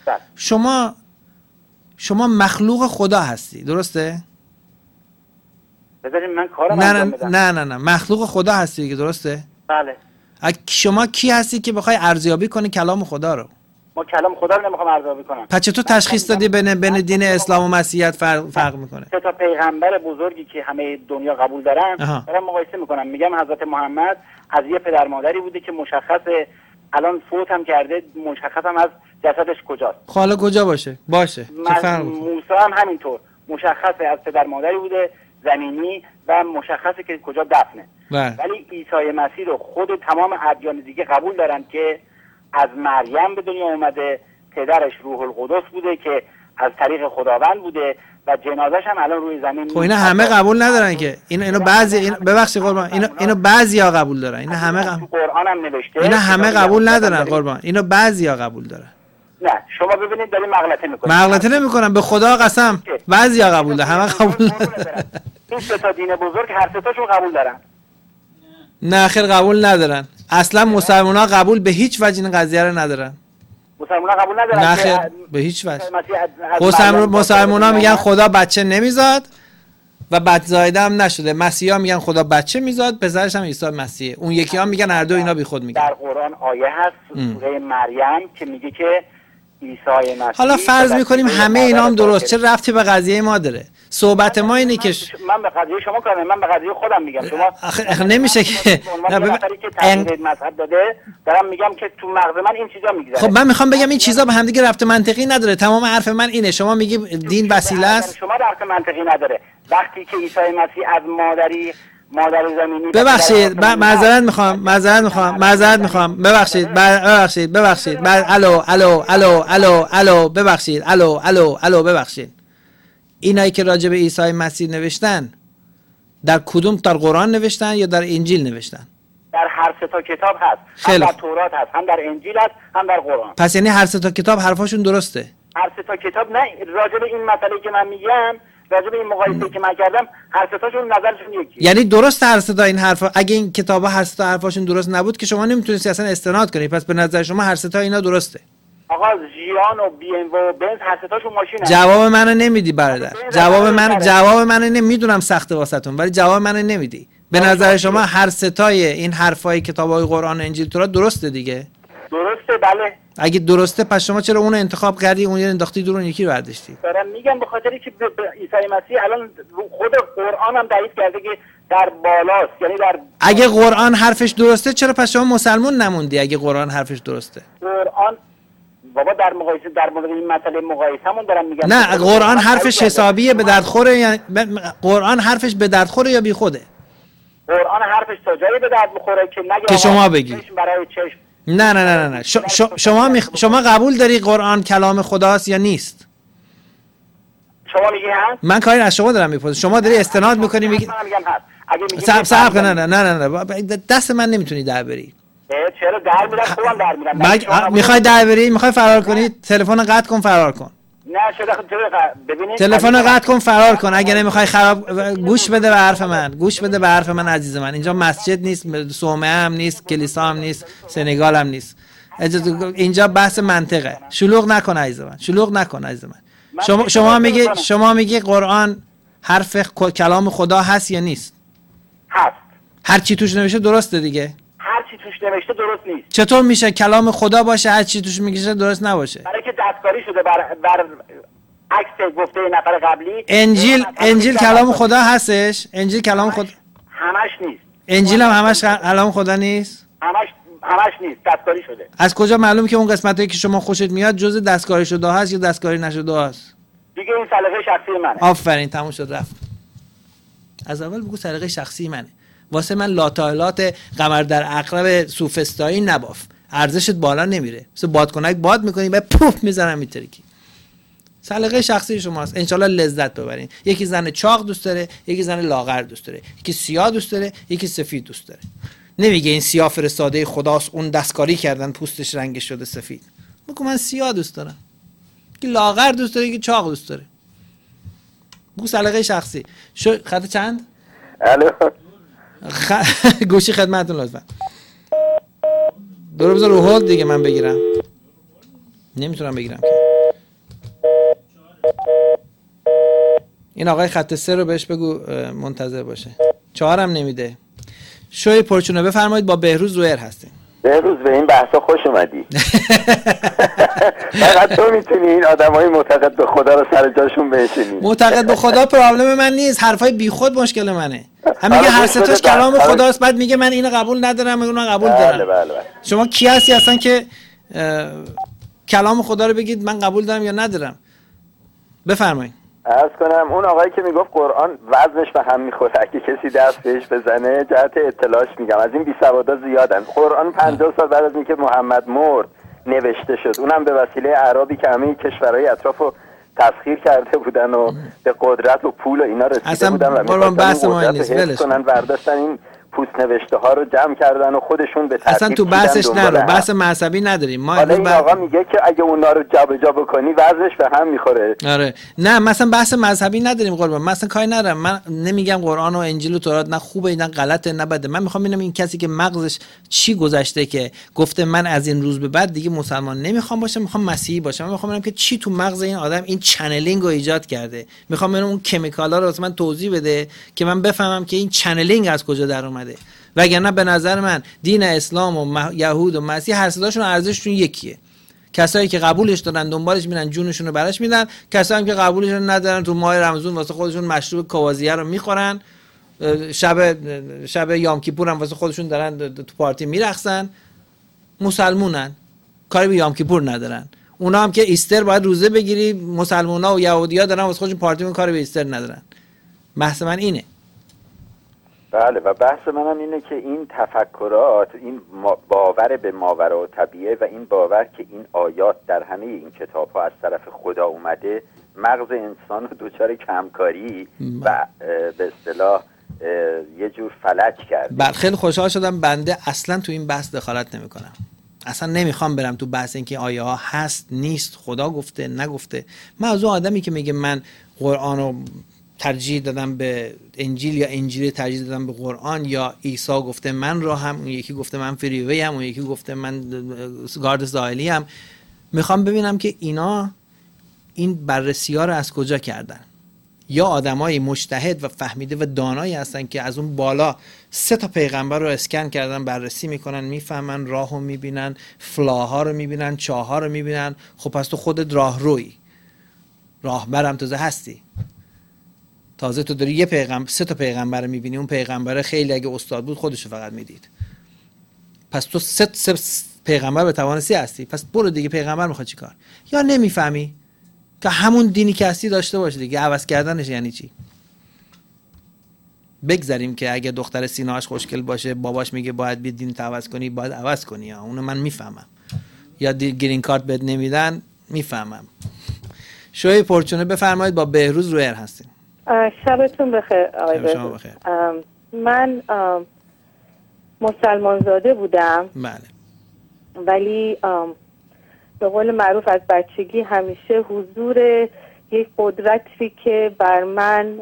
شما مخلوق خدا هستی، درسته؟
بذارین من کارم انجام بدم.
نه مخلوق خدا هستی دیگه، درسته؟
بله.
شما کی هستی که بخوای ارزیابی کنی کلام خدا رو؟
ما کلام خدا رو نمیخوام ارزیابی کنم.
پس چطور تشخیص دادی بین دین اسلام و مسیحیت فرق میکنه؟
سه تا پیغمبر بزرگی که همه دنیا قبول دارن دارم مقایسه میکنم. میگم حضرت محمد از یه پدر مادری بوده که مشخصه الان فوت هم کرده، مشخص هم از جسدش کجاست.
حالا کجا باشه چه فرق؟
موسی هم همینطور مشخصه از پدر مادری بوده زمینی و مشخصه که کجا دفنه. ولی عیسی مسیح رو خود تمام ادیان دیگه قبول دارن که از مریم به دنیا اومده، پدرش روح القدس بوده که از طریق خداوند بوده و جنازش هم الان روی زمین.
خب اینا همه قبول ندارن که اینو بعضی ببخشید قربان، اینو بعضیا قبول دارن. اینا همه
تو قرآن هم نوشته.
اینا همه قبول ندارن قربان، اینو بعضیا قبول دارن.
نه شما ببینید دارین مغلطه میکنید.
مغلطه نمیکنم، به خدا قسم بعضیا قبول دارن، همه قبول ندارن.
این سه تا دین بزرگ هر سه تاشون قبول دارن.
نه خیر قبول ندارن. اصلا مسلمان‌ها قبول به هیچ وجه این قضیه رو ندارن.
مسلمان‌ها قبول ندارن.
نه خیر به هیچ وجه. مسلمان‌ها میگن خدا بچه نمیزاد و بچه زایده هم نشده. مسیحا میگن خدا بچه میزاد، پسرش هم عیسی مسیحه. اون یکی ها میگن هر دو اینا بی خود میگن.
در قرآن آیه هست سوره مریم که میگه که عیسی مسیح.
حالا فرض میکنیم همه اینا هم درست، چه ربطی به قضیه ما داره؟ صحبت ما اینه که
من به قضیه شما کار من به قضیه خودم میگم. شما
آخه نمیشه که
مذهب داده دارم میگم که تو مغز من این چیزا میگذره.
خب من میخوام بگم این چیزا به هم دیگه ربط منطقی نداره. تمام حرف من اینه، شما میگی دین وسیله است.
شما ربط منطقی نداره وقتی که عیسی مسیح از مادر زمینی.
ببخشید معذرت میخوام ببخشید الو ببخشید. اینایی که راجع به عیسی مسیح نوشتن در کدوم، در قرآن نوشتن یا در انجیل نوشتن؟
در هر سه تا کتاب هست. هم در تورات هست، هم در انجیل هست، هم در قرآن.
پس یعنی هر سه تا کتاب حرفاشون درسته؟
هر سه تا کتاب نه، راجع به این مسئله که من میگم، راجع به این مقایسه‌ای که من کردم، هر سه تاشون نظرشون یکیه.
یعنی درست هر سه تا این حرفا، اگه این کتابا هر سه تا حرفاشون درست نبود که شما نمیتونید اصلا استناد کنید. پس به نظر شما هر سه تا اینا درسته؟
آقا ژیان و بی ام و بنز هر سه تاشون ماشینه.
جواب منو نمیدی برادر. جواب منو نمیدونم سخته واسهتون، ولی جواب منو نمیدی. به نظر شما هر سه تای این حرفای کتابای قرآن و انجیل تورات درسته دیگه؟
درسته بله.
اگه درسته پس شما چرا اونو انتخاب کردی، اون رو انداختی دور، اون یکی رو برداشتی؟
دارم میگم به خاطری که عیسی مسیح الان خود قرآن هم تایید کرده که در بالاست، یعنی در
اگه قرآن حرفش درسته چرا پس شما مسلمون نموندی؟ اگه قرآن حرفش درسته.
قرآن بابا در مورد این مسئله مقایسه‌مون دارم میگم.
نه قرآن حرفش حسابیه به درد خوره یا قرآن حرفش به درد خوره یا بی خوده؟
قرآن حرفش تا جایی به درد میخوره که نگه
که شما بگی
برای چشم.
نه شما قبول داری قرآن کلام خداست یا نیست؟
شما میگی هست؟
من کاری از شما دارم میپرسم. شما داری استناد میکنی میگی صبر کن. نه دست من نمیتونی در بری.
چرا در میرم؟ خوبم در میرم.
میخوای در بری؟ میخوای فرار کنی؟ تلفن قطع کن فرار کن.
نه چرا ببینید
تلفن قطع کن فرار کن. اگه نمیخوای گوش بده به حرف من عزیز من. اینجا مسجد نیست، صومعه هم نیست، کلیسا هم نیست، سنگال هم نیست. اینجا بحث منطقه. شلوغ نکن عزیز من. شما میگی قرآن حرف کلام خدا هست یا نیست؟
هست.
هر چی توش نوشته درسته دیگه؟
هر چی توش نوشته درست نیست.
چطور میشه کلام خدا باشه هر چی توش میگه درست نباشه؟
برای که دستکاری شده بر عکس گفته نفر قبلی.
انجیل کلام خدا هستش؟ انجیل کلام خدا
همش نیست.
انجیل هم همش کلام خدا نیست؟
همش نیست، دستکاری شده.
از کجا معلوم که اون قسمتایی که شما خوشت میاد جزء دستکاری شده هست یا دستکاری نشده هست؟
دیگه این سلیقه شخصی منه.
آفرین تموم شد رفت. از اول بگو سلیقه شخصی منه. واسه من لاتایلات قمر در عقرب سوفسطایی نباف. ارزشت بالا نمیره. مثل بادکنک باد میکنی بعد پوف میزنم میترکی. سلیقه شخصی شماست. انشالله لذت ببرین. یکی زن چاق دوست داره، یکی زن لاغر دوست داره، یکی سیاه دوست داره، یکی سفید دوست داره. نمیگه این سیاه فرستاده خداست، اون دستکاری کردن پوستش رنگش شده سفید. بگو من سیاه دوست دارم. یکی لاغر دوست داره، یکی چاق دوست داره. بگو سلیقه شخصی. خط چند؟
الو.
گوشی خدمتتون لطفا. دورو بذار رو هولد دیگه من بگیرم. نمیتونم بگیرم که. این آقای خط 3 رو بهش بگو منتظر باشه. 4 هم نمیده. شوی پرچونه بفرمایید، با بهروز رویر هستیم.
بهروز به این بحثا خوش اومدی. فقط تو میتونی این آدمای معتقد به خدا رو سر جاشون بنشونی.
معتقد به خدا پرابلم من نیست، حرفای بیخود مشکل منه. هم میگه هر ستاش کلام خداست، بعد میگه من اینو قبول ندارم، اونو قبول دارم.
بله.
شما کی هستی اصلا که کلام خدا رو بگید من قبول دارم یا ندارم؟ بفرمایید.
عرض کنم اون آقایی که میگفت قرآن وزنش به هم میخوره اگه کسی دست بهش بزنه، جهت اطلاعش میگم از این بی‌سوادا زیادن. قرآن 50 سال بعد از اینکه محمد مرد نوشته شد، اونم به وسیله اعرابی که همه کشورهای اطرافو تسخیر کرده بودن و به قدرت و پول و اینا رسیده بودن و
می‌خواستن بحث ما این
حفظ کنن، برداشتن این پوست نوشته ها رو جمع کردن و خودشون به ترتیب
اصلا تو بحثش نرو، بحث مذهبی نداریم ما.
حالا این آقا میگه که اگه اونا رو جابجا بکنی وزنش به هم میخوره.
آره نه مثلا بحث مذهبی نداریم قربان، مثلا کاری ندارم، من نمیگم قرآن و انجیل و تورات نه خوبه نه غلطه نه بده، من میخوام ببینم این کسی که مغزش چی گذشته که گفته من از این روز به بعد دیگه مسلمان نمیخوام باشم، میخوام مسیحی باشم. من میخوام ببینم که چی تو مغز این آدم این چنلینگ رو ایجاد کرده، میخوام ببینم اون کمیکالا رو واسه من توضیح بده که من بفهمم که این چنلینگ از کجا در اومده. وگرنه به نظر من دین اسلام و یهود و مسیح هر ستاشون ارزششون یکیه. کسایی که قبولش دارن دنبالش میرن جونشون رو براش میدن، کسایی که قبولش ندارن تو ماه رمضان واسه خودشون مشروب کوازیه رو میخورن، شب یام کیپور هم واسه خودشون دارن تو پارتی میرقصن، مسلمونن، کاری به یام کیپور ندارن. اونا هم که ایستر باید روزه بگیری، مسلمونا و یهودی‌ها دارن واسه خودشون پارتی میکنن، کاری به ایستر ندارن. بحث من اینه.
بله و بحث منم اینه که این تفکرات، این باور به ماوراء طبیعه و این باور که این آیات در همه این کتاب ها از طرف خدا اومده مغز انسان رو دوچار کمکاری و به اصطلاح یه جور فلج کرده.
خیلی خوشحال شدم، بنده اصلا تو این بحث دخالت نمی کنم، اصلا نمیخوام برم تو بحث این که آیه ها هست نیست، خدا گفته نگفته. من از اون آدمی که میگه من قرآن رو ترجیح دادم به انجیل یا انجیل ترجیح دادم به قرآن، یا عیسی گفته من راهم، اون یکی گفته من فریوی هم، اون یکی گفته من گارد ساحلی هم. میخوام ببینم که اینا این بررسی ها رو از کجا کردن، یا آدمای مجتهد و فهمیده و دانایی هستن که از اون بالا 3 تا پیغمبر رو اسکن کردن، بررسی میکنن، میفهمن، راهو میبینن، فلاها رو میبینن، چاها رو میبینن. خب پس تو خودت راهرویی، راهبرم تازه هستی، تازه تو داری یه پیغمبر 3 تا پیغمبر رو میبینی، اون پیغمبر خیلی اگه استاد بود خودشو فقط میدید. پس تو 3 پیغمبر به توانستی هستی، پس برو دیگه. پیغمبر میخواد چی کار؟ یا نمیفهمی که همون دینی که هستی داشته باشه دیگه، عوض کردنش یعنی چی؟ بگذاریم که اگه دختر سینه‌اش خوشگل باشه باباش میگه باید بیا دین عوض کنی، باید عوض کنی، یا اونو من میفهمم. یا گرین کارت بد نمیدن، میفهمم. شوی پرچونه بفرمایید، با بهروز رو ایر هستیم.
شبتون بخیر آقای بهروز. من مسلمان زاده بودم.
بله.
ولی به قول معروف از بچگی همیشه حضور یک قدرتی که بر من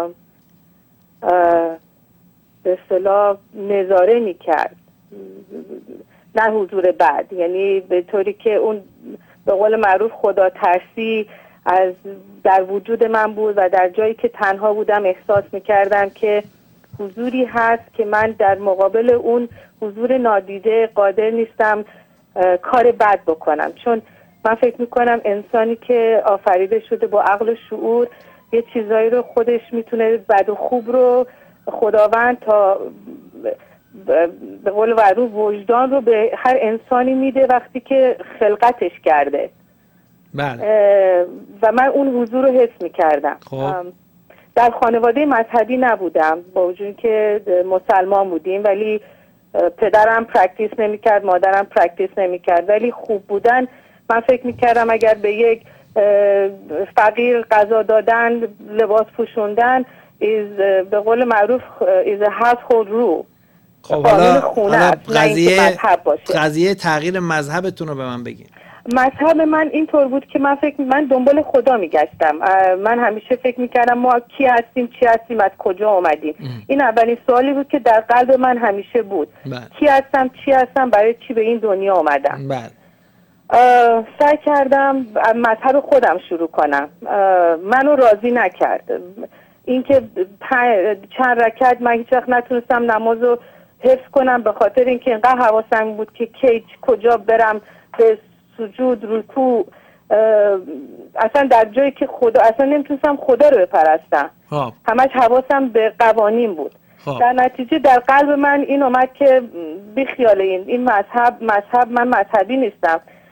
به اصطلاح نظاره میکرد، نه حضور بعد، یعنی به طوری که اون به قول معروف خدا ترسی در وجود من بود و در جایی که تنها بودم احساس میکردم که حضوری هست که من در مقابل اون حضور نادیده قادر نیستم کار بد بکنم. چون من فکر میکنم انسانی که آفریده شده با عقل و شعور یه چیزایی رو خودش میتونه بد و خوب رو خداوند تا به قول معروف وجدان رو به هر انسانی میده وقتی که خلقتش کرده.
بله.
و من اون حضور رو حس میکردم. در خانواده مذهبی نبودم، با وجود که مسلمان بودیم، ولی پدرم پرکتیس نمیکرد، مادرم پرکتیس نمیکرد، ولی خوب بودن. من فکر میکردم اگر به یک فقیر غذا دادن، لباس پوشوندن به قول معروف is a household rule.
خب حالا قضیه تغییر مذهبتون رو به من بگین.
مذهب من اینطور بود که من دنبال خدا میگشتم. من همیشه فکر میکردم ما کی هستیم، چی هستیم، از کجا آمدیم. این اولین سوالی بود که در قلب من همیشه بود. کی هستم، چی هستم، برای چی به این دنیا آمدم. سعی کردم مذهب خودم شروع کنم. منو راضی نکرد اینکه چند رکعت من هیچ وقت نتونستم نمازو حفظ کنم، به خاطر اینکه اینقدر حواسم بود که کجا برم به سجود، رکوع، اصلا در جایی که خدا، اصلا نمیتونستم خدا رو بپرستم. همش حواسم به قوانین بود. در نتیجه در قلب من این اومد که بیخیال این مذهب من مذهبی نیستم.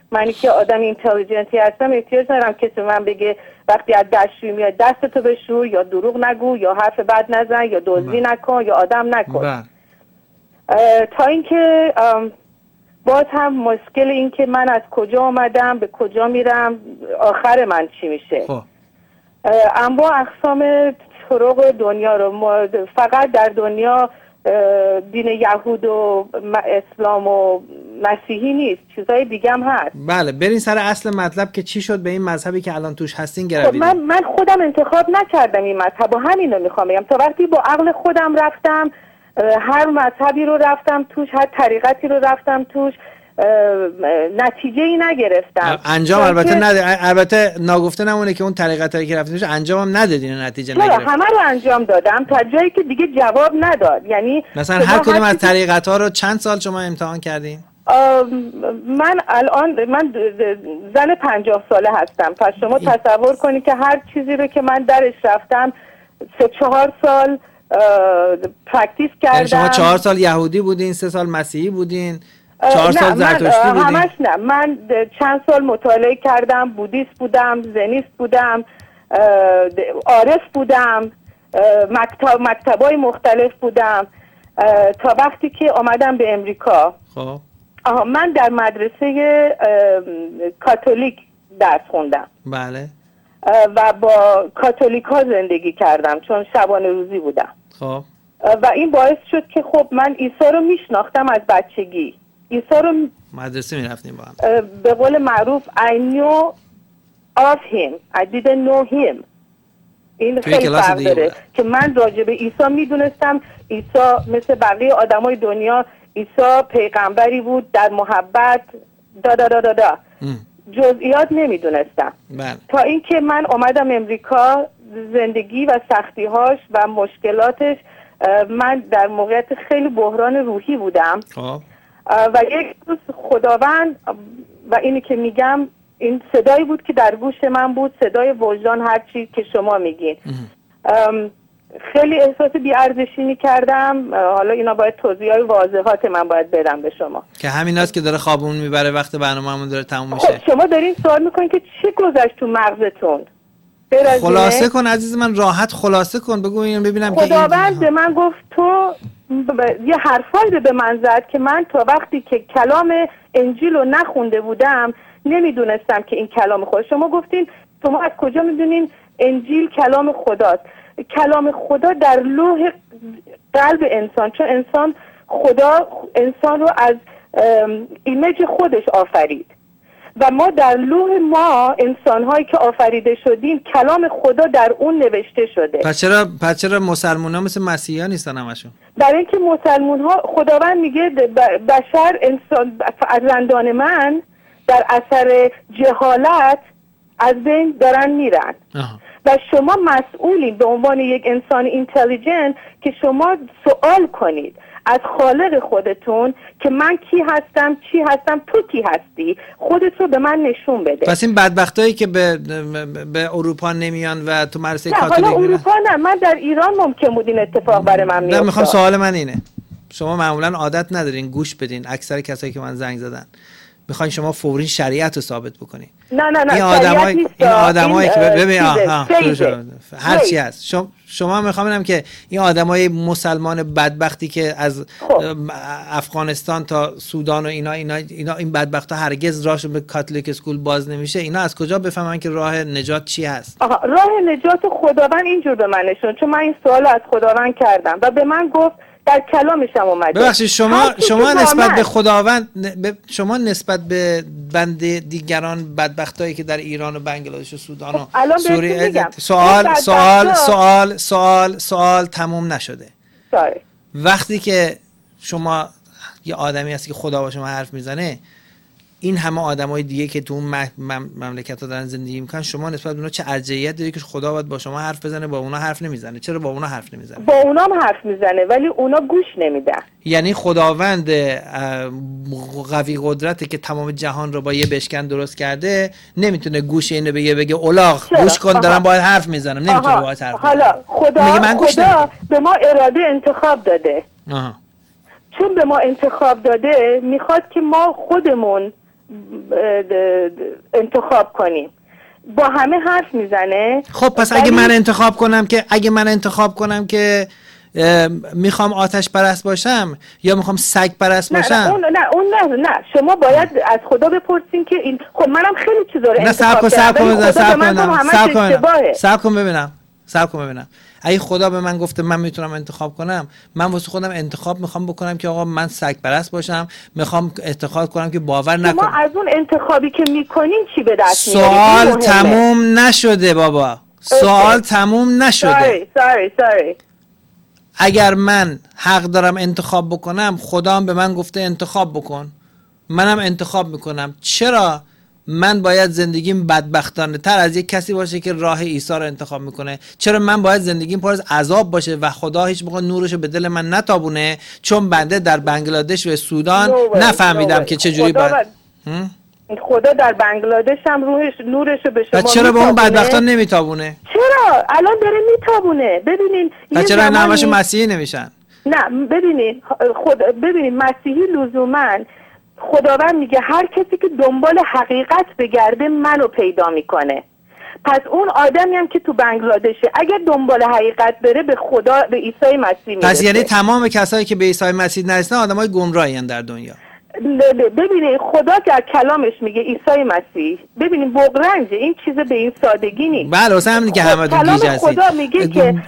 منی که آدم اینتلیجنتی هستم احتیاج ندارم کسی من بگه وقتی از دستشویی میاد دستتو بشور، یا دروغ نگو، یا حرف بد نزن، یا دزدی نکن، یا آدم نکن. تا اینکه باز هم مشکل این که من از کجا آمدم به کجا میرم، آخر من چی میشه. انواع اقسام طرق دنیا رو، فقط در دنیا دین یهود و اسلام و مسیحی نیست، چیزای دیگه هم هست.
بله برین سر اصل مطلب که چی شد به این مذهبی که الان توش هستین گرویدین.
من خودم انتخاب نکردم این مذهب و همین رو میخوام بگم. تا وقتی با عقل خودم رفتم هر مذهبی رو رفتم توش، هر طریقتی رو رفتم توش، نتیجه ای نگرفتم.
انجام البته ناگفته نمونه که اون طریقتی که رفتین توش انجام هم ندادین، نتیجه نگرفتین.
همه رو انجام دادم تا جایی که دیگه جواب نداد. یعنی
مثلا هر کدوم از طریقت‌ها رو چند سال شما امتحان کردین؟
من زن 50 ساله هستم. پس شما تصور کنید که هر چیزی رو که من درش رفتم 3-4 سال پرکتیس کردم.
شما 4 سال یهودی بودین، 3 سال مسیحی بودین، 4 سال زرتشتی بودین؟
همش نه. من چند سال مطالعه کردم، بودیست بودم، زنیست بودم، عارف بودم، مکتبای مختلف بودم تا وقتی که آمدم به امریکا.
خب
من در مدرسه کاتولیک درس خوندم.
بله.
و با کاتولیک ها زندگی کردم چون شبانه روزی بودم.
خب
و این باعث شد که خب من عیسی رو میشناختم از بچگی. عیسی رو
مدرسه میرفتیم با هم.
به قول معروف I knew of him I didn't know him. این خیلی فرق داره که من راجع به عیسی میدونستم عیسی مثل بقیه آدمای دنیا، عیسی پیغمبری بود در محبت جزئیات نمیدونستم. تا اینکه من آمدم امریکا، زندگی و سختی‌هاش و مشکلاتش، من در موقعیت خیلی بحران روحی بودم. و یک روز خداوند، و اینی که میگم این صدایی بود که در گوش من بود، صدای وجدان، هر چی که شما میگین. خیلی احساس بی‌ارزشی می‌کردم. حالا اینا باید توضیحات و واضحات من باید بدم به شما
که همیناست که داره خوابمون میبره وقت برنامه‌مون داره تموم میشه.
خب شما دارین سوال میکنین که چی گذشت تو مغزتون؟
خلاصه کن عزیز من، راحت خلاصه کن، بگو اینو ببینم.
خداوند به من گفت تو یه حرفایی به من زد که من تا وقتی که کلام انجیل رو نخونده بودم نمیدونستم که این کلام خدا. شما گفتین شما از کجا میدونین انجیل کلام خداست؟ کلام خدا در لوح قلب انسان، چون خدا انسان رو از ایمیج خودش آفرید و ما در لوح ما انسان‌هایی که آفریده شدیم کلام خدا در اون نوشته شده.
پس چرا مسلمان‌ها مثل مسیحی‌ها نیستن همشون؟
برای اینکه مسلمان‌ها خداوند میگه بشر انسان فرزندان من در اثر جهالت از بین دارن میرن. و شما مسئولین به عنوان یک انسان اینتلیجنت که شما سوال کنید از خالق خودتون که من کی هستم، چی هستم، تو کی هستی، خودت رو به من نشون بده.
پس این بدبختایی که به اروپا نمیان و تو مدرسه کاتولیک
میرن. حالا اروپا نه، من در ایران ممکن بود این اتفاق برای من میافتاد.
میخوام سوال من اینه، شما معمولا عادت ندارین گوش بدین، اکثر کسایی که من زنگ زدن میخواین شما فوری شریعت رو ثابت بکنین.
نه
این آدمایی که ببین هر چی هست، شما میخوام ببینم که این آدمای مسلمان بدبختی که از افغانستان تا سودان و اینا این بدبختا هرگز راهشون به کاتولیک اسکول باز نمیشه، اینا از کجا بفهمن که راه نجات چی هست؟
راه نجات خداوند اینجور به من نشون، چون من این سوالو از خداوند کردم و به من گفت در کلامش هم اومده.
ببخشید شما نسبت به خداوند، شما نسبت به بند دیگران بدبختایی که در ایران و بنگلادش و سودان و سوریه سوال تموم نشده. وقتی که شما یه آدمی هستی که خدا با شما حرف میزنه، این همه آدمای دیگه که تو اون مملکت‌ها دارن زندگی میکنن، شما نسبت به اونا چه ارجحیت داری که خدا باید با شما حرف بزنه، با اونا حرف نمیزنه؟ چرا با اونا حرف نمیزنه؟
با اونا هم حرف میزنه ولی اونا گوش نمیدن.
یعنی خداوند قوی قدرتی که تمام جهان رو با یه بشکن درست کرده نمیتونه گوش اینو بگه اولاغ گوش کن دارم باید حرف میزنم، نمیتونه باید حرف بزنه.
حالا خدا به ما اراده انتخاب داده. چون به ما انتخاب داده میخواد که ما خودمون انتخاب کنیم. با همه حرف میزنه.
خب پس اگه من انتخاب کنم که میخوام آتش پرست باشم یا میخوام سگ پرست باشم؟
نه شما باید از خدا بپرسین که این، خب منم خیلی چیزا رو انتخاب کردم.
صبر کن ببینم. اگه خدا به من گفته من میتونم انتخاب کنم، من واسه خودم انتخاب میخوام بکنم که آقا من سگ پرست باشم، میخوام انتخاب کنم که باور نکنم.
شما از اون انتخابی که میکنین چی به دست میارید؟
سوال تموم نشده بابا. سوال تموم نشده.
sorry.
اگر من حق دارم انتخاب بکنم، خدا هم به من گفته انتخاب بکن، منم انتخاب میکنم. چرا من باید زندگیم بدبختانه تر از یک کسی باشه که راه عیسی رو انتخاب میکنه؟ چرا من باید زندگیم پر از عذاب باشه و خدا هیچ موقع نورش رو به دل من نتابونه؟ چون بنده در بنگلادش و سودان نفهمیدم که چجوری باید.
خدا در بنگلادش هم نورش رو به شما میتابونه.
چرا به اون بدبختان نمیتابونه؟
چرا الان داره میتابونه. ببینین
چرا نامش مسیحی نمیشن؟
نه ببینین مسیحی لزوما، خداوند میگه هر کسی که دنبال حقیقت بگرده منو پیدا میکنه. پس اون آدمی هم که تو بنگلادشه اگر دنبال حقیقت بره به خدا، به عیسی مسیح میرسه.
پس یعنی تمام کسایی که به عیسی مسیح نرسیدن آدمای گمراهی ان در دنیا.
ببینید خدا در کلامش میگه عیسی مسیح، ببینید بغرنجه، این چیز به این سادگی نیست.
بله واسه همین که همه تو گیج هستید.
خدا میگه که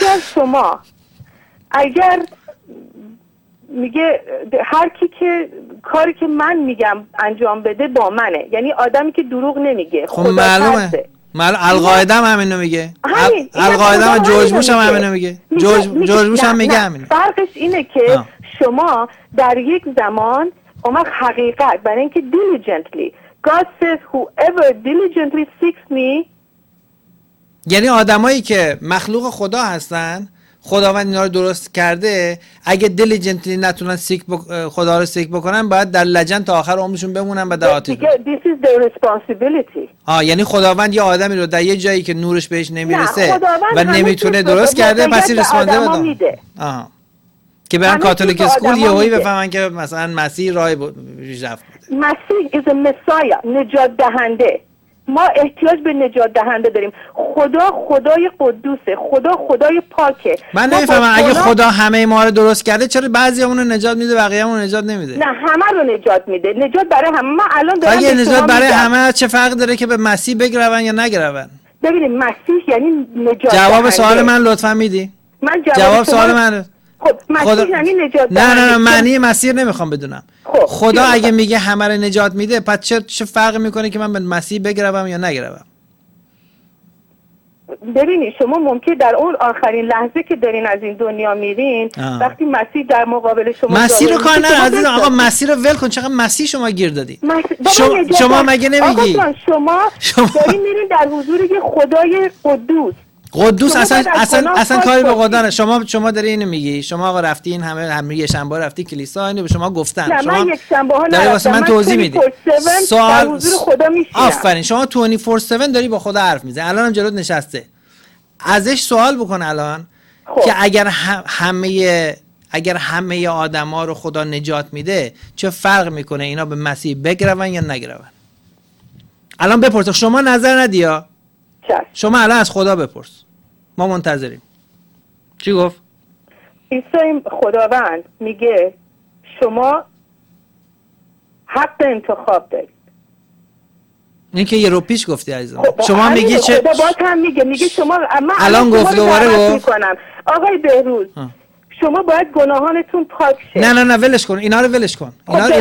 اگر میگه هر کی که کاری که من میگم انجام بده با منه، یعنی آدمی که دروغ نمیگه.
خب معلومه القاعده هم همینو میگه. القاعده هم جورج بوش هم همینو میگه. جورج بوش هم میگه همینو.
فرقش اینه که شما در یک زمان اومد حقیقت برای اینکه diligently God says whoever diligently seeks me،
یعنی آدمایی که مخلوق خدا هستن، خداوند اینا رو درست کرده، اگه دیلیجنتلی نتونن خدا رو سیک بکنن باید در لجن تا آخر عمرشون بمونن و در آتش.
This is their responsibility.
یعنی خداوند یه آدمی رو در یه جایی که نورش بهش نمیرسه و نمیتونه درست کرده، پس این رسپانده بده. که برن کاتولیک اسکول یهویی بفهمن که مثلا مسیح راه رفت.
مسیح is a messiah، نجات دهنده. ما احتیاج به نجات دهنده داریم. خدا خدای قدوسه، خدا خدای پاکه.
من نمیفهمم اگه خدا همه ما رو درست کرده چرا بعضیامون رو نجات میده بقیه‌مون رو نجات نمیده؟
نه همه رو نجات میده. نجات برای همه. من الان دارم
اگه نجات برای همه چه فرق داره که به مسیح بگرون یا نگرون؟
ببینید مسیح یعنی نجات.
جواب سوال من لطفا میدی؟
من
جواب سوال من.
خب مسیح یعنی نجات.
نه معنی مسیح نمیخوام بدونم. خدا اگه میگه همه رو نجات میده پس چه فرقی میکنه که من به مسیح بگروم یا نگروم؟
ببینید شما ممکنه در اون آخرین لحظه که دارین از این دنیا میرین وقتی مسیح در مقابل شما
مسیح رو کار نداره عزیزم. آقا مسیح رو ول کن. چقدر مسیح شما گیر دادی؟ شما مگه نمیگی؟
شما دارین میرین در حضور یه خدای قدوس
اصلا کاری به خدا. شما داری اینو میگی. شما آقا رفتین همه یه شنبه رفتی کلیسا، اینو به شما گفتن.
نه
شما
من یک شنبه ها نرفتم.
من توضیح میدی.
در حضور خدا میشینم.
آفرین. شما 24/7 داری با خدا حرف میزنی. الانم جلوت نشسته. ازش سوال بکن الان که اگر همه آدما رو خدا نجات میده چه فرق میکنه اینا به مسیح بگرون یا نگرون؟ الان بپرس. شما نظر ندیا. شما الان از خدا بپرس. ما منتظریم. چی گفت؟
عیسی خداوند میگه شما حق انتخاب دارید.
این که یه رو پیش گفتی عزیزم. شما میگی چه؟
خدا باز هم میگه شما
الان گفت دوباره گفت.
آقای بهروز شما باید گناهانتون پاک شه.
نه ولش کن. اینا رو ولش کن.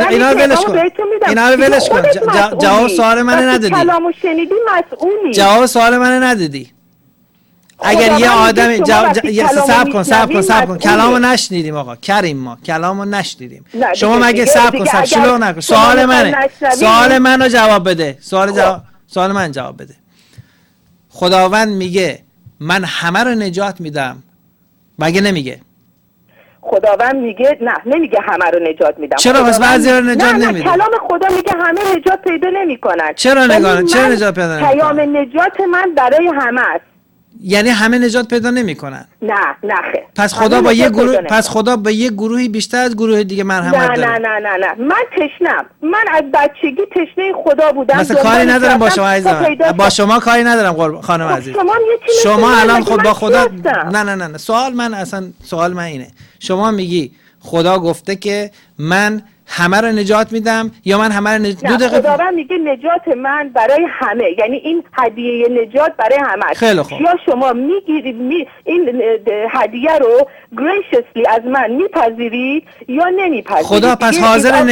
جواب سوال من ندادی.
کلامو شنیدی مسئولی.
جواب سوال من ندادی. اگر یه آدم صبر کن. کلامو نشنیدیم آقا. کریم ما کلامو نشنیدیم. شما مگه صبر کن. شلوغ نکن. سوال منو جواب بده. سوال من جواب بده. خداوند میگه من همه رو نجات میدم. مگه نمیگه؟
خداوند میگه نمیگه همه رو نجات میدم.
چرا پس بعضی رو نجات نمیده؟
کلام خدا میگه همه نجات پیدا نمیکنن.
چرا نجات پیدا نمیکنن؟
پیام نجات من برای همه است.
یعنی همه نجات پیدا نمیکنن.
نه خیر.
پس خدا با یه گروهی بیشتر از گروه دیگه مرحمت داره.
نه من تشنم. من از بچگی تشنه خدا بودم.
مثلا کاری ندارم با شما عزیزم. با شما کاری ندارم خانم عزیز. شما الان خود با خدا نه سوال من اینه. شما میگی خدا گفته که من همه رو نجات میدم یا من همه رو
خداوند میگه نجات من برای همه، یعنی این هدیه نجات برای همه.
خیلی خوب.
یا شما میگیرید این هدیه رو graciously از من میپذیرید یا نمیپذیرید.
خدا پس حاضر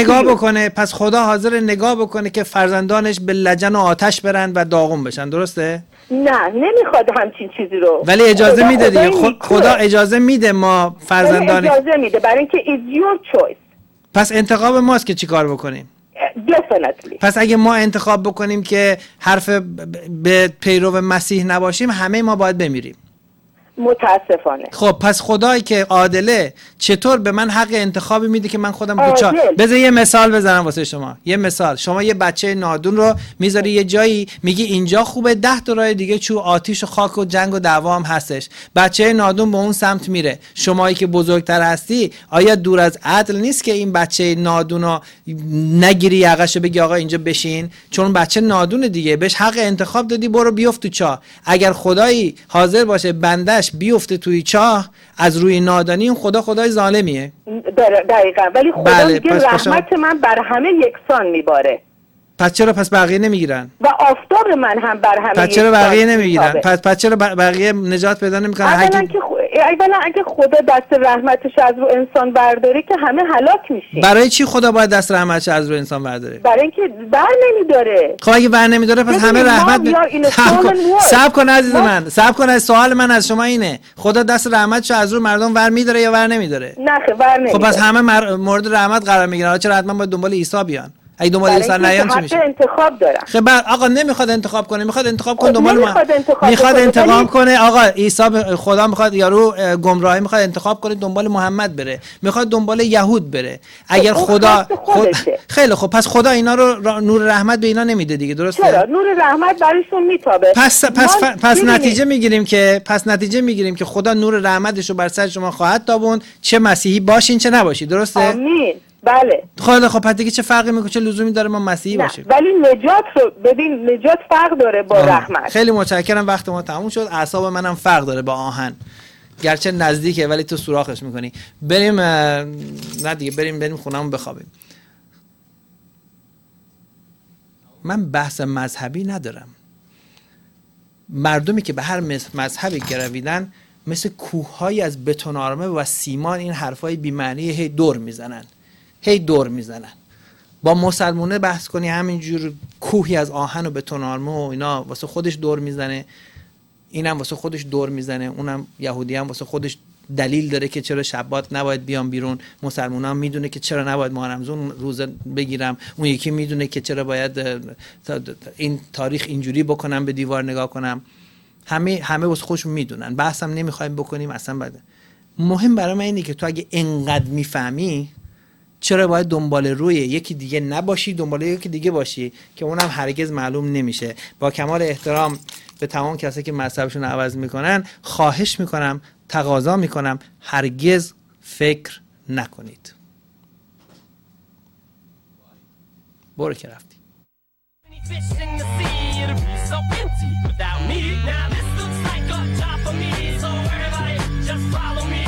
نگاه بکنه که فرزندانش به لجن و آتش برن و داغون بشن، درسته؟
نه نمیخواد همچین چیزی رو.
ولی اجازه میده دیگه. خدا اجازه میده ما فرزندان
اجازه میده برای اینکه it's your choice.
پس انتخاب ماست که چیکار بکنیم.
Definitely.
پس اگه ما انتخاب بکنیم که حرف به پیرو مسیح نباشیم، همه ما باید بمیریم.
متاسفانه.
خب پس خدایی که عادله چطور به من حق انتخابی میده که من خودم دوچار. بذار یه مثال بزنم واسه شما. یه مثال، شما یه بچه نادون رو میذاری یه جایی، میگی اینجا خوبه، 10 تا راه دیگه چو آتیش و خاک و جنگ و دعوا هم هستش. بچه نادون به اون سمت میره. شمایی که بزرگتر هستی، آیا دور از عدل نیست که این بچه نادون رو نگیری یقهشو بگی آقا اینجا بشین؟ چون بچه نادون دیگه، بهش حق انتخاب دادی، برو بیفت تو چاه. اگر خدایی حاضر باشه بندش بیفته توی چاه از روی نادانی، اون خدای ظالمیه.
دقیقاً. ولی خدا میگه رحمت من بر همه یکسان میباره.
پس چرا بقیه نمیگیرن؟
و آفتاب من هم بر همه
پس چرا بقیه نمیگیرن؟ پس چرا بقیه نجات پیدا نمیکنن؟
اولا اگه خدا دست رحمتش از رو انسان برداره که همه هلاک میشیم.
برای چی خدا باید دست رحمتش از رو انسان برداره؟
برای اینکه بر نمیداره.
خب اگه بر نمیداره پس همه رحمت صبر کن عزیز من. صبر کن. سوال من از شما اینه، خدا دست رحمتش از رو مردم ور میداره یا ور نمیداره؟
نه ور نمیداره.
خب پس همه مورد رحمت قرار میگیرن. چرا حتما باید دنبال عیسی بیان؟ اگه دنبال عیسی نیان چی میشه؟
انتخاب دارن.
خب آقا نمیخواد انتخاب کنه، میخواد انتخاب کنه دنبال ما. میخواد انتخاب کنه آقا عیسی، خدا میخواد یارو گمراهی میخواد انتخاب کنه دنبال محمد بره، میخواد دنبال یهود بره. اگر خدا خیلی خب پس خدا اینا رو نور رحمت به اینا نمیده دیگه، درسته؟
چرا؟ نور رحمت برایشون میتابه.
پس نتیجه میگیریم که خدا نور رحمتش رو بر سر شما خواهد تابوند، چه مسیحی باشین چه نباشی، درسته؟
آمین. بله.
خب پس دیگه چه فرقی میکنه، چه لزومی داره ما مسیحی باشیم؟
ولی نجات رو ببین، نجات فرق داره با رحمت.
خیلی متشکرم، وقت ما تموم شد. اعصاب منم فرق داره با آهن، گرچه نزدیکه ولی تو سوراخش میکنی. بریم نه دیگه، بریم خونمون بخوابیم. من بحث مذهبی ندارم. مردمی که به هر مذهبی گرویدن مثل کوه‌هایی از بتون آرامه و سیمان این حرفای بی‌معنی هی دور میزنن. با مسلمونه بحث کنی همینجور کوهی از آهن و بتون آرامه و اینا واسه خودش دور میزنه، اینم واسه خودش دور میزنه، اونم یهودی هم واسه خودش دلیل داره که چرا شبات نباید بیام بیرون، مسلمان هم میدونه که چرا نباید ماه رمضان روزه بگیرم، اون یکی میدونه که چرا باید این تاریخ اینجوری بکنم، به دیوار نگاه کنم. همه واسه خودشون میدونن. بحثم نمیخوایم بکنیم اصلا. بعد مهم برای من اینه که تو اگه انقدر میفهمی چرا باید دنبال روی یکی دیگه نباشی، دنبال یکی دیگه باشی که اونم هرگز معلوم نمیشه. با کمال احترام به تمام کسایی که مذهبشون عوض میکنن خواهش میکنم، تقاضا میکنم هرگز فکر نکنید. برو که رفتی. So empty without me. Now this looks like a job for me. So everybody just follow me.